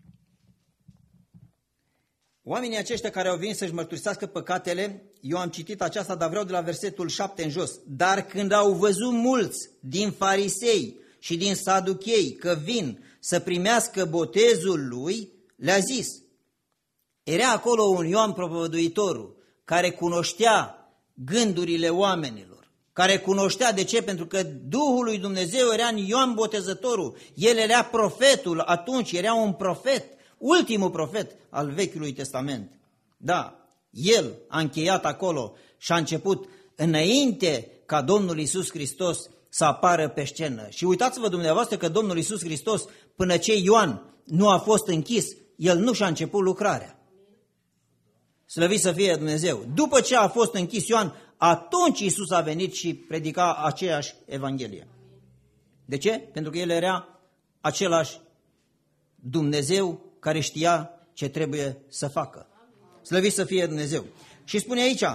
Oamenii aceștia care au venit să-și mărturisească păcatele, eu am citit aceasta, dar vreau de la versetul 7 în jos. Dar când au văzut mulți din farisei și din saduchei că vin să primească botezul lui, le-a zis. Era acolo un Ioan propovăduitorul care cunoștea gândurile oamenilor, care cunoștea, de ce? Pentru că Duhul lui Dumnezeu era în Ioan Botezătorul, el era profetul, atunci era un profet, ultimul profet al Vechiului Testament. Da, el a încheiat acolo și a început înainte ca Domnul Iisus Hristos să apară pe scenă. Și uitați-vă dumneavoastră că Domnul Iisus Hristos, până ce Ioan nu a fost închis, el nu și-a început lucrarea. Slăvit să fie Dumnezeu. După ce a fost închis Ioan, atunci Iisus a venit și predica aceeași Evanghelie. De ce? Pentru că el era același Dumnezeu care știa ce trebuie să facă. Slăvit să fie Dumnezeu. Și spune aici,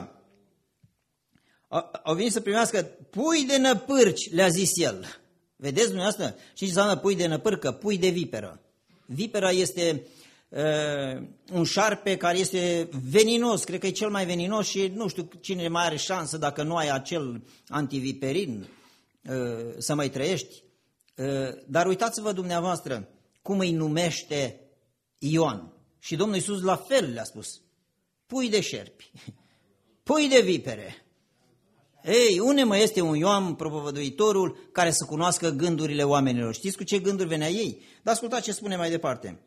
au venit să primească pui de năpârci, le-a zis el. Vedeți dumneavoastră? Știți ce înseamnă pui de năpârcă? Pui de viperă. Vipera este un șarpe care este veninos, cred că e cel mai veninos și nu știu cine mai are șansă dacă nu ai acel antiviperin să mai trăiești. Dar uitați-vă dumneavoastră cum îi numește Ioan. Și Domnul Iisus la fel le-a spus. Pui de șerpi, pui de vipere. Ei, unde mai este un Ioan propovăduitorul care să cunoască gândurile oamenilor? Știți cu ce gânduri venea ei? Dar ascultați ce spune mai departe.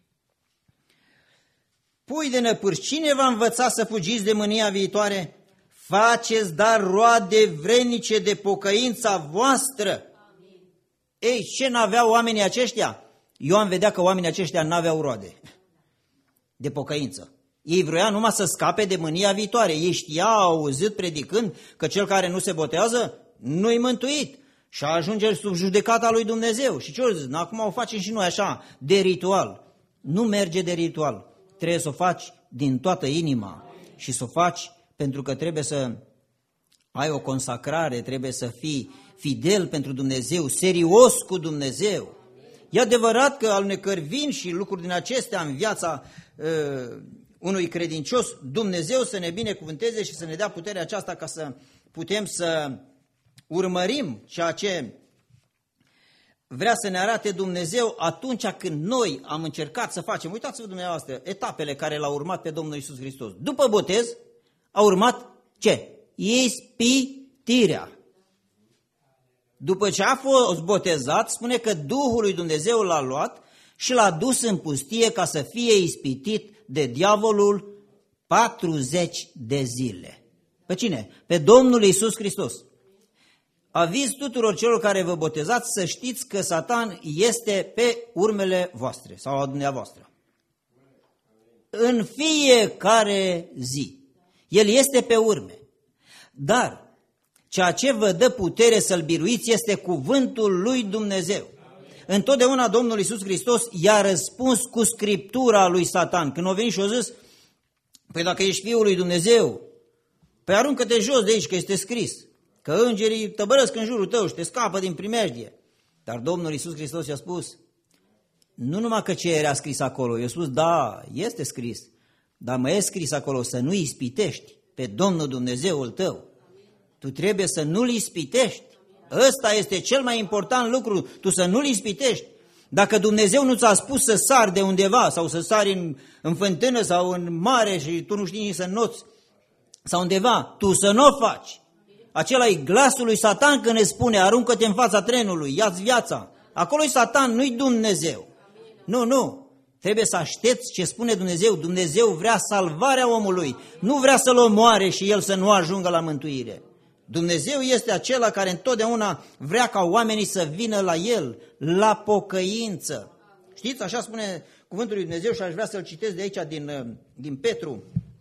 Pui de năpârci, cine v-a învățat să fugiți de mânia viitoare? Faceți dar roade vrednice de pocăința voastră. Ei, ce n-aveau oamenii aceștia? Ioan vedea că oamenii aceștia n-aveau roade de pocăință. Ei vroiau numai să scape de mânia viitoare. Ei știau, au auzit predicând că cel care nu se botează nu-i mântuit și ajunge sub judecata lui Dumnezeu. Și ce au zis? Acum o facem și noi așa, de ritual. Nu merge de ritual. Trebuie să o faci din toată inima și să o faci pentru că trebuie să ai o consacrare, trebuie să fii fidel pentru Dumnezeu, serios cu Dumnezeu. E adevărat că alunecări vin și lucruri din acestea în viața unui credincios, Dumnezeu să ne binecuvânteze și să ne dea puterea aceasta ca să putem să urmărim ceea ce vrea să ne arate Dumnezeu atunci când noi am încercat să facem. Uitați-vă dumneavoastră etapele care l-au urmat pe Domnul Iisus Hristos. După botez a urmat ce? Ispitirea. După ce a fost botezat, spune că Duhul lui Dumnezeu l-a luat și l-a dus în pustie ca să fie ispitit de diavolul 40 de zile. Pe cine? Pe Domnul Iisus Hristos. Aviz tuturor celor care vă botezați să știți că Satan este pe urmele voastre sau a dumneavoastră. În fiecare zi. El este pe urme. Dar ceea ce vă dă putere să-l biruiți este cuvântul lui Dumnezeu. Întotdeauna Domnul Iisus Hristos i-a răspuns cu Scriptura lui Satan. Când a venit și a zis, păi dacă ești Fiul lui Dumnezeu, păi aruncă-te jos de aici că este scris, că îngerii tăbărăsc în jurul tău și te scapă din primejdie. Dar Domnul Iisus Hristos i-a spus, nu numai că ce era scris acolo, i-a spus, da, este scris, dar mai e scris acolo să nu ispitești pe Domnul Dumnezeul tău. Tu trebuie să nu-L ispitești. Ăsta este cel mai important lucru, tu să nu-L ispitești. Dacă Dumnezeu nu ți-a spus să sari de undeva sau să sari în fântână sau în mare și tu nu știi nici să înnoți sau undeva, tu să nu o faci. Acela e glasul lui Satan când ne spune, aruncă-te în fața trenului, ia-ți viața. Acolo-i Satan, nu-i Dumnezeu. Nu. Trebuie să aștepți ce spune Dumnezeu. Dumnezeu vrea salvarea omului, nu vrea să-l omoare și el să nu ajungă la mântuire. Dumnezeu este acela care întotdeauna vrea ca oamenii să vină la El, la pocăință. Știți, așa spune cuvântul lui Dumnezeu și aș vrea să-l citesc de aici din Petru.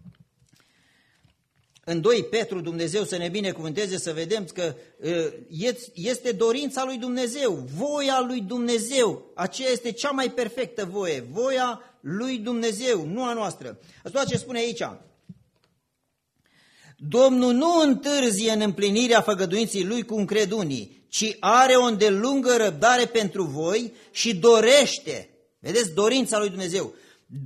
În 2 Petru, Dumnezeu să ne binecuvânteze, să vedem că este dorința lui Dumnezeu, voia lui Dumnezeu. Aceea este cea mai perfectă voie, voia lui Dumnezeu, nu a noastră. Asta ce spune aici. Domnul nu întârzie în împlinirea făgăduinței lui cum cred unii, ci are o îndelungă răbdare pentru voi și dorește, vedeți dorința lui Dumnezeu,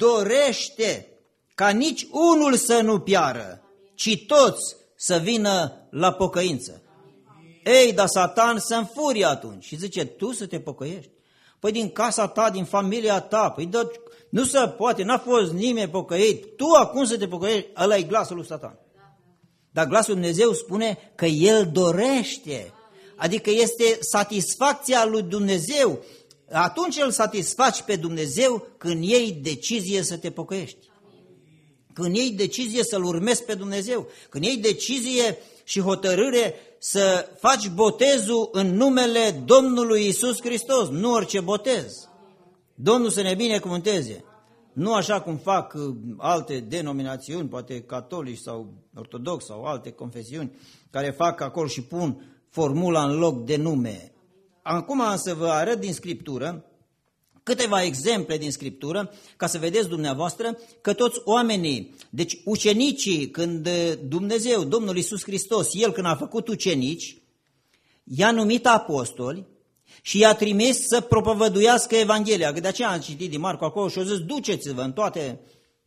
dorește ca nici unul să nu piară, ci toți să vină la pocăință. Ei, dar Satan se înfurie atunci și zice, tu să te pocăiești? Păi din casa ta, din familia ta, păi nu se poate, n-a fost nimeni pocăit, tu acum să te pocăiești, ăla e glasul lui Satan. Dar glasul lui Dumnezeu spune că El dorește, adică este satisfacția lui Dumnezeu. Atunci îl satisfaci pe Dumnezeu când iei decizie să te pocăiești. Când iei decizie să-L urmezi pe Dumnezeu. Când iei decizie și hotărâre să faci botezul în numele Domnului Iisus Hristos, nu orice botez. Domnul să ne binecuvânteze. Nu așa cum fac alte denominațiuni, poate catolici sau ortodoxi sau alte confesiuni, care fac acolo și pun formula în loc de nume. Acum să vă arăt din Scriptură câteva exemple din Scriptură, ca să vedeți dumneavoastră că toți oamenii, deci ucenicii, când Dumnezeu, Domnul Iisus Hristos, El când a făcut ucenici, i-a numit apostoli, și i-a trimis să propovăduiască Evanghelia, că de aceea am citit din Marcu acolo și a zis, duceți-vă în toate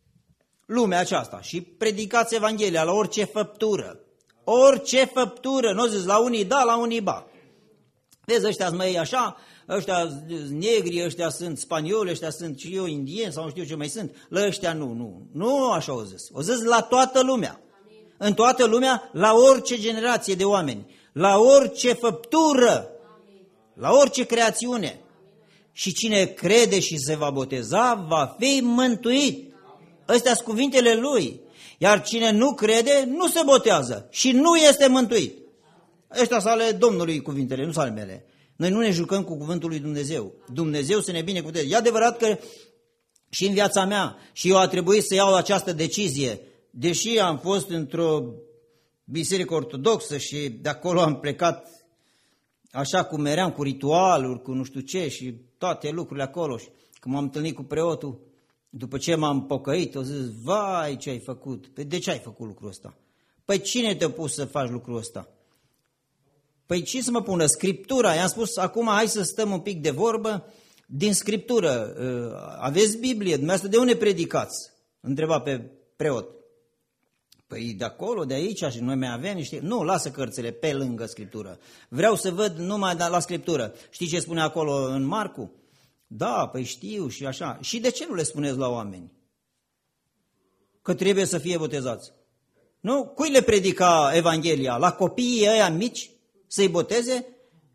lumea aceasta și predicați Evanghelia la orice făptură. Orice făptură, nu zis la unii da, la unii ba. Vezi, ăștia-s mai așa, ăștia negri, ăștia sunt spanioli, ăștia sunt și eu indieni sau nu știu ce mai sunt, la ăștia nu așa au zis. O zis la toată lumea, în toată lumea, la orice generație de oameni, la orice făptură, la orice creațiune. Și cine crede și se va boteza, va fi mântuit. Astea sunt cuvintele Lui. Iar cine nu crede, nu se botează și nu este mântuit. Ăștia sunt ale Domnului cuvintele, nu sunt ale mele. Noi nu ne jucăm cu cuvântul lui Dumnezeu. Dumnezeu să ne binecuvânteze. E adevărat că și în viața mea și eu a trebuit să iau această decizie. Deși am fost într-o biserică ortodoxă și de acolo am plecat așa cum eram, cu ritualuri, cu nu știu ce și toate lucrurile acolo. Și când m-am întâlnit cu preotul, după ce m-am pocăit, o zis, vai, ce ai făcut? Păi de ce ai făcut lucrul ăsta? Păi cine te-a pus să faci lucrul ăsta? Păi ce să mă pună? Scriptura. I-am spus, acum hai să stăm un pic de vorbă din Scriptură. Aveți Biblie? Dumneavoastră de unde predicați? Întreba pe preot. Păi de acolo, de aici și noi mai avem niște... Nu, lasă cărțile pe lângă Scriptură. Vreau să văd numai la Scriptură. Știi ce spune acolo în Marcu? Da, păi știu și așa. Și de ce nu le spuneți la oameni? Că trebuie să fie botezați. Nu? Cui le predica Evanghelia? La copiii ăia mici să-i boteze?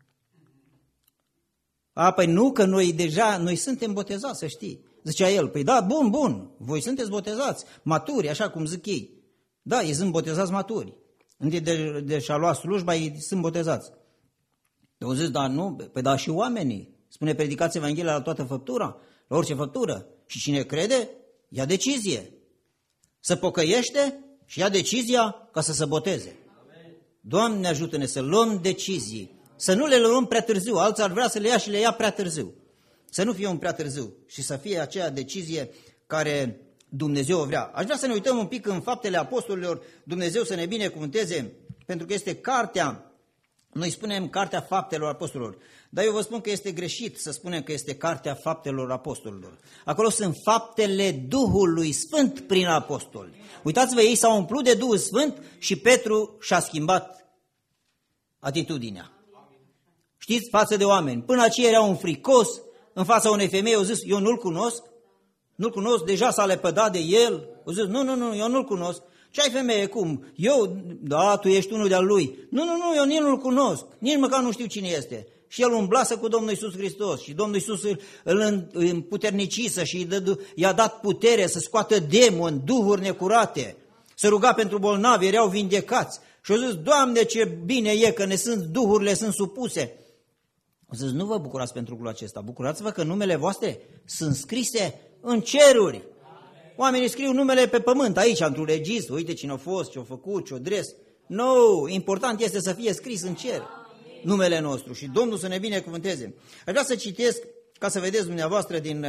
Păi nu, că noi suntem botezați, să știi. Zicea el, păi da, bun, voi sunteți botezați, maturi, așa cum zic ei. Da, ei sunt botezați maturi. Întâi de și-a luat slujba, ei sunt botezați. Eu zic, da, nu, păi da, și oamenii. Spune, predicați Evanghelia la toată făptura, la orice făptură. Și cine crede, ia decizie. Se pocăiește și ia decizia ca să se boteze. Doamne, ajută-ne să luăm decizii. Să nu le luăm prea târziu, alții ar vrea să le ia și le ia prea târziu. Să nu fie un prea târziu și să fie aceea decizie care Dumnezeu o vrea. Aș vrea să ne uităm un pic în Faptele Apostolilor, Dumnezeu să ne binecuvânteze, pentru că este cartea Noi spunem Cartea Faptelor Apostolilor, dar eu vă spun că este greșit să spunem că este Cartea Faptelor Apostolilor. Acolo sunt faptele Duhului Sfânt prin apostoli. Uitați-vă, ei s-au umplut de Duhul Sfânt și Petru și-a schimbat atitudinea. Știți, față de oameni. Până aceea era un fricos, în fața unei femei au zis, eu nu-l cunosc, nu-l cunosc, deja s-a lepădat de el. Au zis, nu, eu nu-l cunosc. Ce ai femeie, cum? Eu? Da, tu ești unul de-al lui. Nu, eu nici nu-l cunosc, nici măcar nu știu cine este. Și el umblasă cu Domnul Iisus Hristos și Domnul Iisus îl împuternicisă și i-a dat putere să scoată demoni, duhuri necurate, să ruga pentru bolnavi, erau vindecați. Și au zis, Doamne, ce bine e că duhurile sunt supuse. Au zis, nu vă bucurați pentru lucrul acesta, bucurați-vă că numele voastre sunt scrise în ceruri. Oamenii scriu numele pe pământ, aici, într-un registru, uite cine a fost, ce a făcut, ce-o dres. Nu, important este să fie scris în cer numele nostru și Domnul să ne binecuvânteze. Aș vrea să citesc, ca să vedeți dumneavoastră din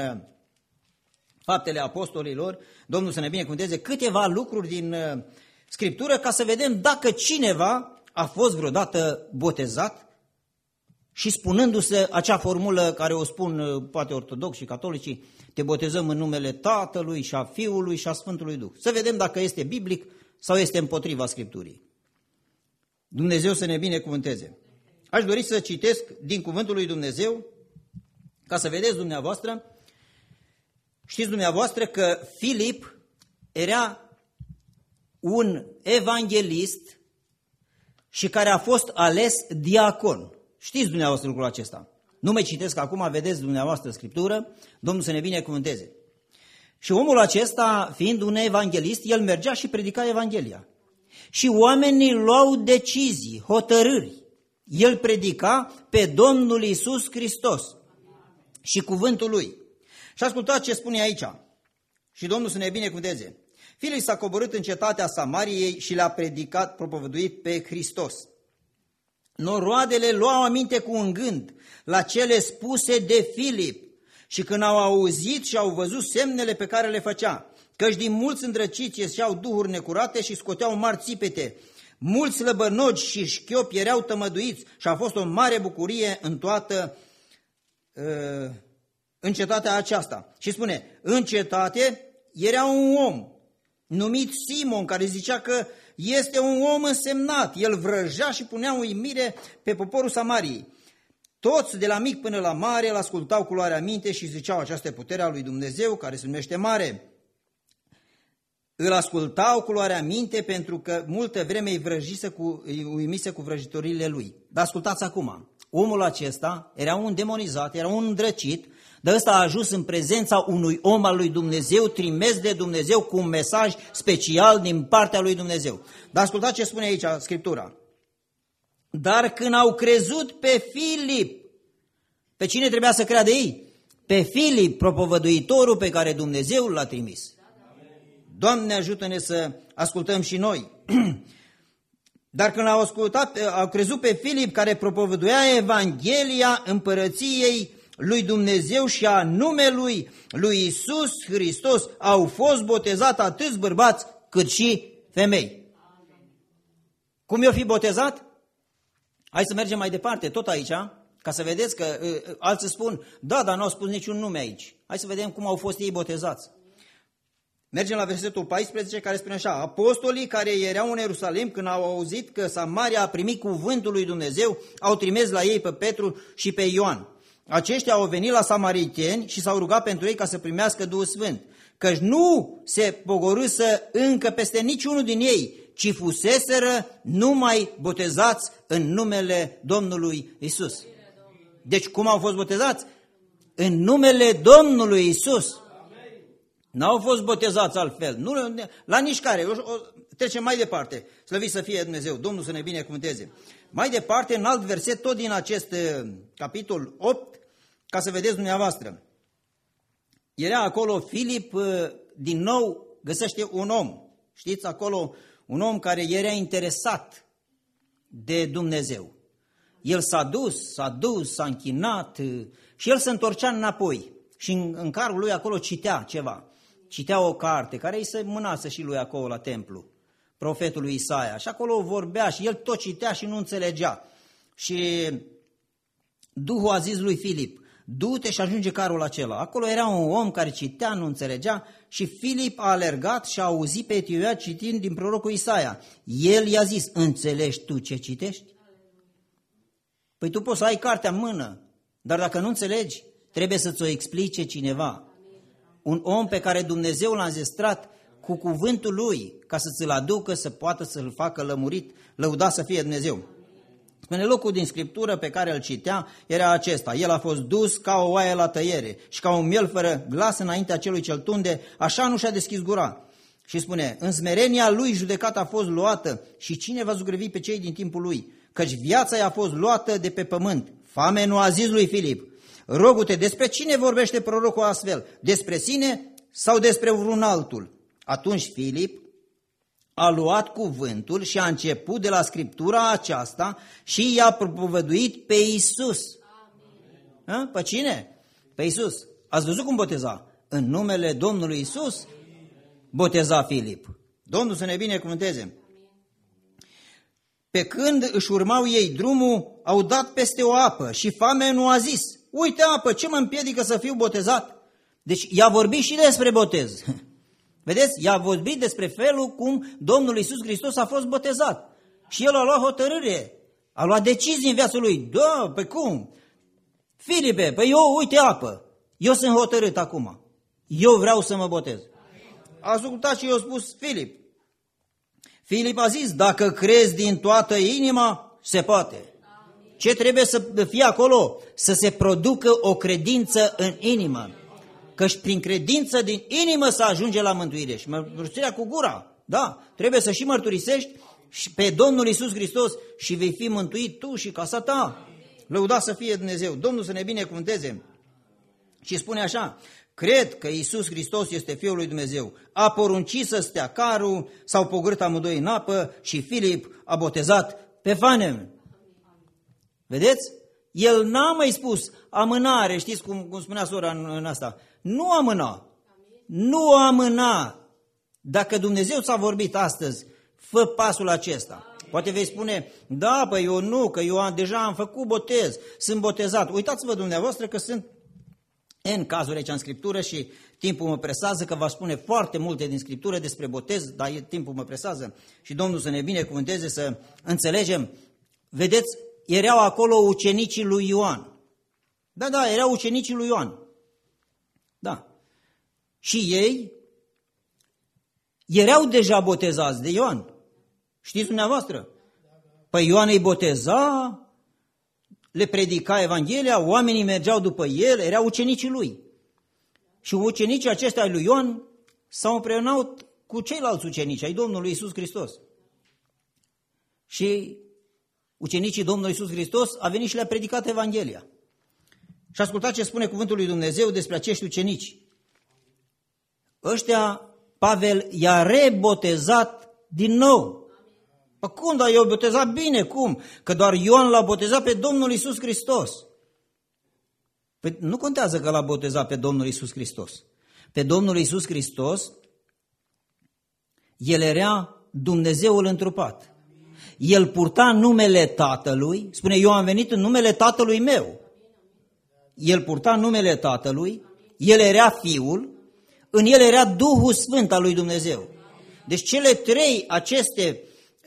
Faptele Apostolilor, Domnul să ne binecuvânteze, câteva lucruri din Scriptură, ca să vedem dacă cineva a fost vreodată botezat și spunându-se acea formulă care o spun poate ortodoxi și catolicii, te botezăm în numele Tatălui și a Fiului și a Sfântului Duh. Să vedem dacă este biblic sau este împotriva Scripturii. Dumnezeu să ne binecuvânteze. Aș dori să citesc din Cuvântul lui Dumnezeu, ca să vedeți dumneavoastră, știți dumneavoastră că Filip era un evanghelist și care a fost ales diacon. Știți dumneavoastră lucrul acesta. Nu mai citesc acum, vedeți dumneavoastră Scriptură, Domnul să ne binecuvânteze. Și omul acesta, fiind un evanghelist, el mergea și predica Evanghelia. Și oamenii luau decizii, hotărâri. El predica pe Domnul Iisus Hristos și cuvântul lui. Și ascultați ce spune aici. Și Domnul să ne binecuvânteze. Filip s-a coborât în cetatea Samariei și le-a predicat, propovăduit pe Hristos. Noroadele luau aminte cu un gând la cele spuse de Filip și când au auzit și au văzut semnele pe care le făcea, căci din mulți îndrăciți ieșeau duhuri necurate și scoteau mari țipete, mulți slăbănogi și șchiopi erau tămăduiți și a fost o mare bucurie în toată în cetatea aceasta. Și spune, în cetate era un om numit Simon, care zicea că este un om însemnat. El vrăjea și punea uimire pe poporul Samariei. Toți, de la mic până la mare, îl ascultau cu luarea minte și ziceau, aceasta e puterea lui Dumnezeu, care se numește mare. Îl ascultau cu luarea minte pentru că multă vreme îi uimise cu vrăjitorile lui. Dar ascultați acum, omul acesta era un demonizat, era un îndrăcit, dar ăsta a ajuns în prezența unui om al lui Dumnezeu, trimis de Dumnezeu cu un mesaj special din partea lui Dumnezeu. Dar ascultați ce spune aici Scriptura. Dar când au crezut pe Filip, pe cine trebuia să creadă ei? Pe Filip, propovăduitorul pe care Dumnezeu l-a trimis. Doamne, ajută-ne să ascultăm și noi. Dar când au crezut pe Filip, care propovăduia Evanghelia împărăției lui Dumnezeu și a numelui lui Iisus Hristos, au fost botezat atâți bărbați cât și femei. Cum i-o fi botezat? Hai să mergem mai departe, tot aici, ca să vedeți că alții spun, da, dar nu au spus niciun nume aici. Hai să vedem cum au fost ei botezați. Mergem la versetul 14 care spune așa, apostolii care erau în Ierusalim când au auzit că Samaria a primit cuvântul lui Dumnezeu, au trimis la ei pe Petru și pe Ioan. Aceștia au venit la samariteni și s-au rugat pentru ei ca să primească Duhul Sfânt, căci nu se pogorâsă încă peste niciunul din ei, ci fuseseră numai botezați în numele Domnului Isus. Deci cum au fost botezați? În numele Domnului Isus. N-au fost botezați altfel, nu, la nici care. Trecem mai departe, slăvit să fie Dumnezeu, Domnul să ne binecuvânteze. Mai departe, în alt verset, tot din acest capitol 8, ca să vedeți dumneavoastră. Era acolo Filip, din nou găsește un om, știți, acolo un om care era interesat de Dumnezeu. El s-a închinat și el se întorcea înapoi și în carul lui acolo citea ceva. Citea o carte care îi se mânase și lui acolo la templu, profetul lui Isaia. Și acolo vorbea și el tot citea și nu înțelegea. și Duhul a zis lui Filip, du-te și ajunge carul acela. Acolo era un om care citea, nu înțelegea și Filip a alergat și a auzit pe Etioia citind din prorocul Isaia. El i-a zis, înțelegi tu ce citești? Păi tu poți să ai cartea în mână, dar dacă nu înțelegi, trebuie să-ți o explice cineva. Un om pe care Dumnezeu l-a înzestrat cu cuvântul lui, ca să ți-l aducă, să poată să-l facă lămurit, lăudat să fie Dumnezeu. Spune, locul din Scriptură pe care îl citea era acesta. El a fost dus ca o oaie la tăiere și ca un miel fără glas înaintea celui ce-l tunde, așa nu și-a deschis gura. Și spune, în smerenia lui judecata a fost luată și cine va zugrăvi pe cei din timpul lui? Căci viața i-a fost luată de pe pământ. Foame nu a zis lui Filip, rogu-te, despre cine vorbește prorocul astfel? Despre sine sau despre vreun altul? Atunci Filip a luat cuvântul și a început de la Scriptura aceasta și i-a propovăduit pe Iisus. Pe cine? Pe Iisus. Ați văzut cum boteza? În numele Domnului Iisus boteza Filip. Domnul să ne binecuvânteze. Pe când își urmau ei drumul, au dat peste o apă și foamea nu a zis, uite apă, ce mă împiedică să fiu botezat? Deci i-a vorbit și despre botez. Vedeți? I-a vorbit despre felul cum Domnul Iisus Hristos a fost botezat. Și el a luat hotărâre, a luat decizii în viața lui. Da, pe cum? Filipe, păi eu, uite apă, eu sunt hotărât acum. Eu vreau să mă botez. A ascultat și i-a spus Filip. Filip a zis, dacă crezi din toată inima, se poate. Ce trebuie să fie acolo? Să se producă o credință în inimă. Căci prin credință din inimă să ajunge la mântuire. Și mărturisirea cu gura, da, trebuie să și mărturisești și pe Domnul Iisus Hristos și vei fi mântuit tu și casa ta. Lăudat să fie Dumnezeu, Domnul să ne binecuvânteze. Și spune așa, cred că Iisus Hristos este Fiul lui Dumnezeu. A poruncit să stea carul, s-au pogorât amândoi în apă și Filip a botezat pe Fanem. Vedeți? El n-a mai spus amânare, știți cum spunea sora în asta. Nu amâna, nu amâna. Dacă Dumnezeu ți-a vorbit astăzi, fă pasul acesta. Poate vei spune, da, păi eu nu, că eu deja am făcut botez, sunt botezat. Uitați-vă dumneavoastră că sunt în cazuri aici în Scriptură și timpul mă presează, că va spune foarte multe din Scriptură despre botez, dar timpul mă presează și Domnul să ne binecuvânteze să înțelegem. Vedeți, erau acolo ucenicii lui Ioan. Da, erau ucenicii lui Ioan. Da. Și ei erau deja botezați de Ioan. Știți dumneavoastră? Păi Ioan îi boteza, le predica Evanghelia, oamenii mergeau după el, erau ucenicii lui. Și ucenicii aceștia lui Ioan s-au împreunat cu ceilalți ucenici ai Domnului Iisus Hristos. Și ucenicii Domnului Iisus Hristos a venit și le-a predicat Evanghelia. Și ascultați ce spune cuvântul lui Dumnezeu despre acești ucenici. Ăștia, Pavel i-a rebotezat din nou. Păi cum, dar i-a botezat bine, cum? Că doar Ioan l-a botezat pe Domnul Iisus Hristos. Păi nu contează că l-a botezat pe Domnul Iisus Hristos. Pe Domnul Iisus Hristos, El era Dumnezeul întrupat. El purta numele Tatălui, spune, eu am venit în numele Tatălui meu. El purta numele Tatălui, El era Fiul, în El era Duhul Sfânt al lui Dumnezeu. Deci cele trei aceste,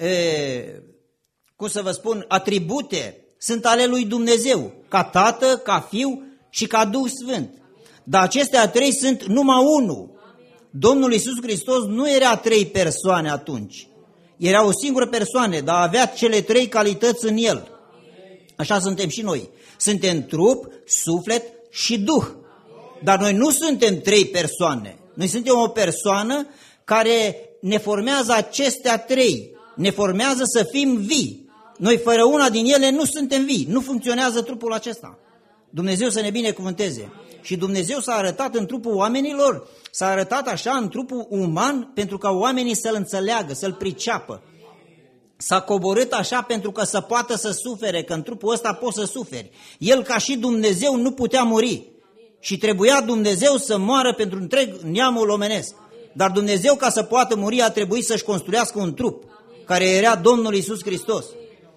cum să vă spun, atribute sunt ale lui Dumnezeu, ca Tată, ca Fiu și ca Duh Sfânt. Dar acestea trei sunt numai unul. Domnul Iisus Hristos nu era trei persoane atunci. Era o singură persoană, dar avea cele trei calități în El. Așa suntem și noi. Suntem trup, suflet și Duh. Dar noi nu suntem trei persoane. Noi suntem o persoană care ne formează acestea trei. Ne formează să fim vii. Noi fără una din ele nu suntem vii. Nu funcționează trupul acesta. Dumnezeu să ne binecuvânteze. Și Dumnezeu s-a arătat în trupul oamenilor, s-a arătat așa în trupul uman pentru ca oamenii să-L înțeleagă, să-L priceapă. S-a coborât așa pentru că să poată să sufere, că în trupul ăsta poți să suferi. El ca și Dumnezeu nu putea muri și trebuia Dumnezeu să moară pentru întreg neamul omenesc. Dar Dumnezeu ca să poată muri a trebuit să-și construiască un trup, care era Domnul Iisus Hristos.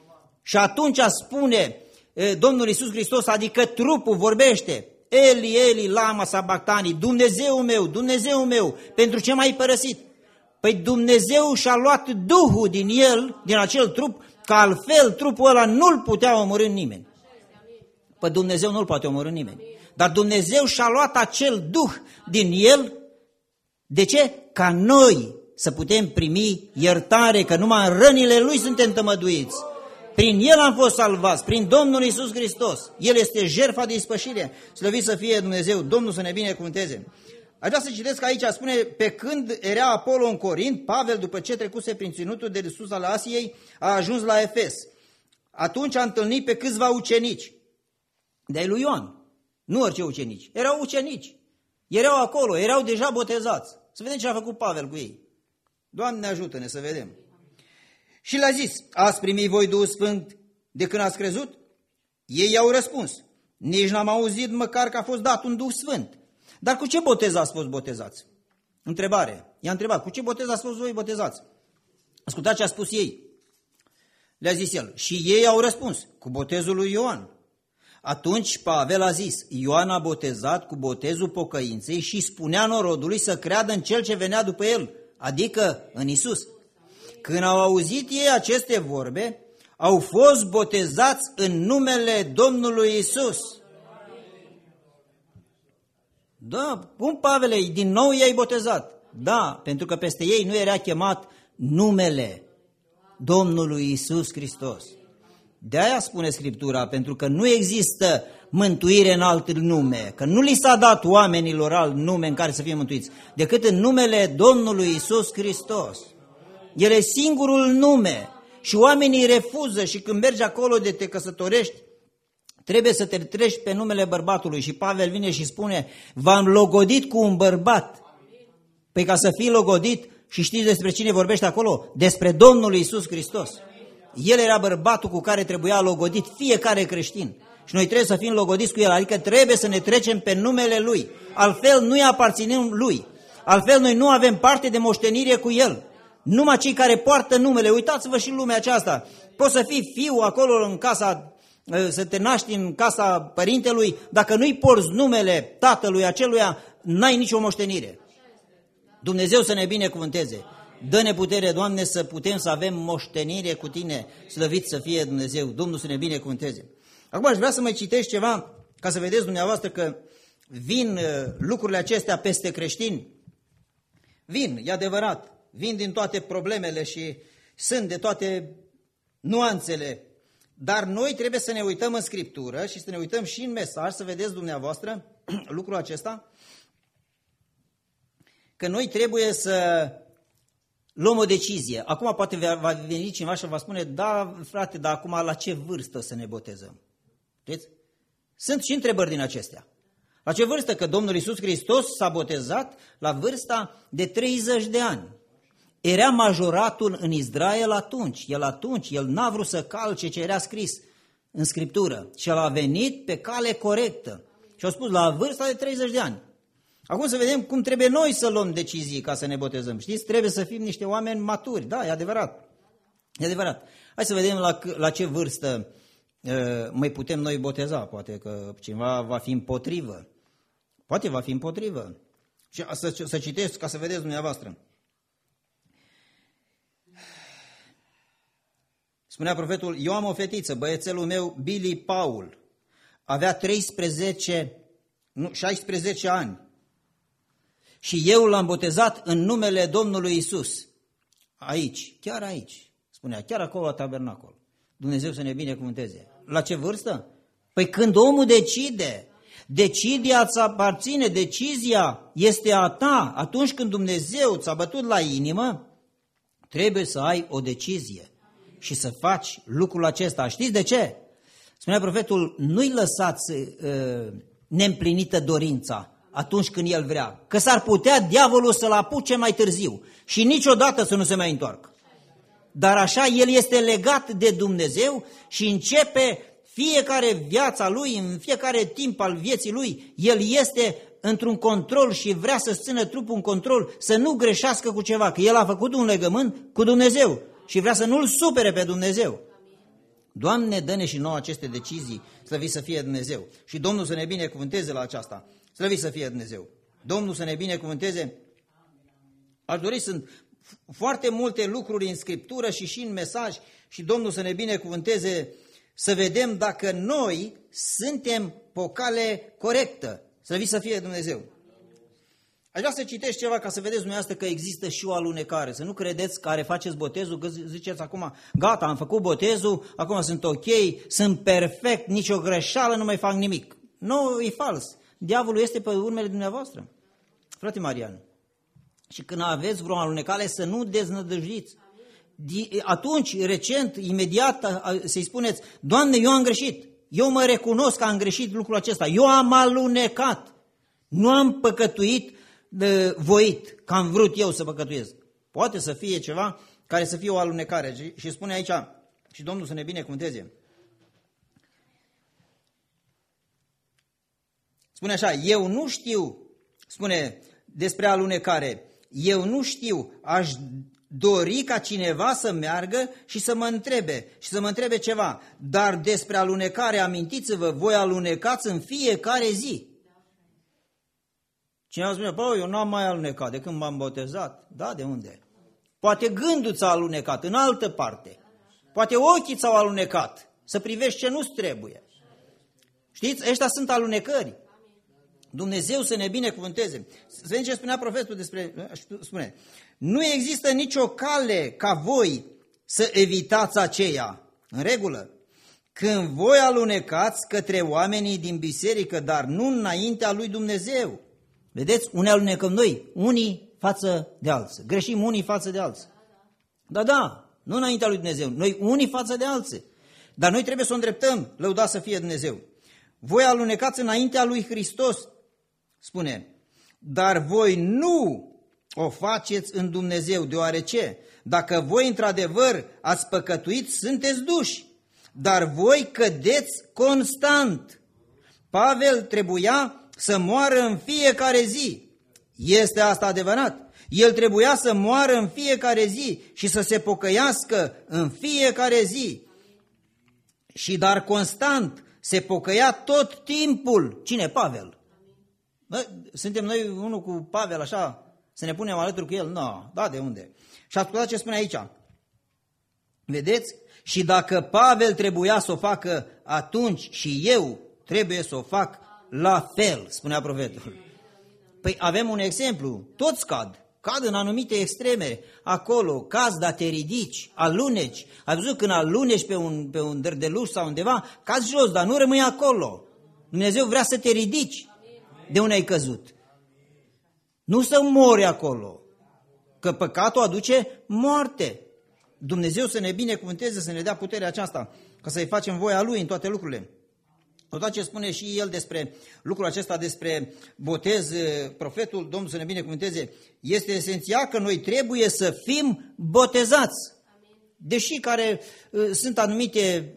Și atunci spune Domnul Iisus Hristos, adică trupul vorbește, Eli, Eli, lama sabactani, Dumnezeu meu, pentru ce m-ai părăsit? Păi Dumnezeu și-a luat Duhul din el, din acel trup, că altfel trupul ăla nu-l putea omorî nimeni. Păi Dumnezeu nu-l poate omorî nimeni. Dar Dumnezeu și-a luat acel Duh din el, de ce? Ca noi să putem primi iertare, că numai în rănile Lui suntem tămăduiți. Prin El am fost salvați, prin Domnul Iisus Hristos. El este jertfa de ispășire. Slăvit să fie Dumnezeu, Domnul să ne binecuvânteze. Aș vrea să citesc aici, spune, pe când era Apollo în Corint, Pavel, după ce trecuse prin ținutul de sus al Asiei, a ajuns la Efes. Atunci a întâlnit pe câțiva ucenici, de-ai lui Ioan. Nu orice ucenici, erau ucenici. Erau acolo, erau deja botezați. Să vedem ce a făcut Pavel cu ei. Doamne, ajută-ne să vedem. Și le-a zis, ați primit voi Duhul Sfânt de când ați crezut? Ei i-au răspuns, nici n-am auzit măcar că a fost dat un Duh Sfânt. Dar cu ce botez ați fost botezați? Întrebare. I-a întrebat, cu ce botez ați fost voi botezați? Ascultați ce a spus ei. Le-a zis el. Și ei au răspuns, cu botezul lui Ioan. Atunci Pavel a zis, Ioan a botezat cu botezul pocăinței și spunea norodului să creadă în cel ce venea după el, adică în Isus. Când au auzit ei aceste vorbe, au fost botezați în numele Domnului Isus. Da, cum Pavele, din nou i-ai botezat? Da, pentru că peste ei nu era chemat numele Domnului Isus Hristos. De-aia spune Scriptura, pentru că nu există mântuire în alt nume, că nu li s-a dat oamenilor alt nume în care să fie mântuiți, decât în numele Domnului Isus Hristos. El e singurul nume și oamenii refuză și când mergi acolo de te căsătorești, trebuie să te treci pe numele bărbatului și Pavel vine și spune, v-am logodit cu un bărbat. Păi ca să fii logodit și știți despre cine vorbește acolo? Despre Domnul Iisus Hristos. El era bărbatul cu care trebuia logodit fiecare creștin. Și noi trebuie să fim logodiți cu el, adică trebuie să ne trecem pe numele Lui. Altfel nu-i aparținem Lui. Altfel noi nu avem parte de moștenire cu El. Numai cei care poartă numele, uitați-vă și în lumea aceasta, poți să fii fiu acolo în casa, să te naști în casa părintelui, dacă nu-i porți numele tatălui aceluia, n-ai nicio moștenire. Dumnezeu să ne binecuvânteze. Dă-ne putere, Doamne, să putem să avem moștenire cu Tine, slăvit să fie Dumnezeu, Domnul să ne binecuvânteze. Acum aș vrea să mai citești ceva, ca să vedeți dumneavoastră că vin lucrurile acestea peste creștini. Vin, e adevărat, vin din toate problemele și sunt de toate nuanțele, dar noi trebuie să ne uităm în Scriptură și să ne uităm și în mesaj, să vedeți dumneavoastră lucrul acesta, că noi trebuie să luăm o decizie. Acum poate va veni cineva și va spune, da, frate, dar acum la ce vârstă să ne botezăm? Știți? Sunt și întrebări din acestea. La ce vârstă? Că Domnul Iisus Hristos s-a botezat la vârsta de 30 de ani. Era majoratul în Israel atunci. El n-a vrut să calce ce era scris în Scriptură. Și el a venit pe cale corectă. Și a spus, la vârsta de 30 de ani. Acum să vedem cum trebuie noi să luăm decizii ca să ne botezăm. Știți? Trebuie să fim niște oameni maturi. Da, e adevărat. E adevărat. Hai să vedem la ce vârstă mai putem noi boteza. Poate că cineva va fi împotrivă. Poate va fi împotrivă. Și să citesc ca să vedeți dumneavoastră. Spunea profetul, eu am o fetiță, băiețelul meu, Billy Paul, avea 16 ani și eu l-am botezat în numele Domnului Isus. Aici, chiar aici, spunea, chiar acolo la tabernacol. Dumnezeu să ne binecuvânteze. La ce vârstă? Păi când omul decide, decizia îți aparține, decizia este a ta. Atunci când Dumnezeu ți-a bătut la inimă, trebuie să ai o decizie și să faci lucrul acesta. Știți de ce? Spunea profetul, nu-i lăsați neîmplinită dorința atunci când el vrea, că s-ar putea diavolul să-l apuce mai târziu și niciodată să nu se mai întoarcă. Dar așa el este legat de Dumnezeu și începe fiecare viața lui, în fiecare timp al vieții lui, el este într-un control și vrea să țină trupul în control, să nu greșească cu ceva, că el a făcut un legământ cu Dumnezeu și vrea să nu-l supere pe Dumnezeu. Doamne, dă-ne și nouă aceste decizii, slăvit să fie Dumnezeu. Și Domnul să ne binecuvânteze la aceasta, slăvit să fie Dumnezeu. Domnul să ne binecuvânteze. Aș dori, sunt foarte multe lucruri în Scriptură și în mesaj și Domnul să ne binecuvânteze să vedem dacă noi suntem pe o cale corectă, slăvit să fie Dumnezeu. Aș vrea să citești ceva ca să vedeți dumneavoastră că există și o alunecare. Să nu credeți care faceți botezul, că ziceți acum, gata, am făcut botezul, acum sunt ok, sunt perfect, nicio greșeală, nu mai fac nimic. Nu, e fals. Diavolul este pe urmele dumneavoastră. Frate Marian, și când aveți vreo alunecare, să nu deznădăjdiți. Atunci, recent, imediat, să-i spuneți, Doamne, eu am greșit, eu mă recunosc că am greșit lucrul acesta, eu am alunecat, nu am păcătuit voit, că am vrut eu să păcătuiesc. Poate să fie ceva care să fie o alunecare. Și spune aici, și Domnul să ne binecuvânteze. Spune așa, eu nu știu, spune despre alunecare, eu nu știu, aș dori ca cineva să meargă și să mă întrebe ceva, dar despre alunecare amintiți-vă, voi alunecați în fiecare zi. Cineva spune, bă, eu n-am mai alunecat de când m-am botezat. Da, de unde? Poate gândul ți-a alunecat în altă parte. Poate ochii ți-au alunecat să privești ce nu-ți trebuie. Știți, ăștia sunt alunecări. Dumnezeu să ne binecuvânteze. Să vedem ce spunea profetul spune, nu există nicio cale ca voi să evitați aceea. În regulă. Când voi alunecați către oamenii din biserică, dar nu înaintea lui Dumnezeu. Vedeți, unii alunecăm noi, unii față de alții. Greșim unii față de alții. Da, nu înaintea lui Dumnezeu, noi unii față de alții. Dar noi trebuie să o îndreptăm, lăudați să fie Dumnezeu. Voi alunecați înaintea lui Hristos, spune, dar voi nu o faceți în Dumnezeu, deoarece dacă voi într-adevăr ați păcătuit, sunteți duși, dar voi cădeți constant. Pavel trebuia să moară în fiecare zi. Este asta adevărat? El trebuia să moară în fiecare zi și să se pocăiască în fiecare zi. Și dar constant se pocăia tot timpul. Cine? Pavel. Suntem noi unul cu Pavel așa, să ne punem alături cu el? Nu, da, de unde? Și ascultați ce spune aici. Vedeți? Și dacă Pavel trebuia să o facă atunci și eu trebuie să o fac la fel, spunea profetul. Păi avem un exemplu, toți cad în anumite extreme, acolo, cazi, dar te ridici, aluneci. Ai văzut când aluneci pe un dărdeluș sau undeva, cazi jos, dar nu rămâi acolo. Dumnezeu vrea să te ridici de unde ai căzut. Nu să mori acolo, că păcatul aduce moarte. Dumnezeu să ne binecuvânteze, să ne dea puterea aceasta, ca să-i facem voia Lui în toate lucrurile. Tot ce spune și el despre lucrul acesta, despre botez, profetul, Domnul să ne binecuvânteze, este esențial că noi trebuie să fim botezați. Deși care sunt anumite,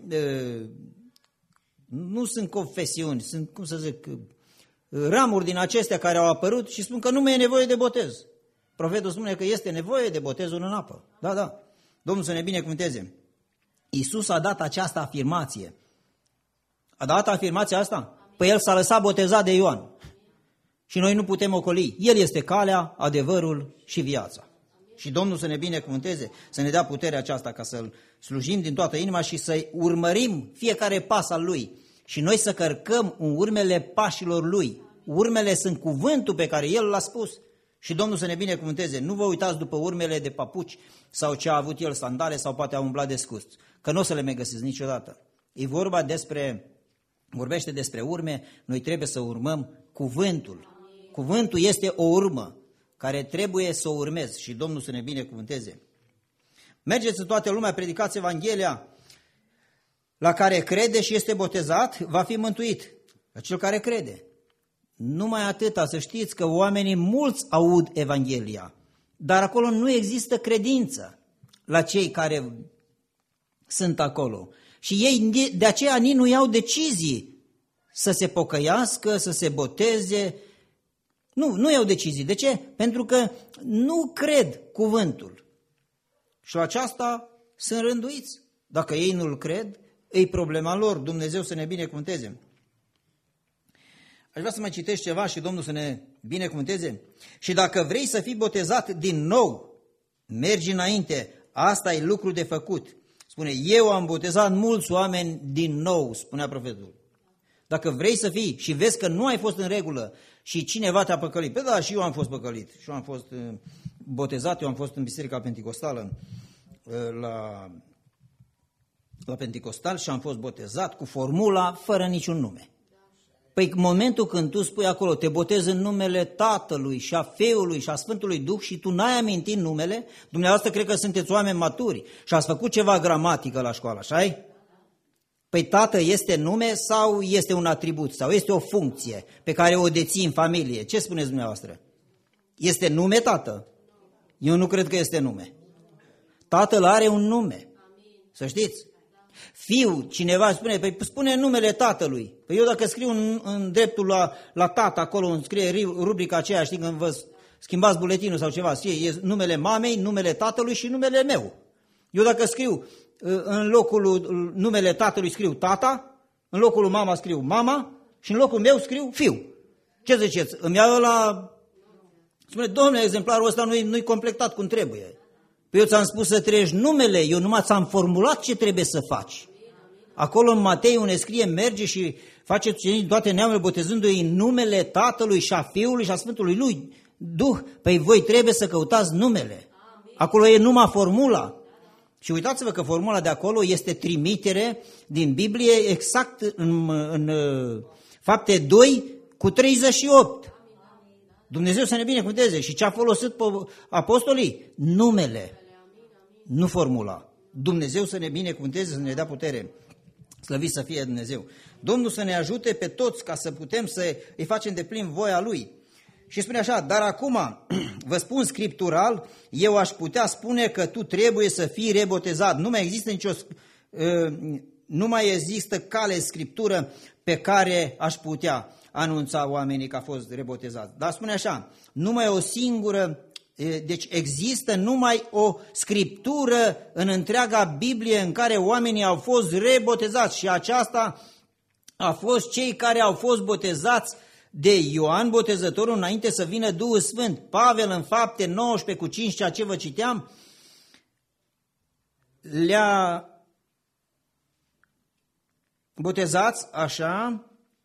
nu sunt confesiuni, sunt, cum să zic, ramuri din acestea care au apărut și spun că nu mai e nevoie de botez. Profetul spune că este nevoie de botezul în apă. Da. Domnul să ne binecuvânteze. Iisus a dat această afirmație. A dat afirmația asta? Păi el s-a lăsat botezat de Ioan. Și noi nu putem ocoli. El este calea, adevărul și viața. Și Domnul să ne binecuvânteze, să ne dea puterea aceasta ca să-L slujim din toată inima și să urmărim fiecare pas al Lui. Și noi să cărcăm în urmele pașilor Lui. Urmele sunt cuvântul pe care El l-a spus. Și Domnul să ne binecuvânteze. Nu vă uitați după urmele de papuci sau ce a avut el sandale sau poate a umblat descurs. Că nu o să le mai găsiți niciodată. E vorba vorbește despre urme, noi trebuie să urmăm cuvântul. Cuvântul este o urmă care trebuie să o urmezi și Domnul să ne binecuvânteze. Mergeți în toată lumea, predicați Evanghelia, la care crede și este botezat, va fi mântuit. La cel care crede. Numai atâta, să știți că oamenii mulți aud Evanghelia, dar acolo nu există credință la cei care sunt acolo. Și ei de aceea nici nu iau decizii să se pocăiască, să se boteze. Nu iau decizii. De ce? Pentru că nu cred cuvântul. Și la aceasta sunt rânduiți. Dacă ei nu-l cred, e problema lor, Dumnezeu să ne binecuvânteze. Aș vrea să mai citești ceva și Domnul să ne binecuvânteze. Și dacă vrei să fii botezat din nou, mergi înainte, asta e lucru de făcut. Spune, eu am botezat mulți oameni din nou, spunea profetul. Dacă vrei să fii și vezi că nu ai fost în regulă și cineva te-a păcălit, pe da, și eu am fost păcălit, și eu am fost botezat, eu am fost în Biserica Penticostală la Penticostal și am fost botezat cu formula fără niciun nume. Păi în momentul când tu spui acolo, te botezi în numele Tatălui și a Fiului și a Sfântului Duh și tu n-ai amintit numele, dumneavoastră cred că sunteți oameni maturi și ați făcut ceva gramatică la școală, așa-i? Păi Tată este nume sau este un atribut sau este o funcție pe care o deții în familie? Ce spuneți dumneavoastră? Este nume Tată? Eu nu cred că este nume. Tatăl are un nume, să știți. Fiu, cineva spune, păi spune numele tatălui. Păi eu dacă scriu în dreptul la tată, acolo îmi scrie rubrica aceea, știi, când vă schimbați buletinul sau ceva, e numele mamei, numele tatălui și numele meu. Eu dacă scriu în locul numele tatălui scriu tata, în locul lui mama scriu mama și în locul meu scriu fiu. Ce ziceți? Îmi iau la... Spune, domnule, exemplarul ăsta nu-i completat cum trebuie. Păi eu ți-am spus să treci numele, eu numai ți-am formulat ce trebuie să faci. Acolo în Matei unde scrie, merge și face toate neamurile botezându-i în numele Tatălui și a Fiului și a Sfântului lui Duh. Păi voi trebuie să căutați numele. Acolo e numai formula. Și uitați-vă că formula de acolo este trimitere din Biblie exact în Fapte 2 cu 38. Dumnezeu să ne binecuvânteze. Și ce a folosit apostolii? Numele, nu formula. Dumnezeu să ne binecuvânteze, să ne dea putere. Slăvit să fie Dumnezeu. Domnul să ne ajute pe toți ca să putem să îi facem de plin voia Lui. Și spune așa, dar acum, vă spun scriptural, eu aș putea spune că tu trebuie să fii rebotezat. Nu mai există cale în scriptură pe care aș putea anunța oamenii că a fost rebotezat. Dar spune așa, numai o singură, deci există numai o scriptură în întreaga Biblie în care oamenii au fost rebotezați și aceasta a fost cei care au fost botezați de Ioan Botezătorul înainte să vină Duhul Sfânt. Pavel în Fapte 19 cu 5, ceea ce vă citeam, le-a botezați așa,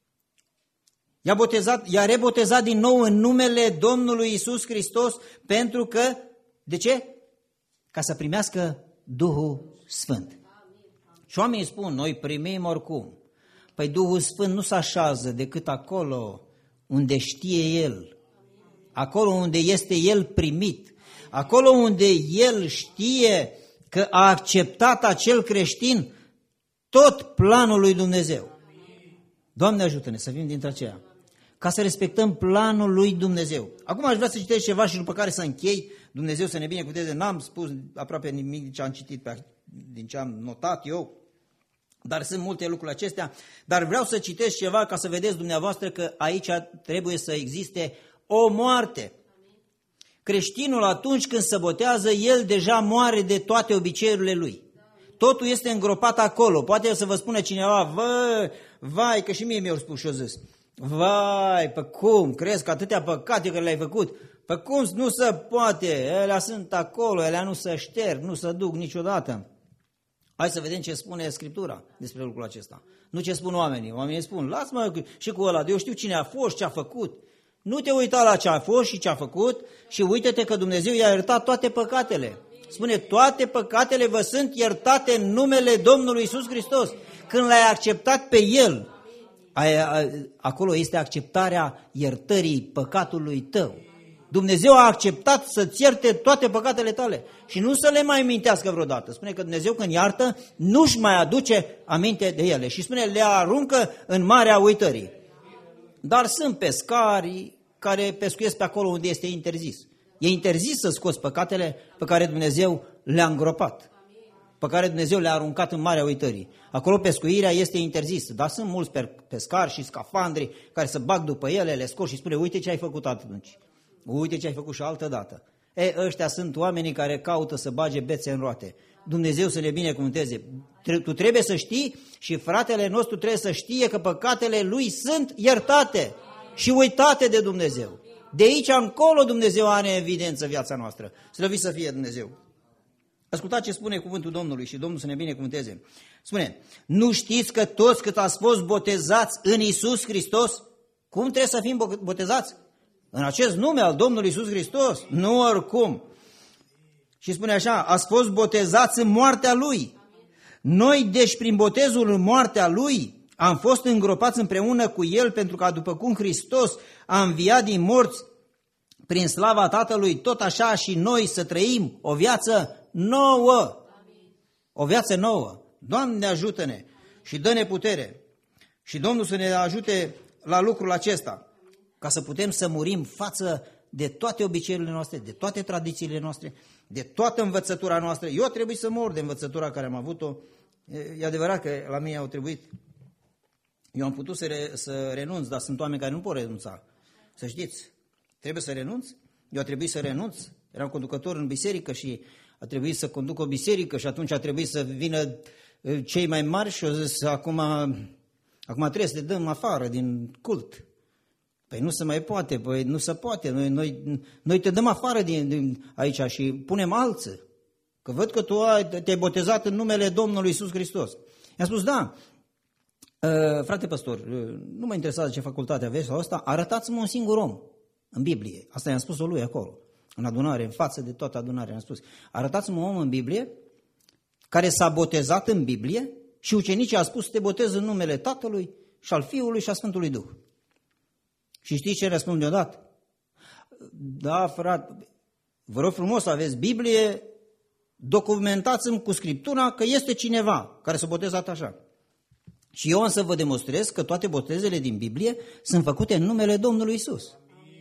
i-a rebotezat din nou în numele Domnului Iisus Hristos pentru că, de ce? Ca să primească Duhul Sfânt. Și oamenii spun, noi primim oricum. Păi Duhul Sfânt nu se așează decât acolo unde știe El, acolo unde este El primit, acolo unde El știe că a acceptat acel creștin tot planul lui Dumnezeu. Doamne ajută-ne să fim dintre aceia, ca să respectăm planul lui Dumnezeu. Acum aș vrea să citesc ceva și după care să închei. Dumnezeu să ne binecuvânteze. N-am spus aproape nimic din ce am citit, din ce am notat eu, dar sunt multe lucruri acestea. Dar vreau să citesc ceva ca să vedeți dumneavoastră că aici trebuie să existe o moarte. Creștinul atunci când se botează, el deja moare de toate obiceiurile lui. Totul este îngropat acolo. Poate să vă spună cineva, vai, că și mie mi-au spus și eu zis. Vai, pe cum? Crezi că atâtea păcate care le-ai făcut? Pe cum? Nu se poate, elea sunt acolo, elea nu se șterg, nu se duc niciodată. Hai să vedem ce spune Scriptura despre lucrul acesta. Nu ce spun oamenii. Oamenii spun, lasă-mă și cu ăla, eu știu cine a fost, ce a făcut. Nu te uita la ce a fost și ce a făcut și uite-te că Dumnezeu i-a iertat toate păcatele. Spune, toate păcatele vă sunt iertate în numele Domnului Iisus Hristos. Când l-ai acceptat pe El, acolo este acceptarea iertării păcatului tău. Dumnezeu a acceptat să-ți ierte toate păcatele tale și nu să le mai mintească vreodată. Spune că Dumnezeu când iartă nu-și mai aduce aminte de ele și spune le aruncă în marea uitării. Dar sunt pescari care pescuiesc pe acolo unde este interzis. E interzis să scoți păcatele pe care Dumnezeu le-a îngropat, pe care Dumnezeu le-a aruncat în marea uitării. Acolo pescuirea este interzisă, dar sunt mulți pescari și scafandri care se bag după ele, le scot și spune, uite ce ai făcut atunci, uite ce ai făcut și altă dată. Ăștia sunt oamenii care caută să bage bețe în roate. Dumnezeu să ne binecuvânteze. Tu trebuie să știi și fratele nostru trebuie să știe că păcatele lui sunt iertate și uitate de Dumnezeu. De aici încolo Dumnezeu are în evidență viața noastră. Slăvit să fie Dumnezeu. Ascultați ce spune cuvântul Domnului și Domnul să ne binecuvânteze. Spune, nu știți că toți cât ați fost botezați în Iisus Hristos, cum trebuie să fim botezați? În acest nume al Domnului Iisus Hristos? Nu oricum. Și spune așa, ați fost botezați în moartea Lui. Noi, deci, prin botezul în moartea Lui, am fost îngropați împreună cu El, pentru că după cum Hristos a înviat din morți prin slava Tatălui, tot așa și noi să trăim o viață nouă. O viață nouă. Doamne, ajută-ne și dă-ne putere. Și Domnul să ne ajute la lucrul acesta, ca să putem să murim față de toate obiceiurile noastre, de toate tradițiile noastre, de toată învățătura noastră. Eu trebuie să mor de învățătura care am avut-o. E adevărat că la mine au trebuit. Eu am putut să renunț, dar sunt oameni care nu pot renunța. Să știți, trebuie să renunț. Eu a trebuit să renunț. Eram conducător în biserică și a trebuit să conduc o biserică și atunci a trebuit să vină cei mai mari și au zis, acum trebuie să te dăm afară din cult. Păi nu se mai poate, păi nu se poate, noi te dăm afară din aici și punem alții. Că văd că tu te-ai botezat în numele Domnului Iisus Hristos. I-am spus, da, frate păstor, nu mă interesează ce facultate aveți sau asta, arătați-mă un singur om în Biblie. Asta i-am spus-o lui acolo, în adunare, în față de toată adunarea. Am spus, arătați-mă un om în Biblie care s-a botezat în Biblie și ucenicii a spus, te botez în numele Tatălui și al Fiului și a Sfântului Duh. Și știți ce răspund deodată? Da, frate, vă rog frumos, aveți Biblie, documentați-mi cu Scriptura că este cineva care s-a botezat așa. Și eu însă vă demonstrez că toate botezele din Biblie sunt făcute în numele Domnului Iisus.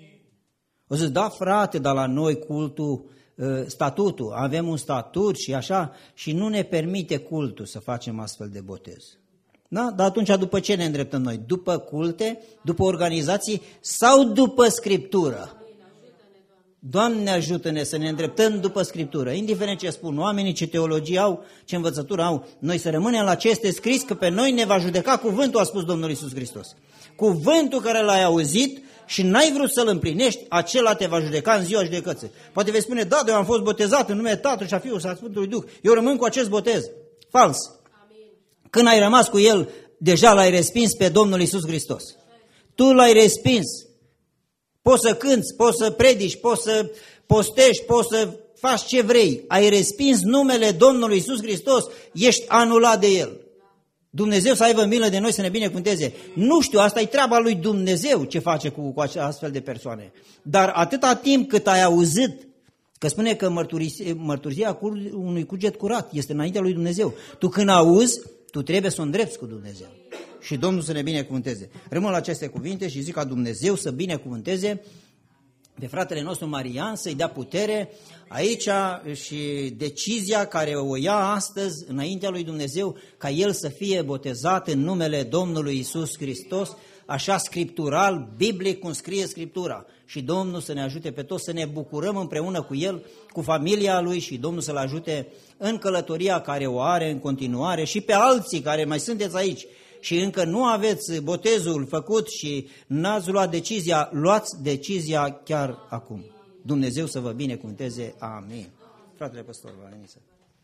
O să zic, da, frate, dar la noi cultul, statutul, avem un statut și așa, și nu ne permite cultul să facem astfel de botez. Da? Dar atunci după ce ne îndreptăm noi? După culte, după organizații sau după Scriptură? Doamne, ajută-ne să ne îndreptăm după Scriptură. Indiferent ce spun oamenii, ce teologie au, ce învățătură au, noi să rămânem la ce este scris, că pe noi ne va judeca cuvântul, a spus Domnul Iisus Hristos. Cuvântul care l-ai auzit și n-ai vrut să-l împlinești, acela te va judeca în ziua judecății. Poate vei spune, da, eu am fost botezat în numele Tatălui și a Fiului și a Sfântului Duh. Eu rămân cu acest botez. Fals. Când ai rămas cu el, deja l-ai respins pe Domnul Iisus Hristos. Tu l-ai respins. Poți să cânți, poți să predici, poți să postești, poți să faci ce vrei. Ai respins numele Domnului Iisus Hristos, ești anulat de el. Dumnezeu să aibă milă de noi, să ne binecuvânteze. Nu știu, asta e treaba lui Dumnezeu ce face cu astfel de persoane. Dar atâta timp cât ai auzit, că spune că mărturisia unui cuget curat este înaintea lui Dumnezeu. Tu când auzi, tu trebuie să o îndrepți cu Dumnezeu. Și Domnul să ne binecuvânteze. Rămân la aceste cuvinte și zic ca Dumnezeu să binecuvânteze pe fratele nostru Marian, să-i dea putere aici și decizia care o ia astăzi înaintea lui Dumnezeu, ca el să fie botezat în numele Domnului Iisus Hristos, așa scriptural, biblic, cum scrie Scriptura. Și Domnul să ne ajute pe toți să ne bucurăm împreună cu el, cu familia lui și Domnul să-l ajute în călătoria care o are în continuare și pe alții care mai sunteți aici și încă nu aveți botezul făcut și n-ați luat decizia, luați decizia chiar acum. Dumnezeu să vă binecuvânteze. Amin. Fratele păstor, vă veni să...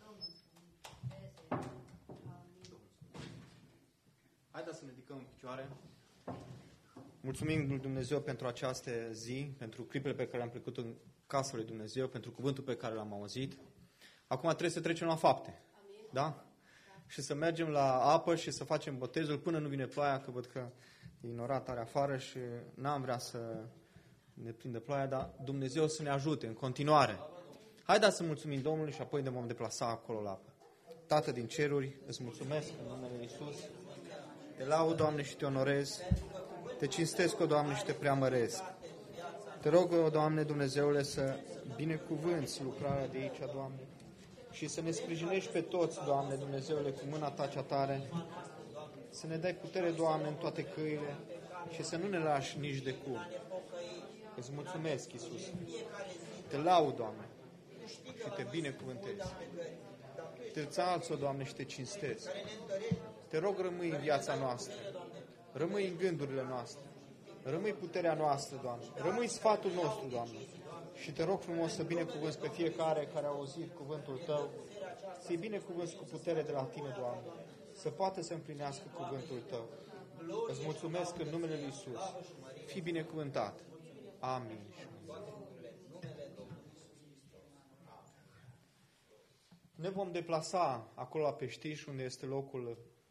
Haideți să ne ridicăm în picioare. Mulțumim lui Dumnezeu pentru această zi, pentru clipele pe care le-am trecut în casa lui Dumnezeu, pentru cuvântul pe care l-am auzit. Acum trebuie să trecem la fapte. Da? Și să mergem la apă și să facem botezul până nu vine ploaia, că văd că e inorat tare afară și n-am vrea să ne prindă ploaia, dar Dumnezeu să ne ajute în continuare. Haideți să mulțumim Domnului și apoi ne vom deplasa acolo la apă. Tată din ceruri, îți mulțumesc în numele Lui Iisus. Te laud, Doamne, și te onorez. Te cinstesc, o Doamne, și te preamăresc. Te rog, o Doamne, Dumnezeule, să binecuvânți lucrarea de aici, Doamne, și să ne sprijinești pe toți, Doamne, Dumnezeule, cu mâna ta cea tare, să ne dai putere, Doamne, în toate căile și să nu ne lași nici de cum. Îți mulțumesc, Iisus. Te laud, Doamne, și te binecuvântez. Te înalți, Doamne, și te cinstez. Te rog, rămâi în viața noastră. Rămâi în gândurile noastre. Rămâi puterea noastră, Doamne. Rămâi sfatul nostru, Doamne. Și te rog frumos să binecuvânți pe fiecare care a auzit cuvântul Tău. Să-i binecuvânți cu putere de la Tine, Doamne. Să poată să împlinească cuvântul Tău. Îți mulțumesc în numele Lui Iisus. Fii binecuvântat. Amin. Ne vom deplasa acolo la Peștiș, unde este locul